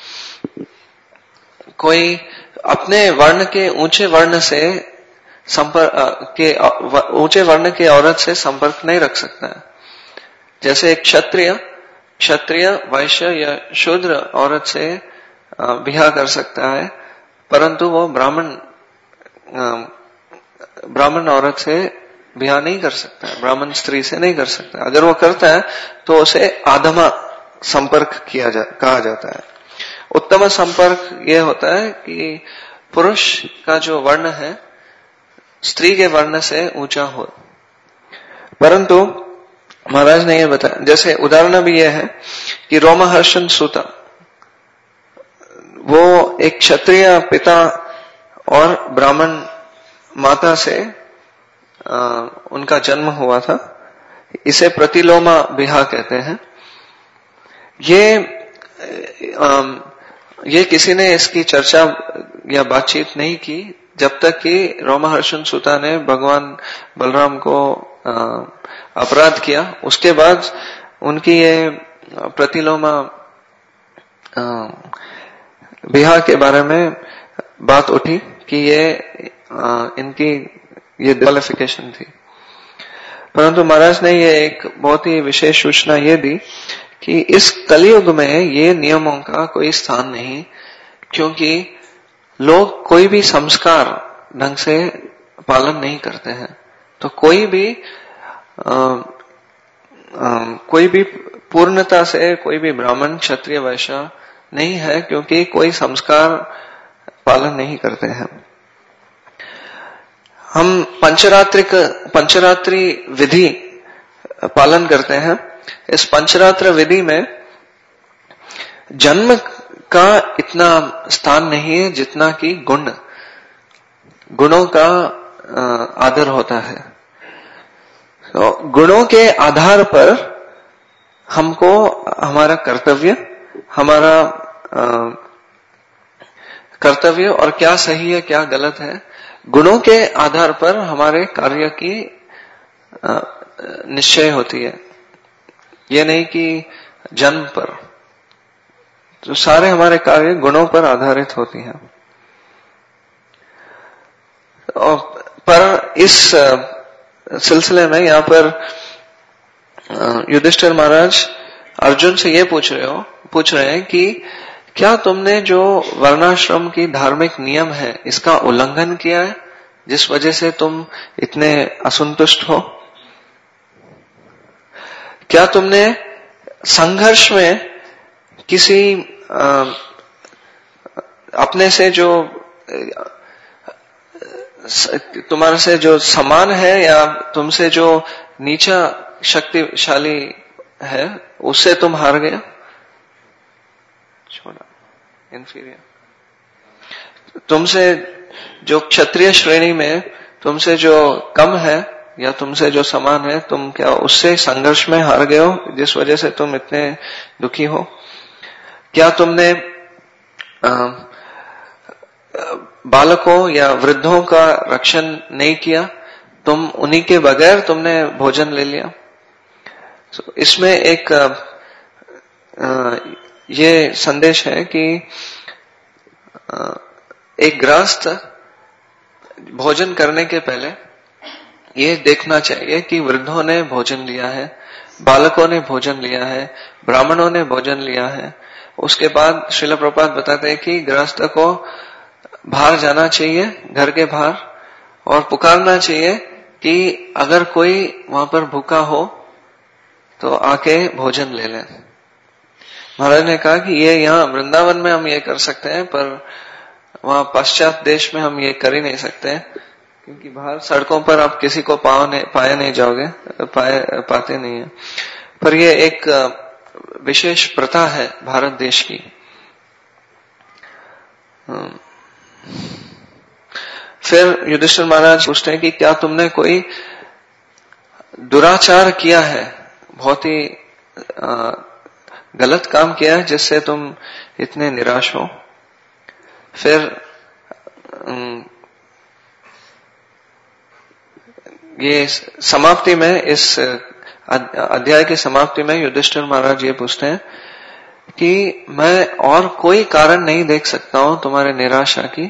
B: कोई अपने वर्ण के ऊंचे वर्ण से संपर्क के ऊंचे वर्ण के औरत से संपर्क नहीं रख सकता है। जैसे एक क्षत्रिय क्षत्रिय वैश्य या शूद्र औरत से ब्याह कर सकता है, परंतु वो ब्राह्मण ब्राह्मण औरत से ब्याह नहीं कर सकता है, ब्राह्मण स्त्री से नहीं कर सकता। अगर वो करता है तो उसे आधमा संपर्क किया जा, कहा जाता है। उत्तम संपर्क यह होता है कि पुरुष का जो वर्ण है स्त्री के वर्ण से ऊंचा हो। परंतु महाराज ने यह बताया, जैसे उदाहरण भी यह है कि रोमहर्षण सूता, वो एक क्षत्रिय पिता और ब्राह्मण माता से आ, उनका जन्म हुआ था। इसे प्रतिलोमा विवाह कहते हैं। ये आ, ये किसी ने इसकी चर्चा या बातचीत नहीं की जब तक कि रोमहर्षण सूता ने भगवान बलराम को आ, अपराध किया। उसके बाद उनकी ये प्रतिलोमा विवाह के बारे में बात उठी कि ये आ, इनकी ये डिस्क्वालिफिकेशन थी। परंतु महाराज ने ये एक बहुत ही विशेष सूचना ये दी कि इस कलयुग में ये नियमों का कोई स्थान नहीं, क्योंकि लोग कोई भी संस्कार ढंग से पालन नहीं करते हैं। तो कोई भी आ, आ, कोई भी पूर्णता से कोई भी ब्राह्मण क्षत्रिय वैश्य नहीं है, क्योंकि कोई संस्कार पालन नहीं करते हैं। हम पंचरात्रिक पंचरात्रि विधि पालन करते हैं। इस पंचरात्र विधि में जन्म का इतना स्थान नहीं है जितना कि गुण गुणों का आदर होता है। तो गुणों के आधार पर हमको हमारा कर्तव्य हमारा कर्तव्य और क्या सही है क्या गलत है, गुणों के आधार पर हमारे कार्य की निश्चय होती है। यह नहीं कि जन्म पर। तो सारे हमारे कार्य गुणों पर आधारित होती हैं। पर इस सिलसिले में यहाँ पर युधिष्ठिर महाराज अर्जुन से ये पूछ रहे हो पूछ रहे हैं कि क्या तुमने जो वर्णाश्रम की धार्मिक नियम है इसका उल्लंघन किया है, जिस वजह से तुम इतने असंतुष्ट हो? क्या तुमने संघर्ष में किसी आ, अपने से जो तुम्हारे से जो समान है या तुमसे जो नीचा शक्तिशाली है उससे तुम हार गया? छोड़ा, इंफीरियर। तुमसे जो क्षत्रिय श्रेणी में तुमसे जो कम है या तुमसे जो समान है, तुम क्या उससे संघर्ष में हार गए हो जिस वजह से तुम इतने दुखी हो? क्या तुमने आ, बालकों या वृद्धों का रक्षण नहीं किया? तुम उन्हीं के बगैर तुमने भोजन ले लिया। so, इसमें एक आ, आ, ये संदेश है कि आ, एक गृहस्थ भोजन करने के पहले ये देखना चाहिए कि वृद्धों ने भोजन लिया है, बालकों ने भोजन लिया है, ब्राह्मणों ने भोजन लिया है। उसके बाद श्रील प्रभुपाद बताते हैं कि गृहस्थ को बाहर जाना चाहिए, घर के बाहर, और पुकारना चाहिए कि अगर कोई वहां पर भूखा हो तो आके भोजन ले लें। महाराज ने कहा कि ये यहाँ वृंदावन में हम ये कर सकते हैं, पर वहां पश्चात देश में हम ये कर ही नहीं सकते हैं, क्योंकि बाहर सड़कों पर आप किसी को पाए पाए नहीं जाओगे, पाए पाते नहीं है। पर ये एक विशेष प्रथा है भारत देश की। फिर युधिष्ठिर महाराज पूछते हैं कि क्या तुमने कोई दुराचार किया है, बहुत ही गलत काम किया है जिससे तुम इतने निराश हो? फिर ये समाप्ति में, इस अध्याय की समाप्ति में युधिष्ठिर महाराज ये पूछते हैं कि मैं और कोई कारण नहीं देख सकता हूं तुम्हारे निराशा की।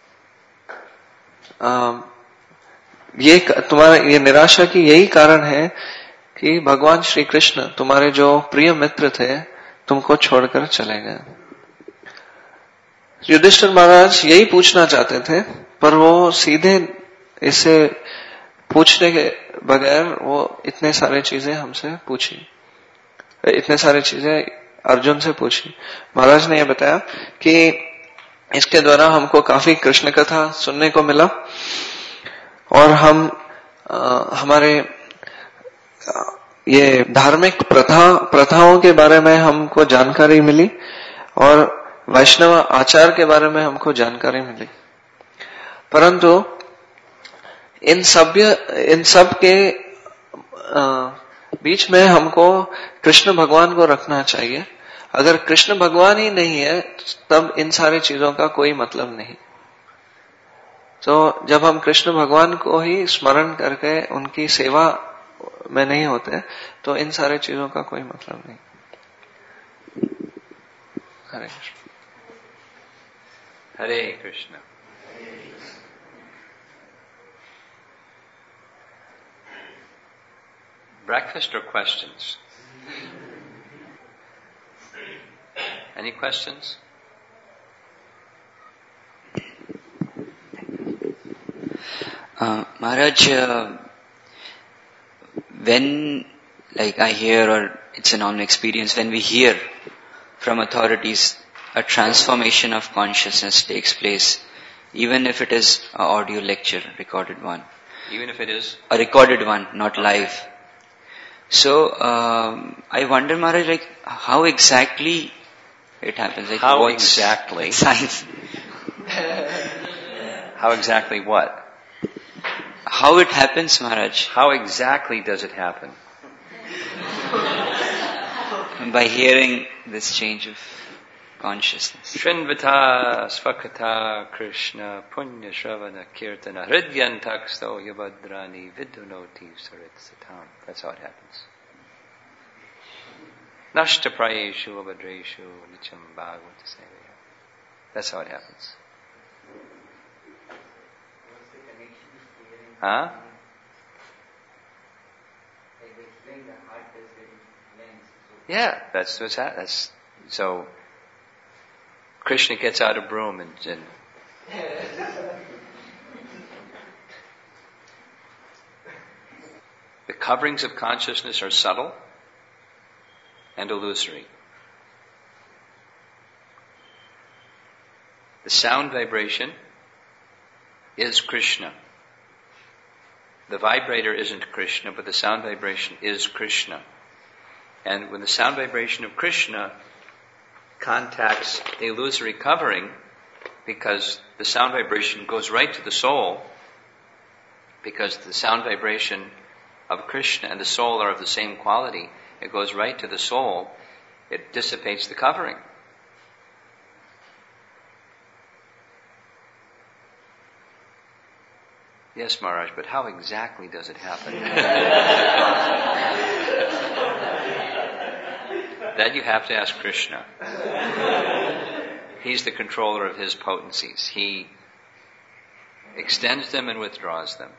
B: आ, ये तुम्हारा ये निराशा की यही कारण है कि भगवान श्री कृष्ण, तुम्हारे जो प्रिय मित्र थे, तुमको छोड़कर चले गए। युधिष्ठिर महाराज यही पूछना चाहते थे, पर वो सीधे इसे पूछने के बगैर वो इतने सारे चीजें हमसे पूछी, इतने सारे चीजें अर्जुन से पूछी। महाराज ने यह बताया कि इसके द्वारा हमको काफी कृष्ण कथा सुनने को मिला, और हम आ, हमारे आ, ये धार्मिक प्रथा प्रथाओं के बारे में हमको जानकारी मिली, और वैष्णव आचार के बारे में हमको जानकारी मिली। परंतु इन सब इन सब के बीच में हमको कृष्ण भगवान को रखना चाहिए। अगर कृष्ण भगवान ही नहीं है तब इन सारी चीजों का कोई मतलब नहीं। तो जब हम कृष्ण भगवान को ही स्मरण करके उनकी सेवा में नहीं होते तो इन सारे चीजों का कोई मतलब नहीं। हरे कृष्ण।
A: हरे Krishna. Breakfast or questions? Any questions?
C: Uh, Maharaj, uh, when, like I hear, or it's a normal experience, when we hear from authorities, a transformation of consciousness takes place, even if it is an audio lecture, recorded one.
A: Even if it is?
C: A recorded one, not live. So, um, I wonder, Maharaj, like, how exactly it happens? Like,
A: how exactly?
C: Science.
A: How exactly what?
C: How it happens, Maharaj?
A: How exactly does it happen?
C: By hearing this change of consciousness.
A: Shrinvata svakata Krishna punya shravana kirtana hridyantaksto yavadrani vidunoti saritsatam. That's how it happens. Nashta prayeshu avadreshu nicham bhagavata sevaya. That's how it happens. Huh? Yeah, that's what's happening. That's, so Krishna gets out a broom and, and the coverings of consciousness are subtle and illusory. The sound vibration is Krishna. The vibrator isn't Krishna, but the sound vibration is Krishna. And when the sound vibration of Krishna contacts the illusory covering, because the sound vibration goes right to the soul, because the sound vibration of Krishna and the soul are of the same quality, it goes right to the soul, it dissipates the covering. Yes, Maharaj, but how exactly does it happen? That you have to ask Krishna. He's the controller of his potencies. He extends them and withdraws them.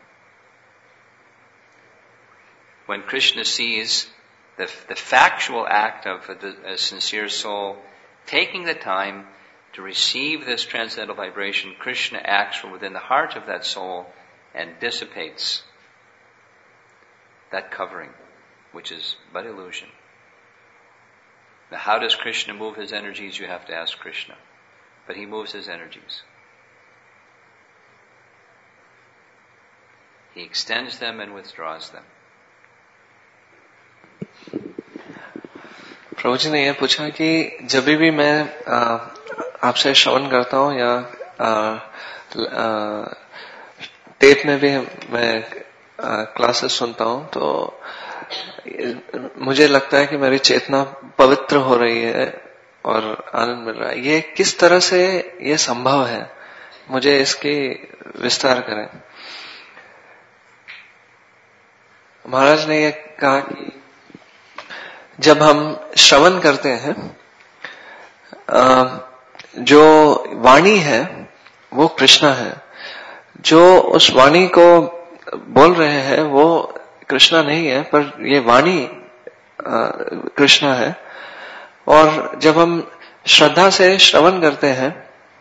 A: When Krishna sees the, the factual act of a, a sincere soul taking the time to receive this transcendental vibration, Krishna acts from within the heart of that soul and dissipates that covering, which is but illusion. Now, how does Krishna move his energies? You have to ask Krishna. But he moves his energies. He extends them and withdraws them.
B: प्रभु जी ने यह पूछा कि जब भी मैं आपसे श्रवण करता हूँ या टेप में भी मैं क्लासेस सुनता हूँ तो मुझे लगता है कि मेरी चेतना पवित्र हो रही है और आनंद मिल रहा है. ये किस तरह से ये संभव है, मुझे इसकी विस्तार करें. महाराज ने ये कहा कि जब हम श्रवण करते हैं, जो वाणी है वो कृष्णा है, जो उस वाणी को बोल रहे हैं वो कृष्णा नहीं है, पर ये वाणी कृष्णा है. और जब हम श्रद्धा से श्रवण करते हैं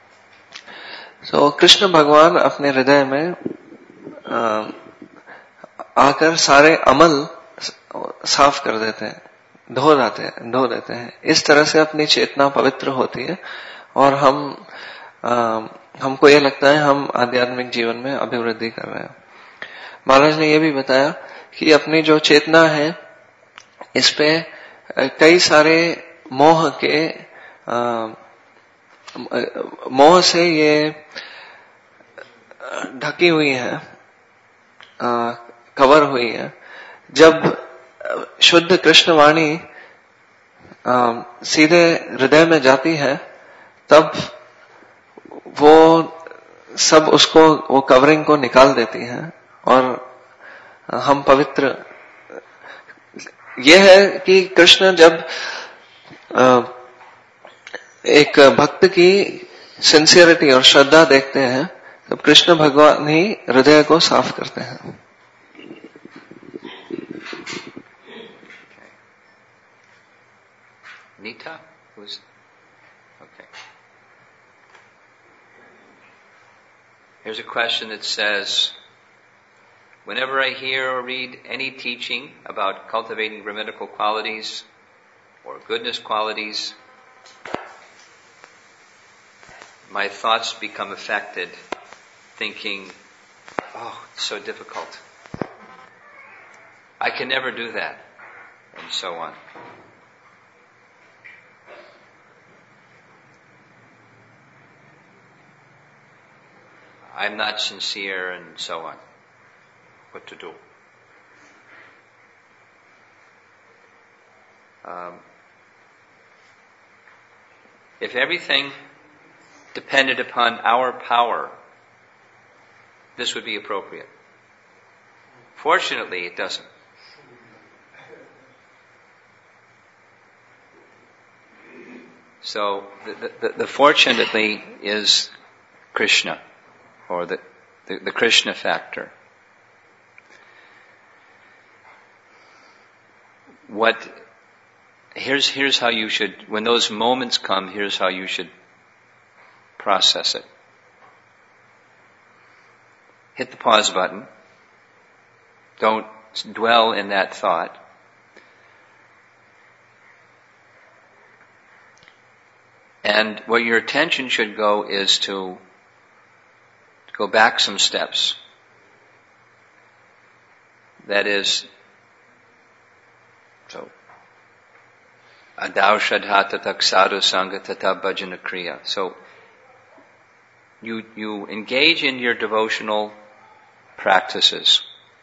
B: तो कृष्ण भगवान अपने हृदय में आकर सारे अमल साफ कर देते हैं, धो देते हैं धो देते हैं. इस तरह से अपनी चेतना पवित्र होती है और हम आ, हमको ये लगता है हम आध्यात्मिक जीवन में अभिवृद्धि कर रहे हैं. महाराज ने ये भी बताया कि अपनी जो चेतना है इस पे कई सारे मोह के आ, मोह से ये ढकी हुई है, आ, कवर हुई है. जब शुद्ध कृष्ण वाणी सीधे हृदय में जाती है तब वो सब उसको वो कवरिंग को निकाल देती है और हम पवित्र. यह है कि कृष्ण जब एक भक्त की सिंसियरिटी और श्रद्धा देखते हैं तब कृष्ण भगवान ही हृदय को साफ करते हैं.
A: Nita, who's okay. Here's a question that says, whenever I hear or read any teaching about cultivating brahminical qualities or goodness qualities, my thoughts become affected, thinking, oh, it's so difficult. I can never do that, and so on. I'm not sincere, and so on. What to do? Um, if everything depended upon our power, this would be appropriate. Fortunately, it doesn't. So, the, the, the fortunately is Krishna, or the, the, the Krishna factor. What, here's, here's how you should, when those moments come, here's how you should process it. Hit the pause button. Don't dwell in that thought. And where your attention should go is to go back some steps. That is, so Adau Shraddha Tatak Sadhu Sangha Tata Bhajana Kriya. So, you, you engage in your devotional practices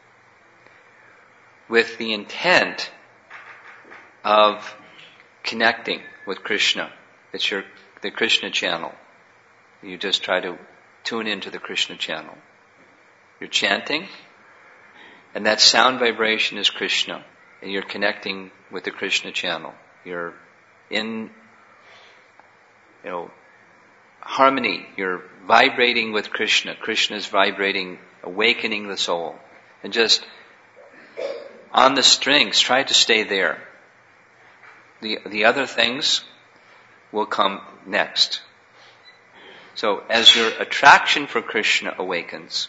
A: with the intent of connecting with Krishna. It's your, the Krishna channel. You just try to tune into the Krishna channel. You're chanting, and that sound vibration is Krishna, and you're connecting with the Krishna channel. You're in, you know, harmony. You're vibrating with Krishna. Krishna is vibrating, awakening the soul. And just on the strings, try to stay there. The, the other things will come next. So as your attraction for Krishna awakens,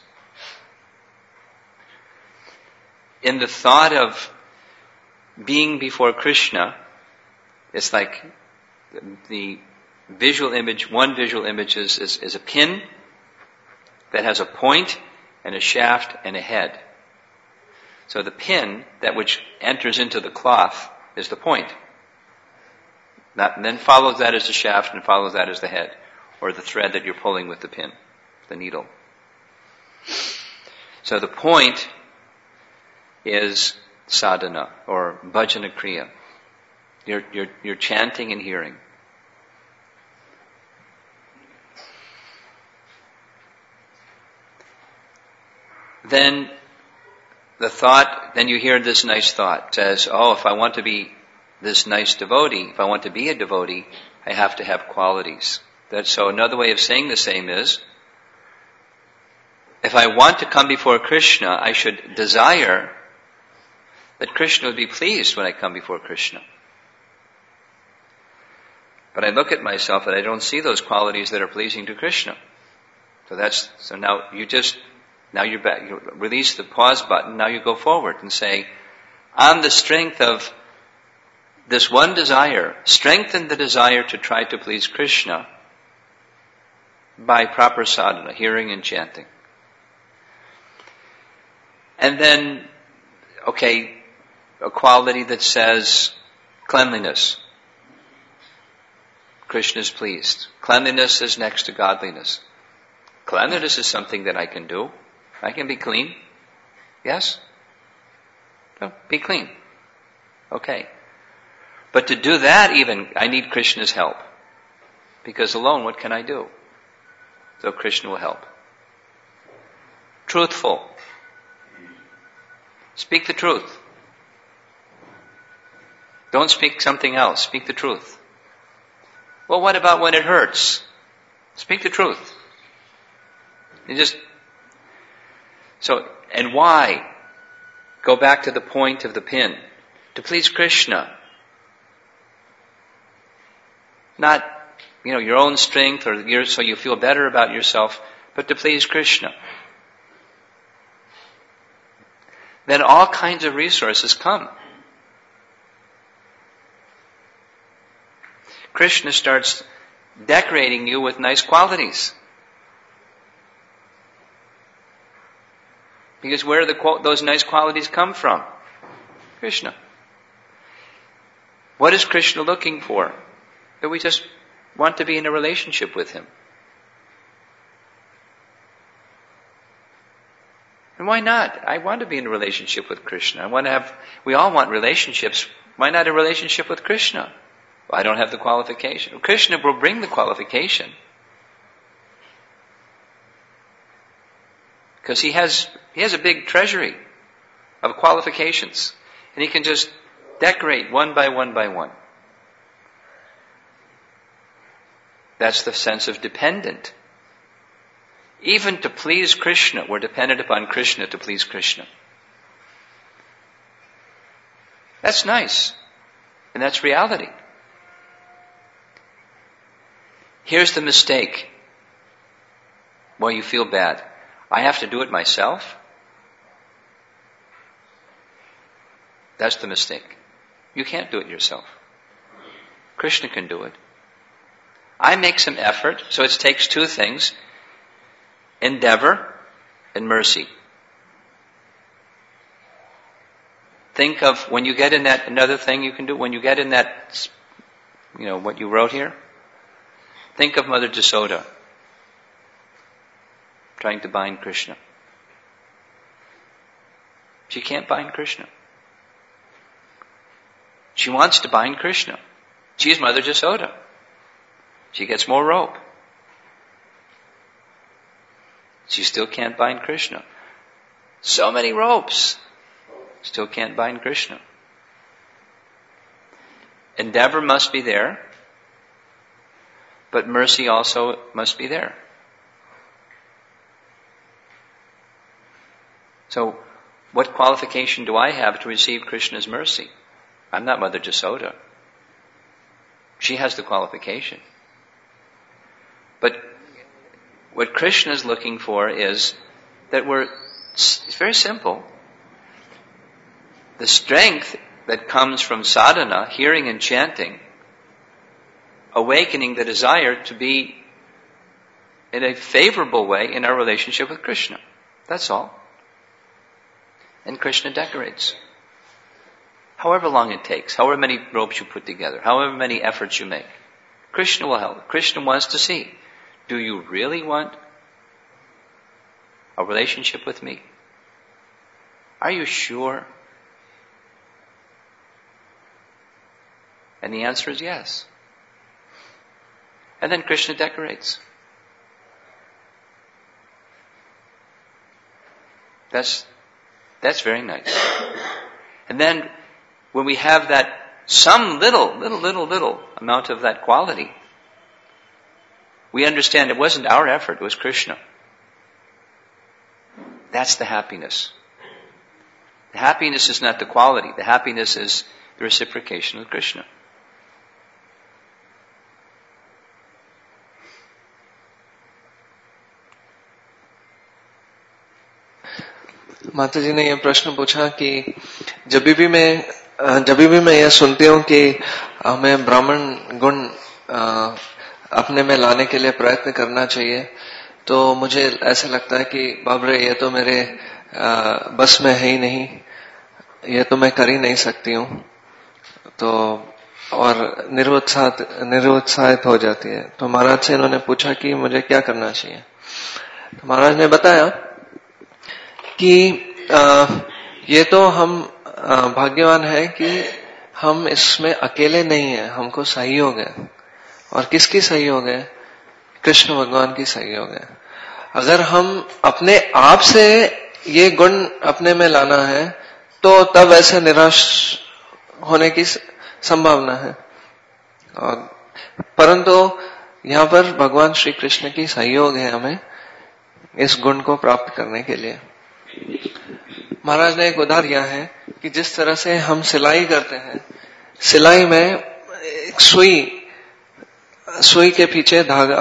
A: in the thought of being before Krishna, it's like the visual image, one visual image is, is, is a pin that has a point and a shaft and a head. So the pin, that which enters into the cloth, is the point. That, and then follows that as the shaft and follows that as the head, or the thread that you're pulling with the pin, the needle. So the point is sadhana, or bhajana kriya. You're, you're, you're chanting and hearing. Then the thought, then you hear this nice thought, says, oh, if I want to be this nice devotee, if I want to be a devotee, I have to have qualities. That, so another way of saying the same is, if I want to come before Krishna, I should desire that Krishna would be pleased when I come before Krishna. But I look at myself and I don't see those qualities that are pleasing to Krishna. So that's, so now you just, now you're back, you release the pause button, now you go forward and say, on the strength of this one desire, strengthen the desire to try to please Krishna by proper sadhana, hearing and chanting. And then, okay, a quality that says cleanliness. Krishna is pleased. Cleanliness is next to godliness. Cleanliness is something that I can do. I can be clean. Yes? No, be clean. Okay. But to do that even, I need Krishna's help. Because alone, what can I do? So Krishna will help. Truthful. Speak the truth. Don't speak something else. Speak the truth. Well, what about when it hurts? Speak the truth. You just, so, and why? Go back to the point of the pin. To please Krishna. Not, you know, your own strength or your, so you feel better about yourself, but to please Krishna. Then all kinds of resources come. Krishna starts decorating you with nice qualities. Because where do the, those nice qualities come from? Krishna. What is Krishna looking for? That we just want to be in a relationship with Him. And why not? I want to be in a relationship with Krishna. I want to have, we all want relationships. Why not a relationship with Krishna? Well, I don't have the qualification. Krishna will bring the qualification. Because he has, he has a big treasury of qualifications. And he can just decorate one by one by one. That's the sense of dependent. Even to please Krishna, we're dependent upon Krishna to please Krishna. That's nice. And that's reality. Here's the mistake. Well, you feel bad. I have to do it myself? That's the mistake. You can't do it yourself. Krishna can do it. I make some effort, so it takes two things. Endeavor and mercy. Think of when you get in that, another thing you can do, when you get in that you know, what you wrote here? Think of Mother Jasoda trying to bind Krishna. She can't bind Krishna. She wants to bind Krishna. She's Mother Jasoda. She gets more rope. She still can't bind Krishna. So many ropes. Still can't bind Krishna. Endeavor must be there, but mercy also must be there. So, what qualification do I have to receive Krishna's mercy? I'm not Mother Jasoda. She has the qualification. But what Krishna is looking for is that we're, it's very simple. The strength that comes from sadhana, hearing and chanting, awakening the desire to be in a favorable way in our relationship with Krishna. That's all. And Krishna decorates. However long it takes, however many ropes you put together, however many efforts you make, Krishna will help. Krishna wants to see, do you really want a relationship with me? Are you sure? And the answer is yes. And then Krishna decorates. That's, that's very nice. And then when we have that some little, little, little, little amount of that quality, we understand it wasn't our effort, it was Krishna. That's the happiness. The happiness is not the quality. The happiness is the reciprocation of Krishna.
B: माता जी ने ये प्रश्न पूछा कि जब भी मैं जब भी मैं ये सुनती हूँ कि हमें ब्राह्मण गुण अपने में लाने के लिए प्रयत्न करना चाहिए, तो मुझे ऐसा लगता है कि बाप रे, ये तो मेरे बस में है ही नहीं, ये तो मैं कर ही नहीं सकती हूँ। तो और निरुत्साहित निरुत्साहित हो जाती है। तो महाराज से इन्होंने पूछा कि मुझे क्या करना चाहिए। तो महाराज ने बताया कि आ, ये तो हम आ, भाग्यवान है कि हम इसमें अकेले नहीं है, हमको सहयोग है। और किसकी सहयोग है? कृष्ण भगवान की सहयोग है। अगर हम अपने आप से ये गुण अपने में लाना है तो तब ऐसे निराश होने की संभावना है। और परंतु यहाँ पर भगवान श्री कृष्ण की सहयोग है हमें इस गुण को प्राप्त करने के लिए। महाराज ने एक उदाहरण दिया है कि जिस तरह से हम सिलाई करते हैं, सिलाई में एक सुई सुई के पीछे धागा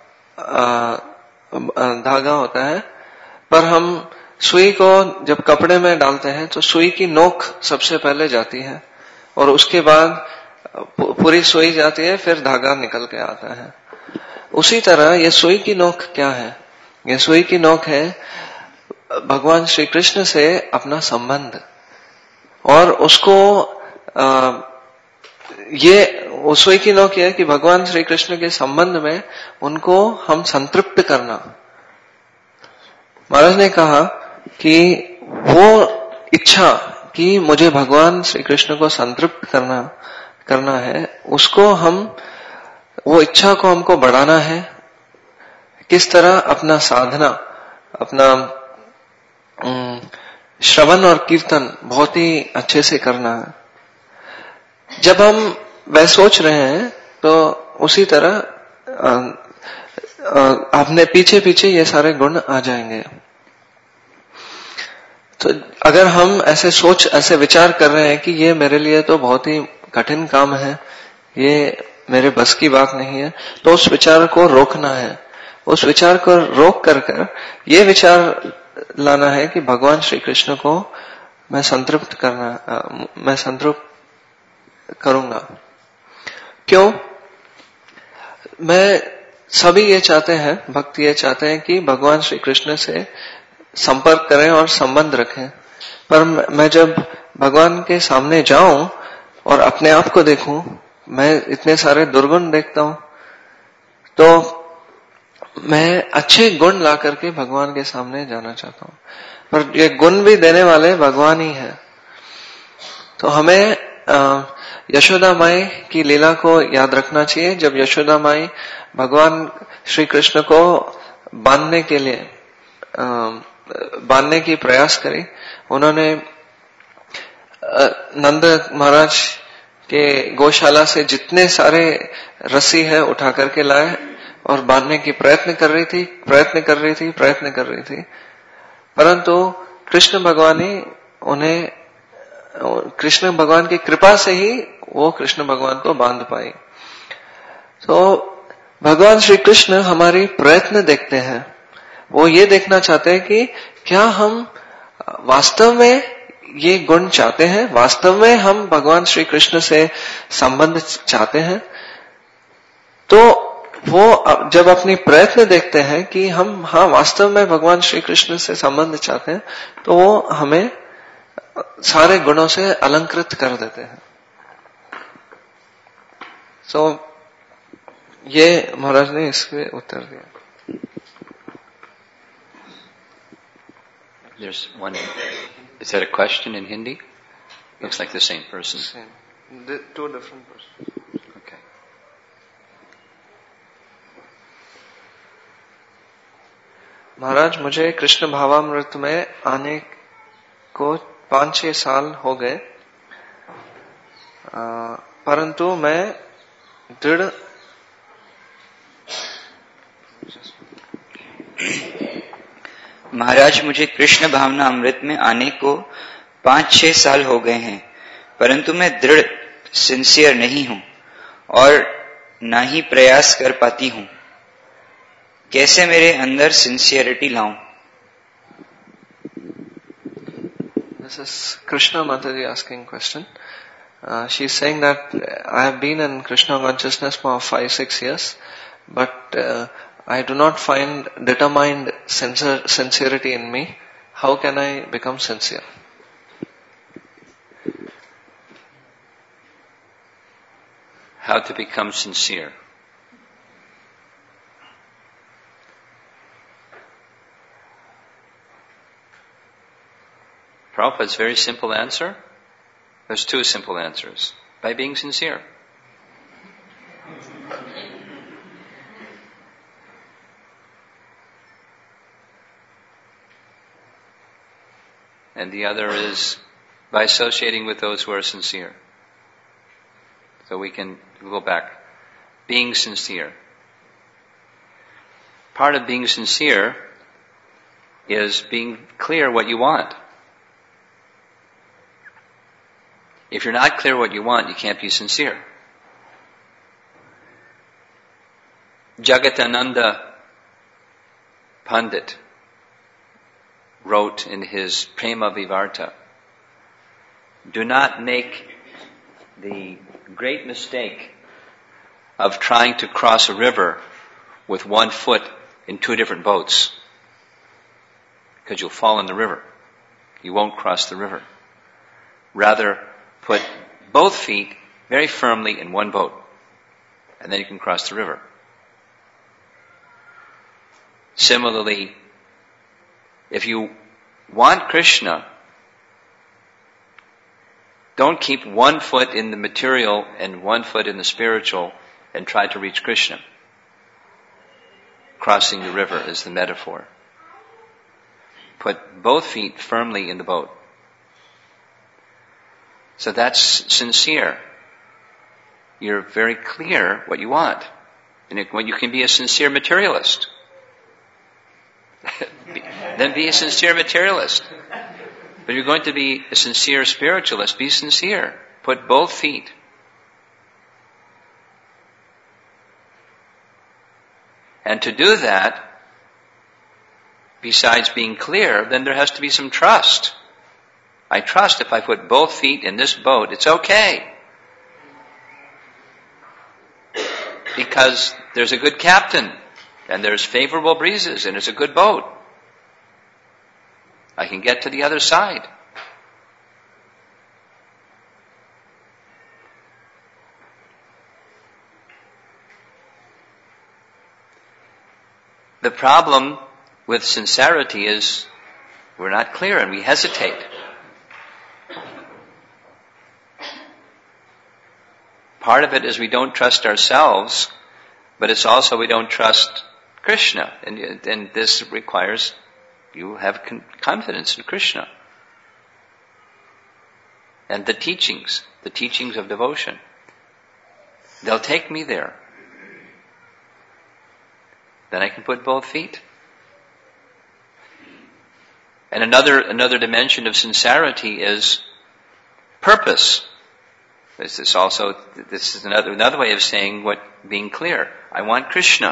B: धागा होता है, पर हम सुई को जब कपड़े में डालते हैं तो सुई की नोक सबसे पहले जाती है और उसके बाद पूरी सुई जाती है, फिर धागा निकल के आता है। उसी तरह ये सुई की नोक क्या है? ये सुई की नोक है भगवान श्री कृष्ण से अपना संबंध, और उसको आ, ये सुई की नोक है कि भगवान श्री कृष्ण के संबंध में उनको हम संतृप्त करना। महाराज ने कहा कि वो इच्छा कि मुझे भगवान श्री कृष्ण को संतृप्त करना करना है, उसको हम वो इच्छा को हमको बढ़ाना है। किस तरह? अपना साधना, अपना श्रवण और कीर्तन बहुत ही अच्छे से करना है। जब हम वह सोच रहे हैं तो उसी तरह अपने पीछे पीछे ये सारे गुण आ जाएंगे। तो अगर हम ऐसे सोच ऐसे विचार कर रहे हैं कि ये मेरे लिए तो बहुत ही कठिन काम है, ये मेरे बस की बात नहीं है, तो उस विचार को रोकना है। उस विचार को रोक कर कर ये विचार लाना है कि भगवान श्री कृष्ण को मैं संतृप्त करना, मैं संतृप्त करूंगा। क्यों? मैं सभी ये चाहते हैं, भक्त ये चाहते हैं कि भगवान श्री कृष्ण से संपर्क करें और संबंध रखें, पर मैं जब भगवान के सामने जाऊं और अपने आप को देखूं, मैं इतने सारे दुर्गुण देखता हूं, तो मैं अच्छे गुण ला करके भगवान के सामने जाना चाहता हूं, पर ये गुण भी देने वाले भगवान ही है। तो हमें यशोदा माई की लीला को याद रखना चाहिए। जब यशोदा माई भगवान श्री कृष्ण को बांधने के लिए बांधने की प्रयास करी, उन्होंने नंद महाराज के गौशाला से जितने सारे रस्सी है उठा करके लाए और बांधने की प्रयत्न कर रही थी प्रयत्न कर रही थी प्रयत्न कर रही थी परंतु कृष्ण भगवान ही उन्हें कृष्ण भगवान की कृपा से ही वो कृष्ण भगवान को बांध पाई। तो भगवान श्री कृष्ण हमारी प्रयत्न देखते हैं। वो ये देखना चाहते हैं कि क्या हम वास्तव में ये गुण चाहते हैं, वास्तव में हम भगवान श्री कृष्ण से संबंध चाहते हैं। तो वो जब अपनी प्रयत्न देखते हैं कि हम हाँ वास्तव में भगवान श्री कृष्ण से संबंध चाहते हैं, तो वो हमें सारे गुणों से अलंकृत कर देते हैं। सो so, ये महाराज ने इसके उत्तर दिया।
A: There's one. Is that a question in Hindi? Looks like the same person.
B: Same. The, two different persons.
A: Okay.
B: महाराज, मुझे कृष्ण भावामृत में आने को पांच छह साल हो गए, परंतु मैं दृढ़
C: महाराज मुझे कृष्ण भावना अमृत में आने को पांच छह साल हो गए हैं, परंतु मैं दृढ़ सिंसियर नहीं हूं और ना ही प्रयास कर पाती हूं। कैसे मेरे अंदर सिंसियरिटी लाऊं?
B: This is Krishna Mataji asking question. Uh, she's saying that I have been in Krishna consciousness for five, six years, but uh, I do not find determined sincere, sincerity in me. How can I become sincere?
A: How to become sincere? Prabhupada's very simple answer. There's two simple answers. By being sincere. And the other is by associating with those who are sincere. So we can go back. Being sincere. Part of being sincere is being clear what you want. If you're not clear what you want, you can't be sincere. Jagatananda Pandit wrote in his Prema Vivarta, do not make the great mistake of trying to cross a river with one foot in two different boats, because you'll fall in the river. You won't cross the river. Rather, put both feet very firmly in one boat, and then you can cross the river. Similarly, if you want Krishna, don't keep one foot in the material and one foot in the spiritual and try to reach Krishna. Crossing the river is the metaphor. Put both feet firmly in the boat. So that's sincere. You're very clear what you want. And when you can be a sincere materialist, then be a sincere materialist. But if you're going to be a sincere spiritualist, be sincere. Put both feet. And to do that, besides being clear, then there has to be some trust. I trust if I put both feet in this boat, it's okay. Because there's a good captain, and there's favorable breezes, and it's a good boat. I can get to the other side. the problem with sincerity is we're not clear and we hesitate. Part of it is we don't trust ourselves, but it's also we don't trust Krishna. And, and this requires you have con- confidence in Krishna. And the teachings, the teachings of devotion. They'll take me there. Then I can put both feet. And another, another dimension of sincerity is purpose. This is also, this is another, another way of saying what, being clear. I want Krishna.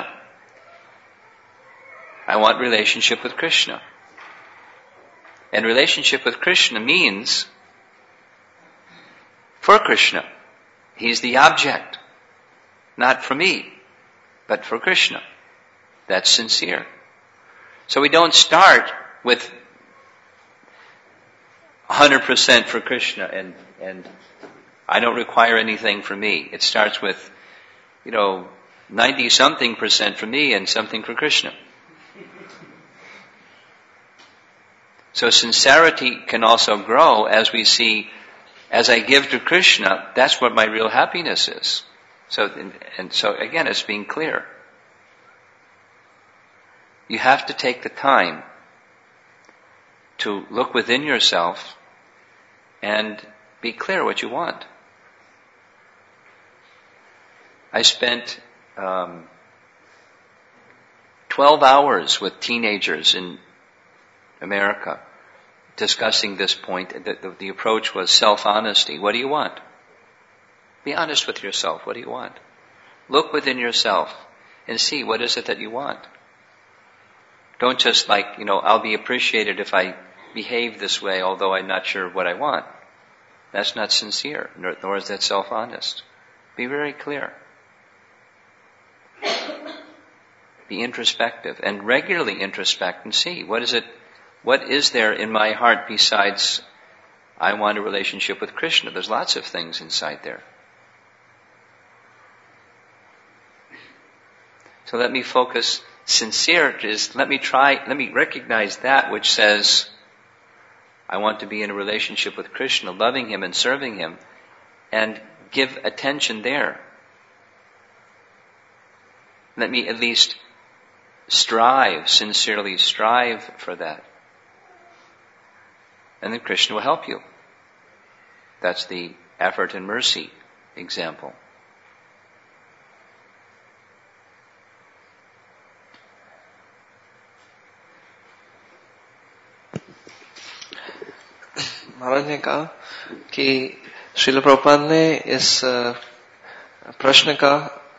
A: I want relationship with Krishna. And relationship with Krishna means for Krishna. He's the object. Not for me, but for Krishna. That's sincere. So we don't start with one hundred percent for Krishna and, and I don't require anything for me. It starts with, you know, ninety something percent for me and something for Krishna. So sincerity can also grow as we see, as I give to Krishna, that's what my real happiness is. So, and, and so again, it's being clear. You have to take the time to look within yourself and be clear what you want. I spent um, twelve hours with teenagers in America discussing this point. The, the, the approach was self-honesty. What do you want? Be honest with yourself. What do you want? Look within yourself and see what is it that you want. Don't just like, you know, I'll be appreciated if I behave this way, although I'm not sure what I want. That's not sincere, nor, nor is that self-honest. Be very clear. Be introspective and regularly introspect and see what is it, what is there in my heart besides I want a relationship with Krishna. There's lots of things inside there. So let me focus. Sincere is, let me try, let me recognize that which says, I want to be in a relationship with Krishna, loving Him and serving Him, and give attention there. Let me at least strive, sincerely strive for that. And then Krishna will help you. That's the effort and mercy example.
B: महाराज ने कहा कि श्रील प्रभुपाद ने इस प्रश्न का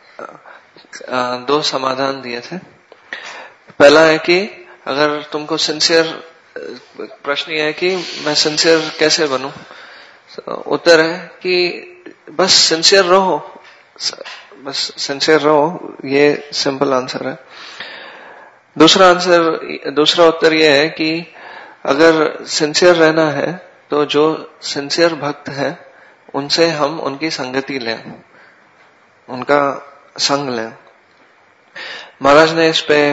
B: दो समाधान दिए थे. पहला है कि अगर तुमको सिंसियर, प्रश्न यह है कि मैं सिंसियर कैसे बनूं. उत्तर है कि बस सिंसियर रहो, बस सिंसियर रहो. ये सिंपल आंसर है. दूसरा आंसर, दूसरा उत्तर यह है कि अगर सिंसियर रहना है तो जो सिंसियर भक्त है उनसे हम उनकी संगति लें, उनका संग लें. महाराज ने इस पे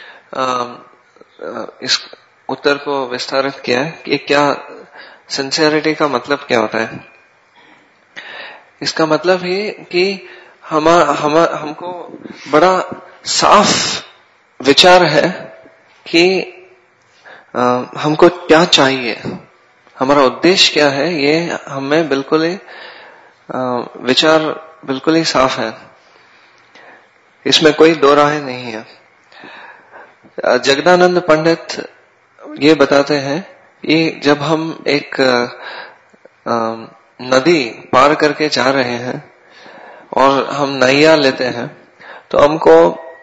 B: इस उत्तर को विस्तारित किया कि क्या सिंसियरिटी का मतलब क्या होता है. इसका मतलब ही कि हम हम हमको बड़ा साफ विचार है कि आ, हमको क्या चाहिए, हमारा उद्देश्य क्या है, ये हमें बिल्कुल ही विचार बिल्कुल ही साफ है. इसमें कोई दो राय नहीं है. जगदानंद पंडित ये बताते हैं कि जब हम एक नदी पार करके जा रहे हैं और हम नैया लेते हैं तो हमको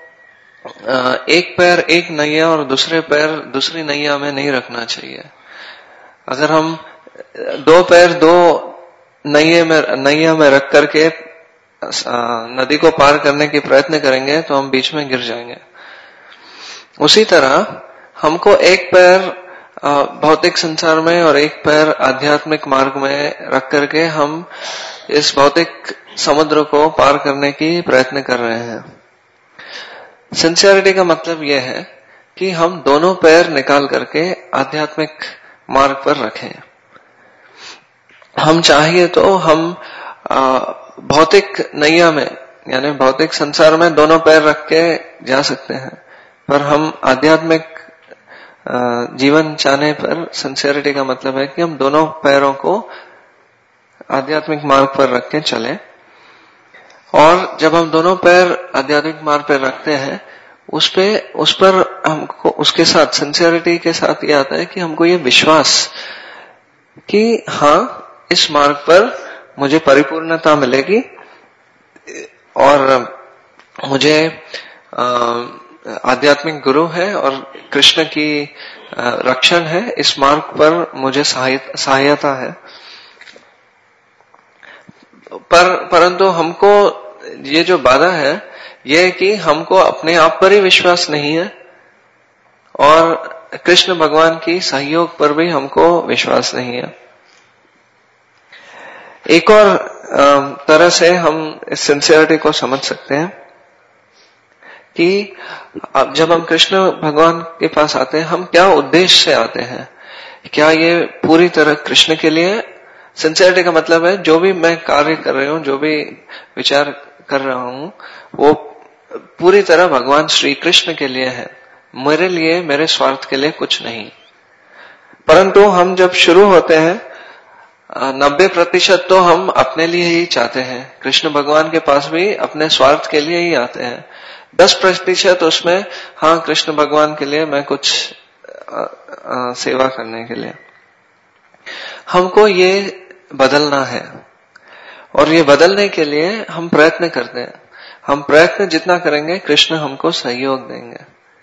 B: एक पैर एक नैया और दूसरे पैर दूसरी नैया में नहीं रखना चाहिए. अगर हम दो पैर दो नैये में नैया में रख करके नदी को पार करने की प्रयत्न करेंगे तो हम बीच में गिर जाएंगे. उसी तरह हमको एक पैर भौतिक संसार में और एक पैर आध्यात्मिक मार्ग में रख करके हम इस भौतिक समुद्र को पार करने की प्रयत्न कर रहे हैं. सिंसियरिटी का मतलब यह है कि हम दोनों पैर निकाल करके आध्यात्मिक मार्ग पर रखें। हम चाहिए तो हम भौतिक नैया में यानी भौतिक संसार में दोनों पैर रख के जा सकते हैं, पर हम आध्यात्मिक जीवन चाहने पर सिंसियरिटी का मतलब है कि हम दोनों पैरों को आध्यात्मिक मार्ग पर रख के चले। और जब हम दोनों पैर आध्यात्मिक मार्ग पर रखते हैं, उस पे उस पर हमको उसके साथ सिंसियरिटी के साथ ये आता है कि हमको ये विश्वास कि हाँ इस मार्ग पर मुझे परिपूर्णता मिलेगी और मुझे आध्यात्मिक गुरु है और कृष्ण की रक्षण है, इस मार्ग पर मुझे सहायता है। पर परंतु हमको ये जो बाधा है ये है कि हमको अपने आप पर ही विश्वास नहीं है और कृष्ण भगवान की सहयोग पर भी हमको विश्वास नहीं है। एक और तरह से हम इस सिंसियरिटी को समझ सकते हैं कि अब जब हम कृष्ण भगवान के पास आते हैं, हम क्या उद्देश्य से आते हैं। क्या ये पूरी तरह कृष्ण के लिए? सिंसियरिटी का मतलब है जो भी मैं कार्य कर रही हूँ, जो भी विचार कर रहा हूँ, वो पूरी तरह भगवान श्री कृष्ण के लिए है, मेरे लिए, मेरे स्वार्थ के लिए कुछ नहीं। परंतु हम जब शुरू होते हैं, नब्बे प्रतिशत तो हम अपने लिए ही चाहते हैं। कृष्ण भगवान के पास भी अपने स्वार्थ के लिए ही आते हैं। दस प्रतिशत उसमें हाँ कृष्ण भगवान के लिए मैं कुछ आ, आ, सेवा करने के लिए। हमको ये बदलना है और ये बदलने के लिए हम प्रयत्न करते हैं। हम प्रयत्न जितना करेंगे कृष्ण हमको सहयोग देंगे।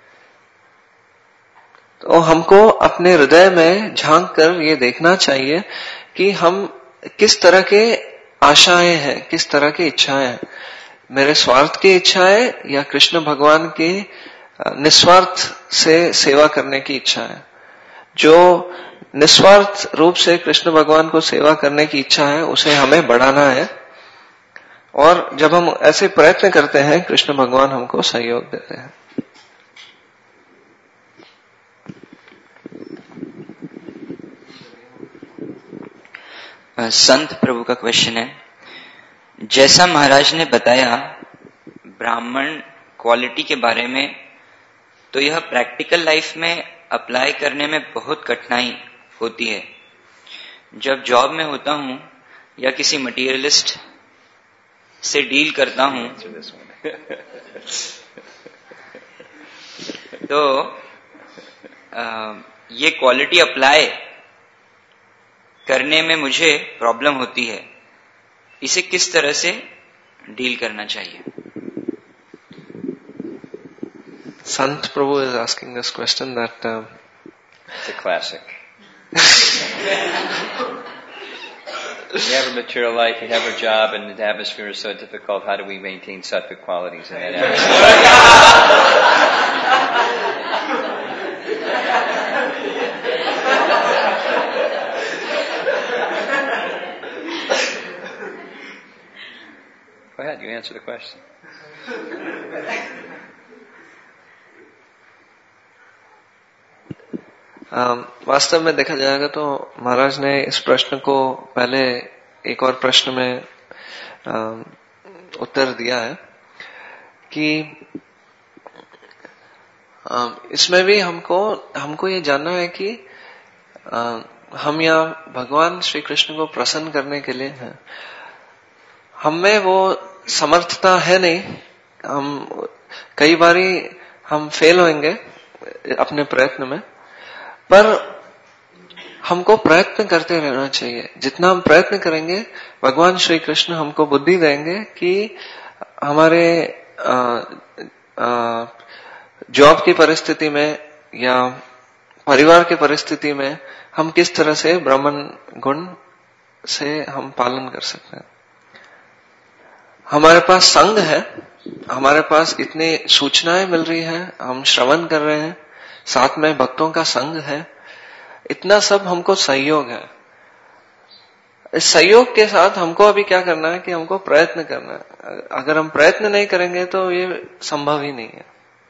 B: तो हमको अपने हृदय में झांक कर ये देखना चाहिए कि हम किस तरह के आशाएं हैं, किस तरह की इच्छाएं हैं। मेरे स्वार्थ की इच्छाएं या कृष्ण भगवान की निस्वार्थ से सेवा करने की इच्छा है। जो निस्वार्थ रूप से कृष्ण भगवान को सेवा करने की इच्छा है उसे हमें बढ़ाना है और जब हम ऐसे प्रयत्न करते हैं कृष्ण भगवान हमको सहयोग देते हैं।
C: संत प्रभु का क्वेश्चन है, जैसा महाराज ने बताया ब्राह्मण क्वालिटी के बारे में, तो यह प्रैक्टिकल लाइफ में अप्लाई करने में बहुत कठिनाई होती है। जब जॉब में होता हूं या किसी मटेरियलिस्ट से डील करता हूं तो आ, ये क्वालिटी अप्लाई करने में मुझे प्रॉब्लम होती है। इसे किस तरह से डील करना चाहिए?
B: Sant Prabhu is asking this question that uh,
A: it's a classic. You have a material life, you have a job, and the atmosphere is so difficult. How do we maintain sattvic qualities in that Go ahead, you answer the question.
B: वास्तव में देखा जाएगा तो महाराज ने इस प्रश्न को पहले एक और प्रश्न में आ, उत्तर दिया है कि आ, इसमें भी हमको हमको ये जानना है कि आ, हम यहाँ भगवान श्री कृष्ण को प्रसन्न करने के लिए हैं। हम में वो समर्थता है नहीं। हम कई बारी हम फेल होंगे अपने प्रयत्न में, पर हमको प्रयत्न करते रहना चाहिए। जितना हम प्रयत्न करेंगे भगवान श्री कृष्ण हमको बुद्धि देंगे कि हमारे जॉब की परिस्थिति में या परिवार की परिस्थिति में हम किस तरह से ब्राह्मण गुण से हम पालन कर सकते हैं। हमारे पास संग है, हमारे पास इतनी सूचनाएं मिल रही हैं, हम श्रवण कर रहे हैं, साथ में भक्तों का संग है, इतना सब हमको सहयोग है। इस सहयोग के साथ हमको अभी क्या करना है कि हमको प्रयत्न करना है। अगर हम प्रयत्न नहीं करेंगे तो ये संभव ही नहीं है।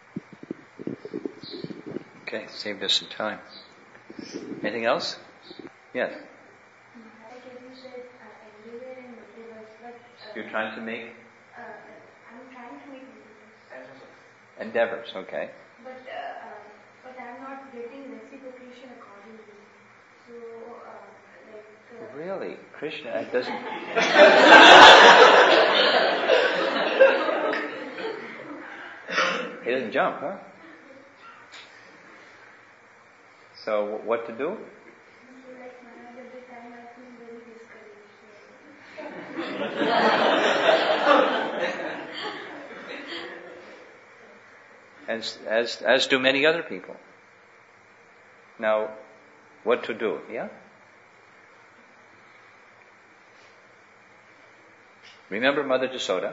A: Okay, saved us some time. Anything else? Yes.
D: Like as you said, uh, everywhere in multiverse, but uh,
A: You're trying to make
D: uh, I'm trying to make multiverse.
A: endeavors, okay.
D: But uh, uh, but I'm not getting reciprocation accordingly. So uh, like. Uh,
A: Really, Krishna it doesn't. He doesn't jump, huh? So what to do?
D: So like Maharaj, at the time I feel very discouraged.
A: As as as do many other people. Now, what to do? Yeah. Remember Mother Jasoda?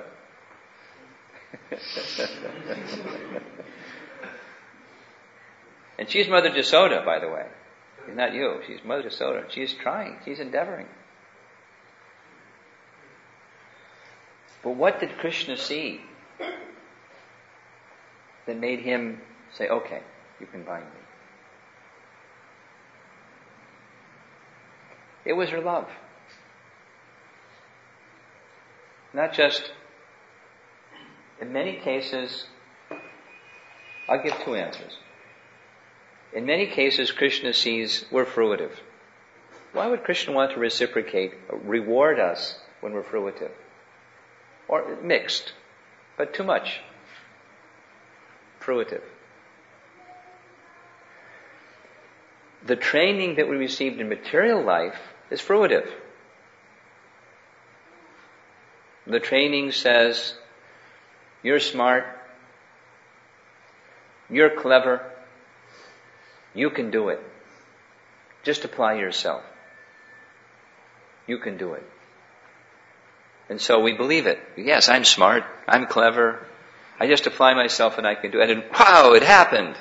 A: And she's Mother Jasoda, by the way. She's not you. She's Mother Jasoda. She's trying. She's endeavoring. But what did Krishna see that made him say, okay, you can bind me? It was her love. Not just, in many cases, I'll give two answers. In many cases, Krishna sees we're fruitive. Why would Krishna want to reciprocate, reward us when we're fruitive? Or mixed, but too much. Fruitive. The training that we received in material life is fruitive. The training says, you're smart, you're clever, you can do it. Just apply yourself. You can do it. And so we believe it. Yes, I'm smart, I'm clever, I just apply myself and I can do it. And wow, it happened.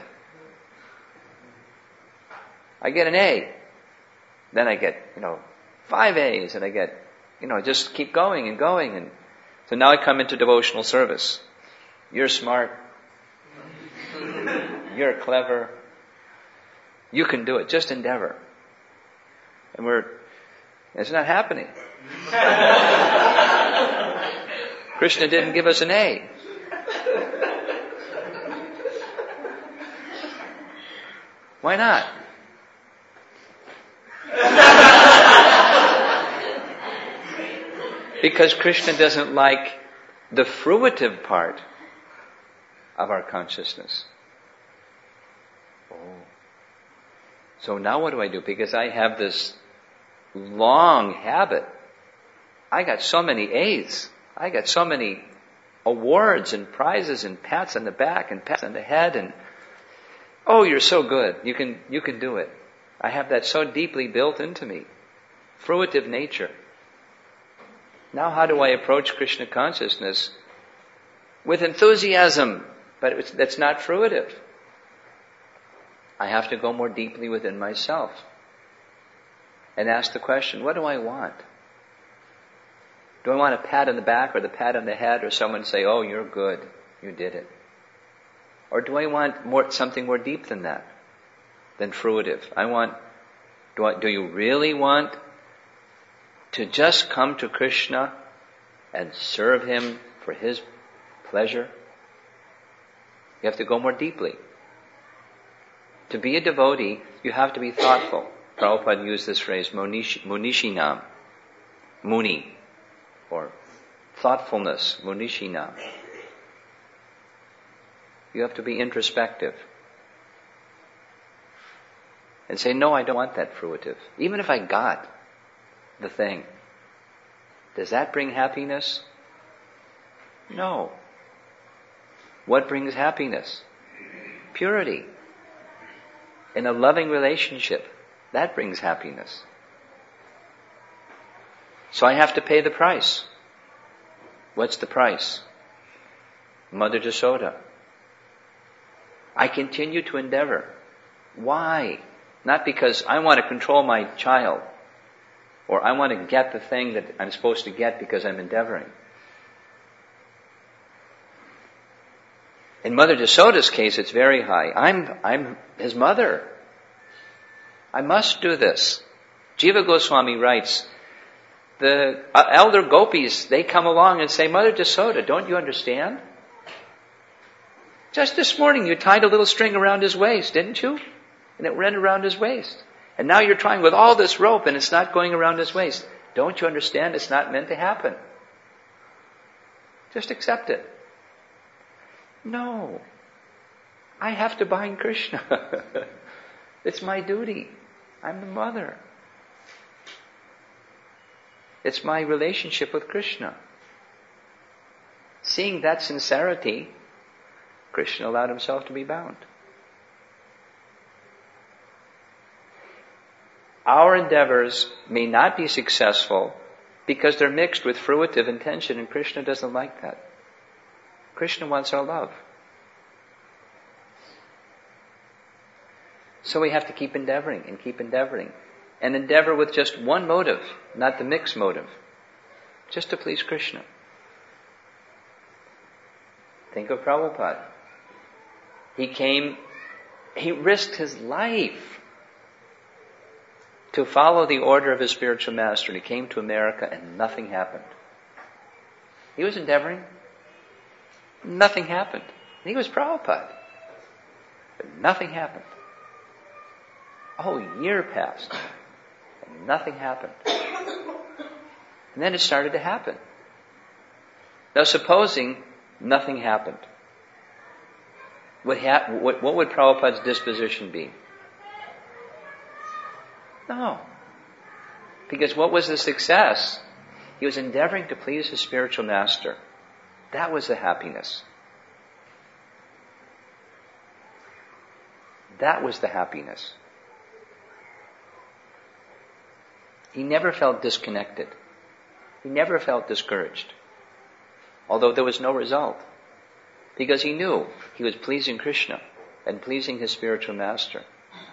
A: I get an A. Then I get, you know, five A's and I get, you know, just keep going and going. And so now I come into devotional service. You're smart. You're clever. You can do it. Just endeavor. And we're, it's not happening. Krishna didn't give us an A. Why not? Because Krishna doesn't like the fruitive part of our consciousness. Oh. So now what do I do? Because I have this long habit. I got so many A's. I got so many awards and prizes and pats on the back and pats on the head and oh, you're so good. You can you can do it. I have that so deeply built into me. Fruitive nature. Now how do I approach Krishna consciousness? With enthusiasm, but it's, that's not fruitive. I have to go more deeply within myself and ask the question, what do I want? Do I want a pat on the back or the pat on the head or someone say, oh, you're good, you did it? Or do I want more, something more deep than that, than fruitive? I want, do, I, do you really want to just come to Krishna and serve Him for His pleasure? You have to go more deeply. To be a devotee, you have to be thoughtful. Prabhupada used this phrase, Munishi, Munishinam, Muni, or thoughtfulness, Munishinam. You have to be introspective. And say, no, I don't want that fruitive. Even if I got the thing, does that bring happiness? No. What brings happiness? Purity. In a loving relationship, that brings happiness. So I have to pay the price. What's the price? Mother Jasoda. I continue to endeavor. Why? Not because I want to control my child, or I want to get the thing that I'm supposed to get because I'm endeavoring. In Mother Jasoda's case, it's very high. I'm, I'm his mother. I must do this. Jiva Goswami writes, the elder gopis, they come along and say, Mother Jasoda, don't you understand? Just this morning you tied a little string around his waist, didn't you? And it ran around his waist. And now you're trying with all this rope and it's not going around his waist. Don't you understand? It's not meant to happen. Just accept it. No. I have to bind Krishna. It's my duty. I'm the mother. It's my relationship with Krishna. Seeing that sincerity, Krishna allowed himself to be bound. Our endeavors may not be successful because they're mixed with fruitive intention, and Krishna doesn't like that. Krishna wants our love. So we have to keep endeavoring and keep endeavoring. And endeavor with just one motive, not the mixed motive. Just to please Krishna. Think of Prabhupada. He came, he risked his life to follow the order of his spiritual master. And he came to America and nothing happened. He was endeavoring. Nothing happened. And he was Prabhupada. But nothing happened. A whole year passed. And nothing happened. And then it started to happen. Now supposing nothing happened. What, ha- what, what would Prabhupada's disposition be? No. Because what was the success? He was endeavoring to please his spiritual master. That was the happiness. That was the happiness. He never felt disconnected. He never felt discouraged. Although there was no result. Because he knew he was pleasing Krishna and pleasing his spiritual master.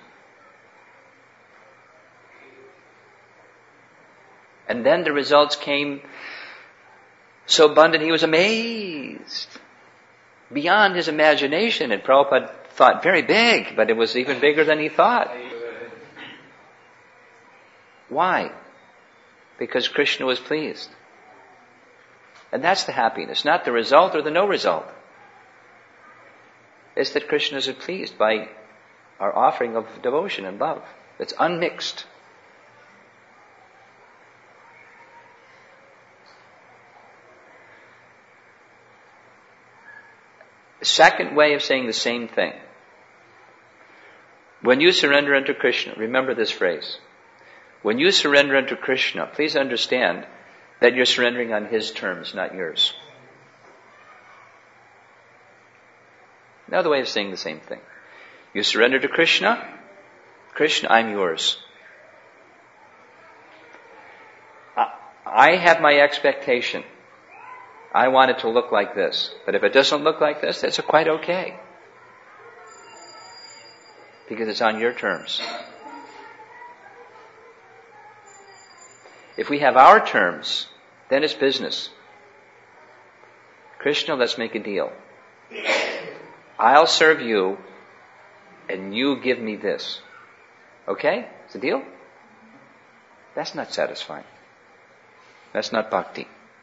A: And then the results came so abundant, he was amazed. Beyond his imagination. And Prabhupada thought very big, but it was even bigger than he thought. Why? Because Krishna was pleased. And that's the happiness, not the result or the no result. It's that Krishna is pleased by our offering of devotion and love. It's unmixed. The second way of saying the same thing. When you surrender unto Krishna, remember this phrase. When you surrender unto Krishna, please understand that you're surrendering on his terms, not yours. Another way of saying the same thing. You surrender to Krishna, Krishna, I'm yours. I have my expectation. I want it to look like this. But if it doesn't look like this, that's quite okay. Because it's on your terms. If we have our terms, then it's business. Krishna, let's make a deal. I'll serve you, and you give me this. Okay? It's a deal? That's not satisfying. That's not bhakti.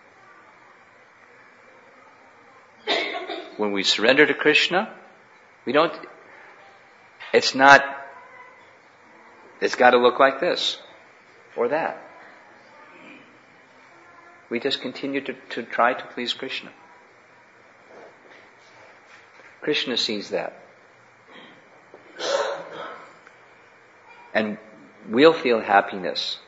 A: When we surrender to Krishna, we don't, it's not, it's got to look like this or that. We just continue to, to try to please Krishna. Krishna sees that. And we'll feel happiness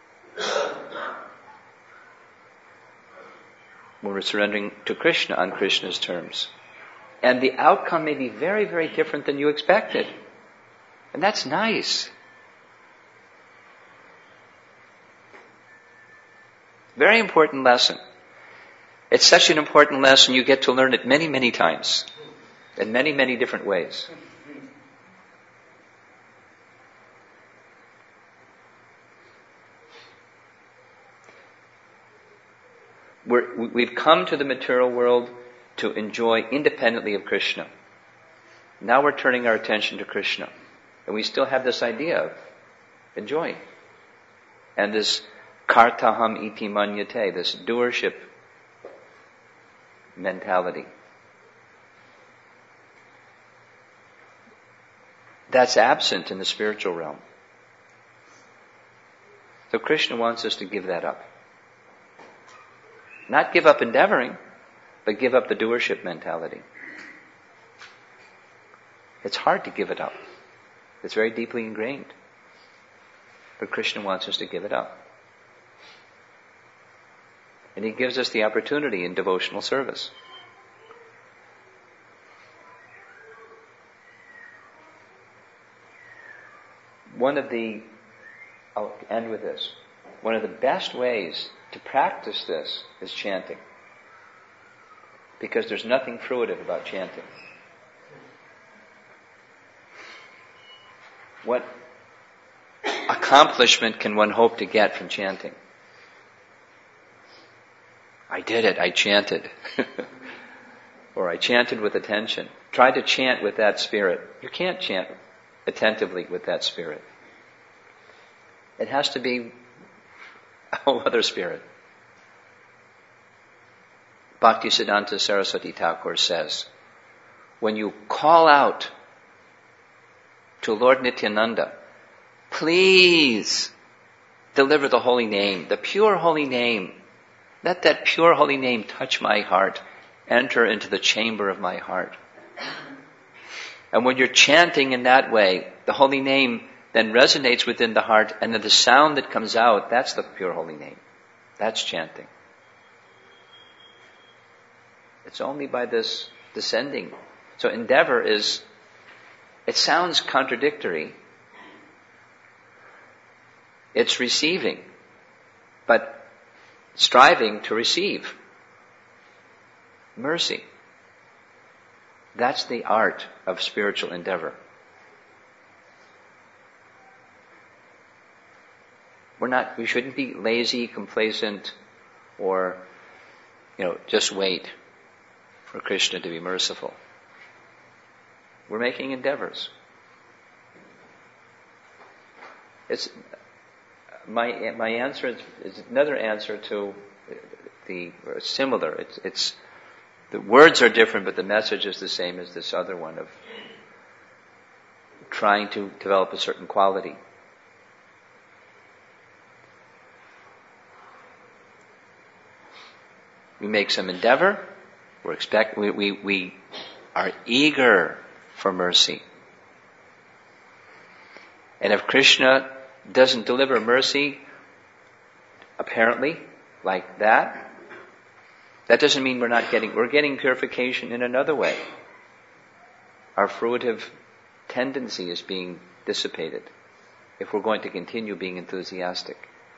A: when we're surrendering to Krishna on Krishna's terms. And the outcome may be very, very different than you expected. And that's nice. Very important lesson. It's such an important lesson, you get to learn it many, many times. In many, many different ways. We're, we've come to the material world to enjoy independently of Krishna. Now we're turning our attention to Krishna. And we still have this idea of enjoying. And this kartaham iti manyate, this doership mentality. That's absent in the spiritual realm. So Krishna wants us to give that up. Not give up endeavoring, but give up the doership mentality. It's hard to give it up. It's very deeply ingrained. But Krishna wants us to give it up. And He gives us the opportunity in devotional service. One of the, I'll end with this, one of the best ways to practice this is chanting. Because there's nothing fruitive about chanting. What accomplishment can one hope to get from chanting? I did it, I chanted. Or I chanted with attention. Try to chant with that spirit. You can't chant attentively with that spirit. It has to be a whole other spirit. Bhaktisiddhanta Saraswati Thakur says, when you call out to Lord Nityananda, please deliver the holy name, the pure holy name. Let that pure holy name touch my heart, enter into the chamber of my heart. And when you're chanting in that way, the holy name then resonates within the heart, and then the sound that comes out, that's the pure holy name. That's chanting. It's only by this descending. So endeavor is, it sounds contradictory. It's receiving, but striving to receive mercy. That's the art of spiritual endeavor. We're not, we shouldn't be lazy, complacent, or, you know, just wait for Krishna to be merciful. We're making endeavors. It's, my, my answer is, is another answer to the, or similar. It's, it's, the words are different, but the message is the same as this other one of trying to develop a certain quality. We make some endeavor. We're expect, we, we, we are eager for mercy. And if Krishna doesn't deliver mercy, apparently, like that, that doesn't mean we're not getting, we're getting purification in another way. Our fruitive tendency is being dissipated if we're going to continue being enthusiastic.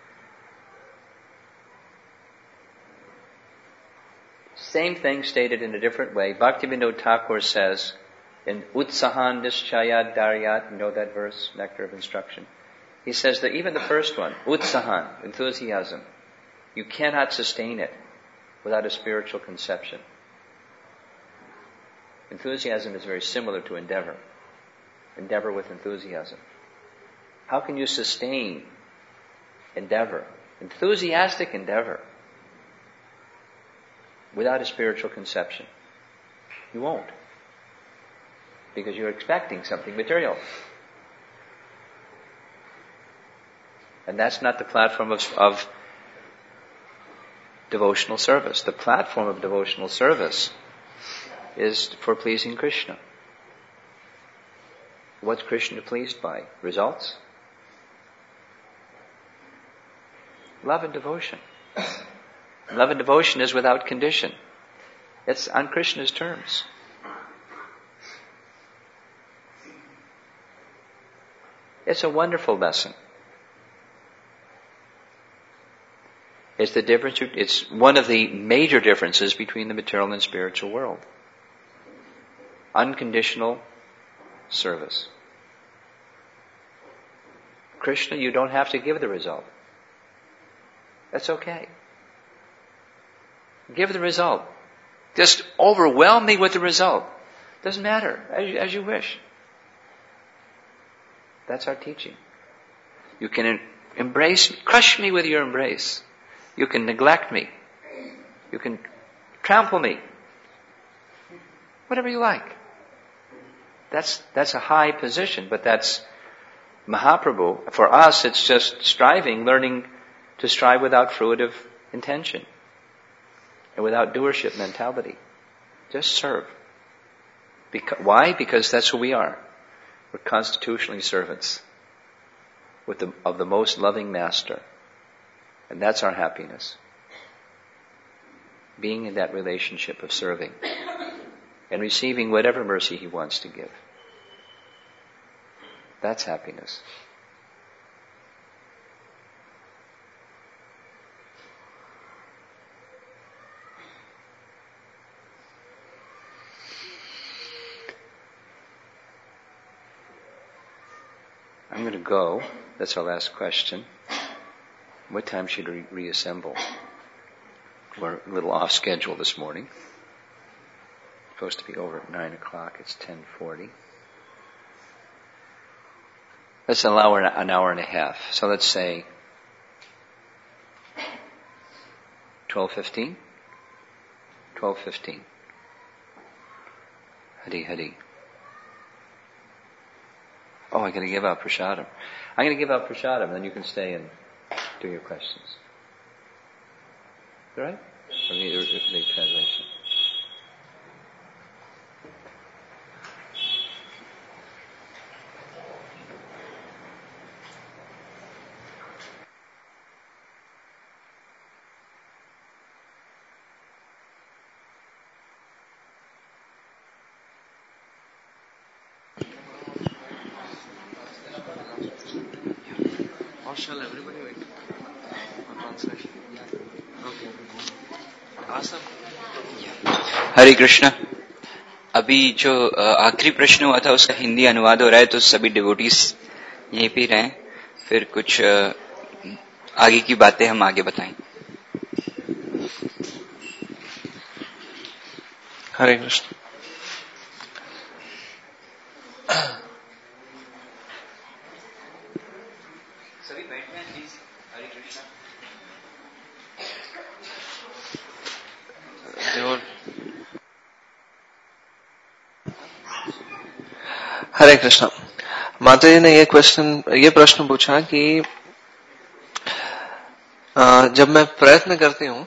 A: Same thing stated in a different way. Bhaktivinoda Thakur says in Utsahan Nischayat Daryat, you know that verse, Nectar of Instruction. He says that even the first one, Utsahan, enthusiasm, you cannot sustain it without a spiritual conception. Enthusiasm is very similar to endeavor. Endeavor with enthusiasm. How can you sustain endeavor, enthusiastic endeavor, without a spiritual conception? You won't. Because you're expecting something material. And that's not the platform of, of devotional service. The platform of devotional service is for pleasing Krishna. What's Krishna pleased by? Results? Love and devotion. Love and devotion is without condition. It's on Krishna's terms. It's a wonderful lesson. It's the difference, it's one of the major differences between the material and spiritual world. Unconditional service. Krishna, you don't have to give the result. That's okay. Give the result. Just overwhelm me with the result. Doesn't matter, as you, as you wish. That's our teaching. You can embrace me, crush me with your embrace. You can neglect me. You can trample me. Whatever you like. That's, that's a high position, but that's Mahaprabhu. For us, it's just striving, learning to strive without fruitive intention and without doership mentality. Just serve. Because, why? Because that's who we are. We're constitutionally servants with the, of the most loving master. And that's our happiness. Being in that relationship of serving and receiving whatever mercy he wants to give. That's happiness. I'm going to go. That's our last question. What time should we reassemble? We're a little off schedule this morning. Supposed to be over at nine o'clock. It's ten forty. Let's allow an hour and a half. So let's say twelve fifteen. Twelve fifteen. Hari Hari. Oh, I'm going to give out prasadam. I'm going to give out prasadam, then you can stay and do your questions. All right? Or the, the translation.
B: Or shall everybody wait on one session? Okay. Awesome.
C: हरे कृष्णा. अभी जो आखिरी प्रश्न हुआ था उसका हिंदी अनुवाद हो रहा है, तो सभी डिवोटीज यहीं पे रहें, फिर कुछ आगे की बातें हम आगे बताएं.
B: हरे कृष्ण.
C: सभी बैठे हैं प्लीज. हरे कृष्णा.
B: हरे कृष्णा. माता जी ने ये क्वेश्चन ये प्रश्न पूछा कि जब मैं प्रयत्न करती हूँ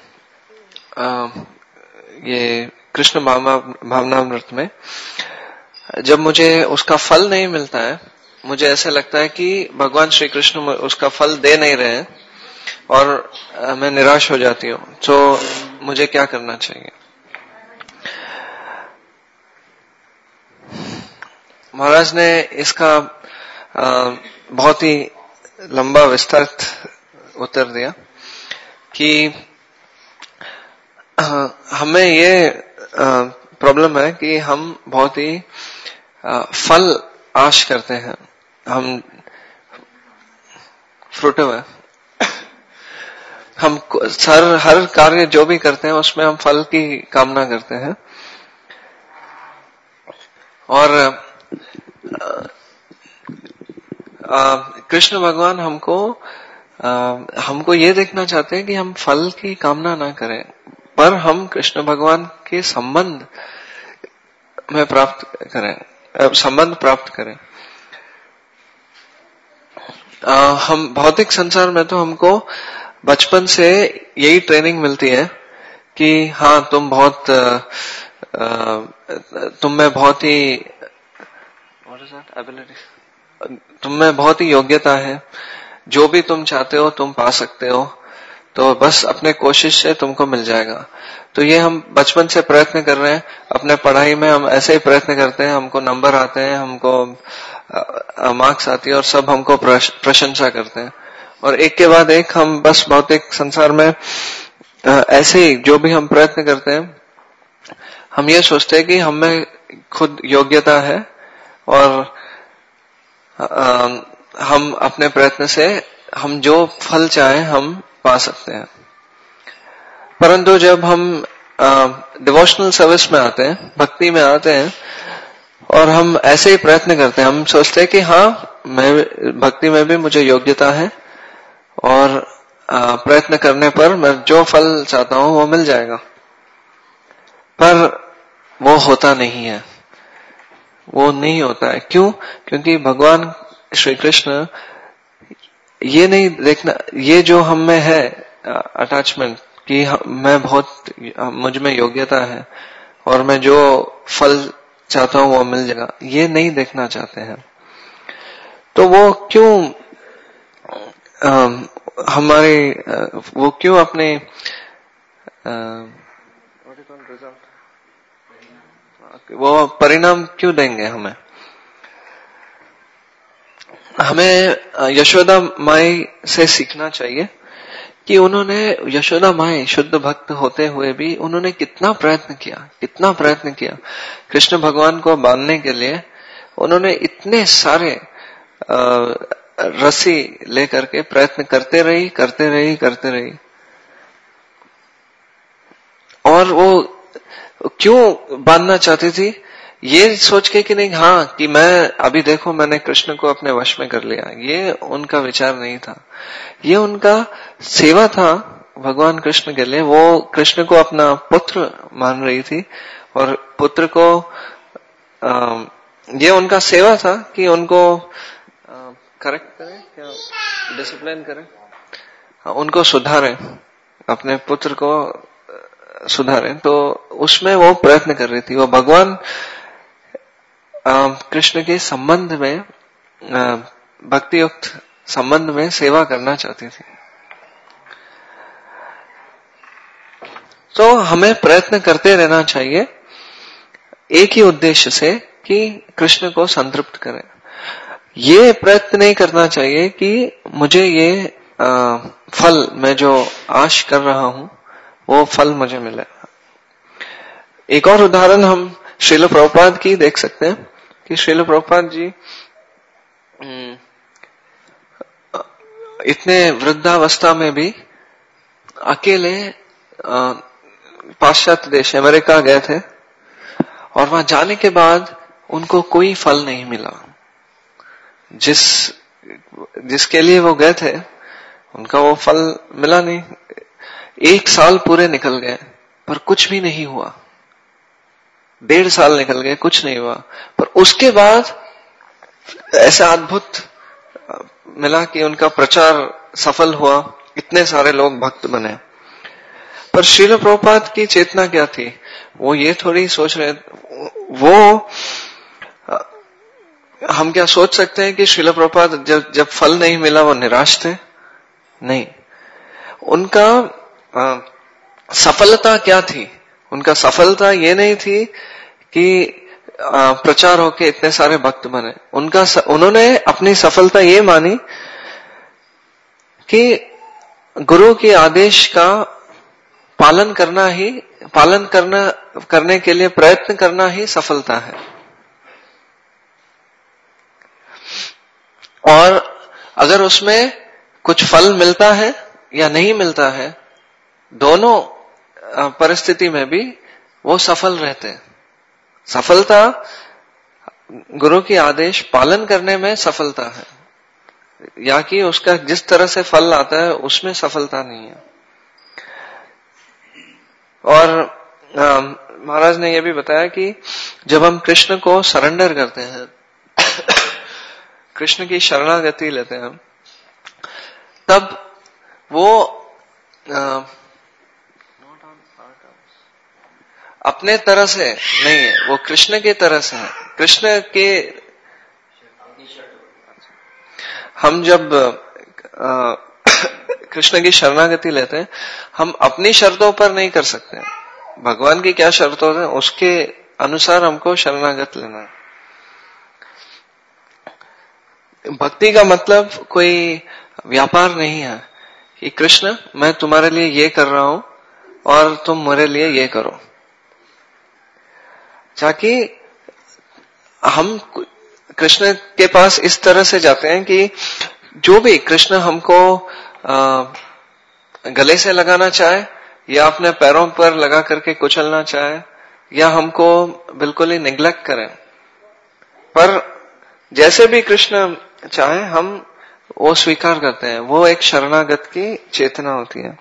B: ये कृष्ण भावनामृत में, जब मुझे उसका फल नहीं मिलता है, मुझे ऐसा लगता है कि भगवान श्री कृष्ण उसका फल दे नहीं रहे हैं और मैं निराश हो जाती हूँ. तो मुझे क्या करना चाहिए? महाराज ने इसका बहुत ही लंबा विस्तृत उत्तर दिया कि हमें ये प्रॉब्लम है कि हम बहुत ही फल आश करते हैं. हम फ्रूटिव है. हम सर हर कार्य जो भी करते हैं उसमें हम फल की कामना करते हैं. और कृष्ण भगवान हमको आ, हमको ये देखना चाहते हैं कि हम फल की कामना ना करें, पर हम कृष्ण भगवान के संबंध में प्राप्त करें, संबंध प्राप्त करें. आ, हम भौतिक संसार में तो हमको बचपन से यही ट्रेनिंग मिलती है कि हाँ तुम बहुत आ, तुम में बहुत ही तुम में बहुत ही योग्यता है, जो भी तुम चाहते हो तुम पा सकते हो, तो बस अपने कोशिश से तुमको मिल जाएगा. तो ये हम बचपन से प्रयत्न कर रहे हैं. अपने पढ़ाई में हम ऐसे ही प्रयत्न करते हैं, हमको नंबर आते हैं, हमको मार्क्स आती है और सब हमको प्रशंसा करते हैं. और एक के बाद एक हम बस भौतिक संसार में ऐसे ही जो भी हम प्रयत्न करते हैं, हम ये सोचते हैं कि हमें खुद योग्यता है और आ, हम अपने प्रयत्न से हम जो फल चाहे हम पा सकते हैं. परंतु जब हम डिवोशनल सर्विस में आते हैं, भक्ति में आते हैं, और हम ऐसे ही प्रयत्न करते हैं। हम सोचते हैं कि हाँ, मैं भक्ति में भी मुझे योग्यता है और प्रयत्न करने पर मैं जो फल चाहता हूं वो मिल जाएगा, पर वो होता नहीं है, वो नहीं होता है। क्यों? क्योंकि भगवान श्री कृष्ण ये नहीं देखना, ये जो हम में है अटैचमेंट कि मैं बहुत, मुझ में योग्यता है और मैं जो फल चाहता हूं वो मिल जाएगा, ये नहीं देखना चाहते हैं। तो वो क्यों आ, हमारे वो क्यों अपने आ, वो परिणाम क्यों देंगे हमें? हमें यशोदा माई से सीखना चाहिए कि उन्होंने, यशोदा माई शुद्ध भक्त होते हुए भी उन्होंने कितना प्रयत्न किया, कितना प्रयत्न किया कृष्ण भगवान को बांधने के लिए। उन्होंने इतने सारे आ, रस्सी लेकर के प्रयत्न करते रही करते रही करते रही और वो क्यों बांधना चाहती थी? ये सोच के कि नहीं, हाँ कि मैं अभी देखो मैंने कृष्ण को अपने वश में कर लिया, ये उनका विचार नहीं था। ये उनका सेवा था भगवान कृष्ण के लिए। वो कृष्ण को अपना पुत्र मान रही थी और पुत्र को आ, ये उनका सेवा था कि उनको करेक्ट करें, क्या डिसिप्लिन करें, उनको सुधारें, अपने पुत्र को सुधारें। तो उसमें वो प्रयत्न कर रही थी। वो भगवान कृष्ण के संबंध में, भक्ति युक्त संबंध में सेवा करना चाहती थी। तो हमें प्रयत्न करते रहना चाहिए एक ही उद्देश्य से कि कृष्ण को संतृप्त करें। ये प्रयत्न नहीं करना चाहिए कि मुझे ये आ, फल, मैं जो आश कर रहा हूं वो फल मुझे मिले। एक और उदाहरण हम श्रील प्रभुपाद की देख सकते हैं कि श्रील प्रभुपाद जी इतने वृद्धावस्था में भी अकेले पाश्चात्य देश अमेरिका गए थे और वहां जाने के बाद उनको कोई फल नहीं मिला। जिस जिसके लिए वो गए थे उनका वो फल मिला नहीं। एक साल पूरे निकल गए पर कुछ भी नहीं हुआ। डेढ़ साल निकल गए, कुछ नहीं हुआ। पर उसके बाद ऐसा अद्भुत मिला कि उनका प्रचार सफल हुआ, इतने सारे लोग भक्त बने। पर श्रील प्रभुपाद की चेतना क्या थी? वो ये थोड़ी सोच रहे, वो हम क्या सोच सकते हैं कि श्रील प्रभुपाद जब जब फल नहीं मिला वो निराश थे? नहीं। उनका आ, सफलता क्या थी? उनका सफलता ये नहीं थी कि आ, प्रचार होके इतने सारे भक्त बने। उनका उन्होंने अपनी सफलता ये मानी कि गुरु के आदेश का पालन करना ही पालन करना करने के लिए प्रयत्न करना ही सफलता है। और अगर उसमें कुछ फल मिलता है या नहीं मिलता है, दोनों परिस्थिति में भी वो सफल रहते हैं। सफलता गुरु की आदेश पालन करने में सफलता है, या कि उसका जिस तरह से फल आता है उसमें सफलता नहीं है। और महाराज ने यह भी बताया कि जब हम कृष्ण को सरेंडर करते हैं, कृष्ण की शरणागति लेते हैं, तब वो आ, अपने तरह से नहीं है, वो कृष्ण के तरह से है। कृष्ण के हम जब आ, कृष्ण की शरणागति लेते हैं, हम अपनी शर्तों पर नहीं कर सकते। भगवान की क्या शर्तें हैं उसके अनुसार हमको शरणागत लेना है। भक्ति का मतलब कोई व्यापार नहीं है कि कृष्ण मैं तुम्हारे लिए ये कर रहा हूं और तुम मेरे लिए ये करो, ताकि हम कृष्ण के पास इस तरह से जाते हैं कि जो भी कृष्ण हमको आ, गले से लगाना चाहे या अपने पैरों पर लगा करके कुचलना चाहे, या हमको बिल्कुल ही निग्लेक्ट करें, पर जैसे भी कृष्ण चाहे हम वो स्वीकार करते हैं। वो एक शरणागत की चेतना होती है।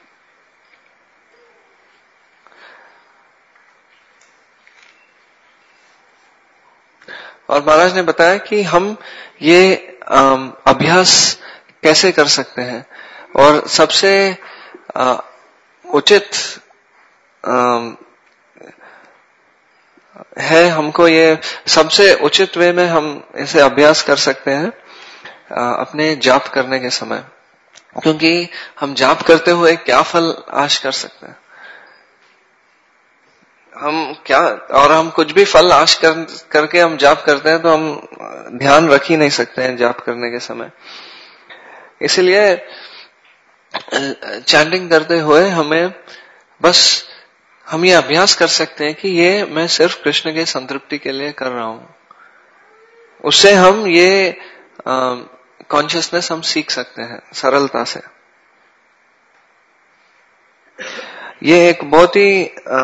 B: और महाराज ने बताया कि हम ये अभ्यास कैसे कर सकते हैं, और सबसे आ, उचित आ, है हमको ये सबसे उचित वे में हम इसे अभ्यास कर सकते हैं आ, अपने जाप करने के समय। क्योंकि हम जाप करते हुए क्या फल आश कर सकते हैं, हम क्या, और हम कुछ भी फल आश कर, करके हम जाप करते हैं तो हम ध्यान रख ही नहीं सकते हैं जाप करने के समय। इसलिए चैंटिंग करते हुए हमें बस हम ये अभ्यास कर सकते हैं कि ये मैं सिर्फ कृष्ण के संतृप्ति के लिए कर रहा हूं। उससे हम ये कॉन्शियसनेस हम सीख सकते हैं सरलता से। ये एक बहुत ही आ,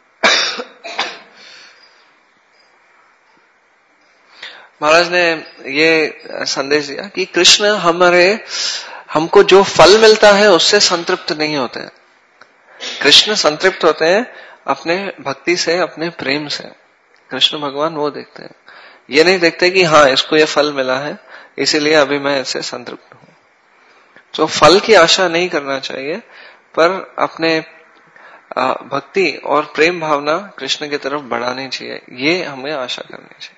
B: महाराज ने ये संदेश दिया कि कृष्ण हमारे हमको जो फल मिलता है उससे संतृप्त नहीं होते हैं। कृष्ण संतृप्त होते हैं अपने भक्ति से, अपने प्रेम से। कृष्ण भगवान वो देखते हैं, ये नहीं देखते कि हाँ इसको ये फल मिला है इसीलिए अभी मैं इससे संतृप्त हूं। तो फल की आशा नहीं करना चाहिए, पर अपने भक्ति और प्रेम भावना कृष्ण की तरफ बढ़ानी चाहिए, ये हमें आशा करनी चाहिए।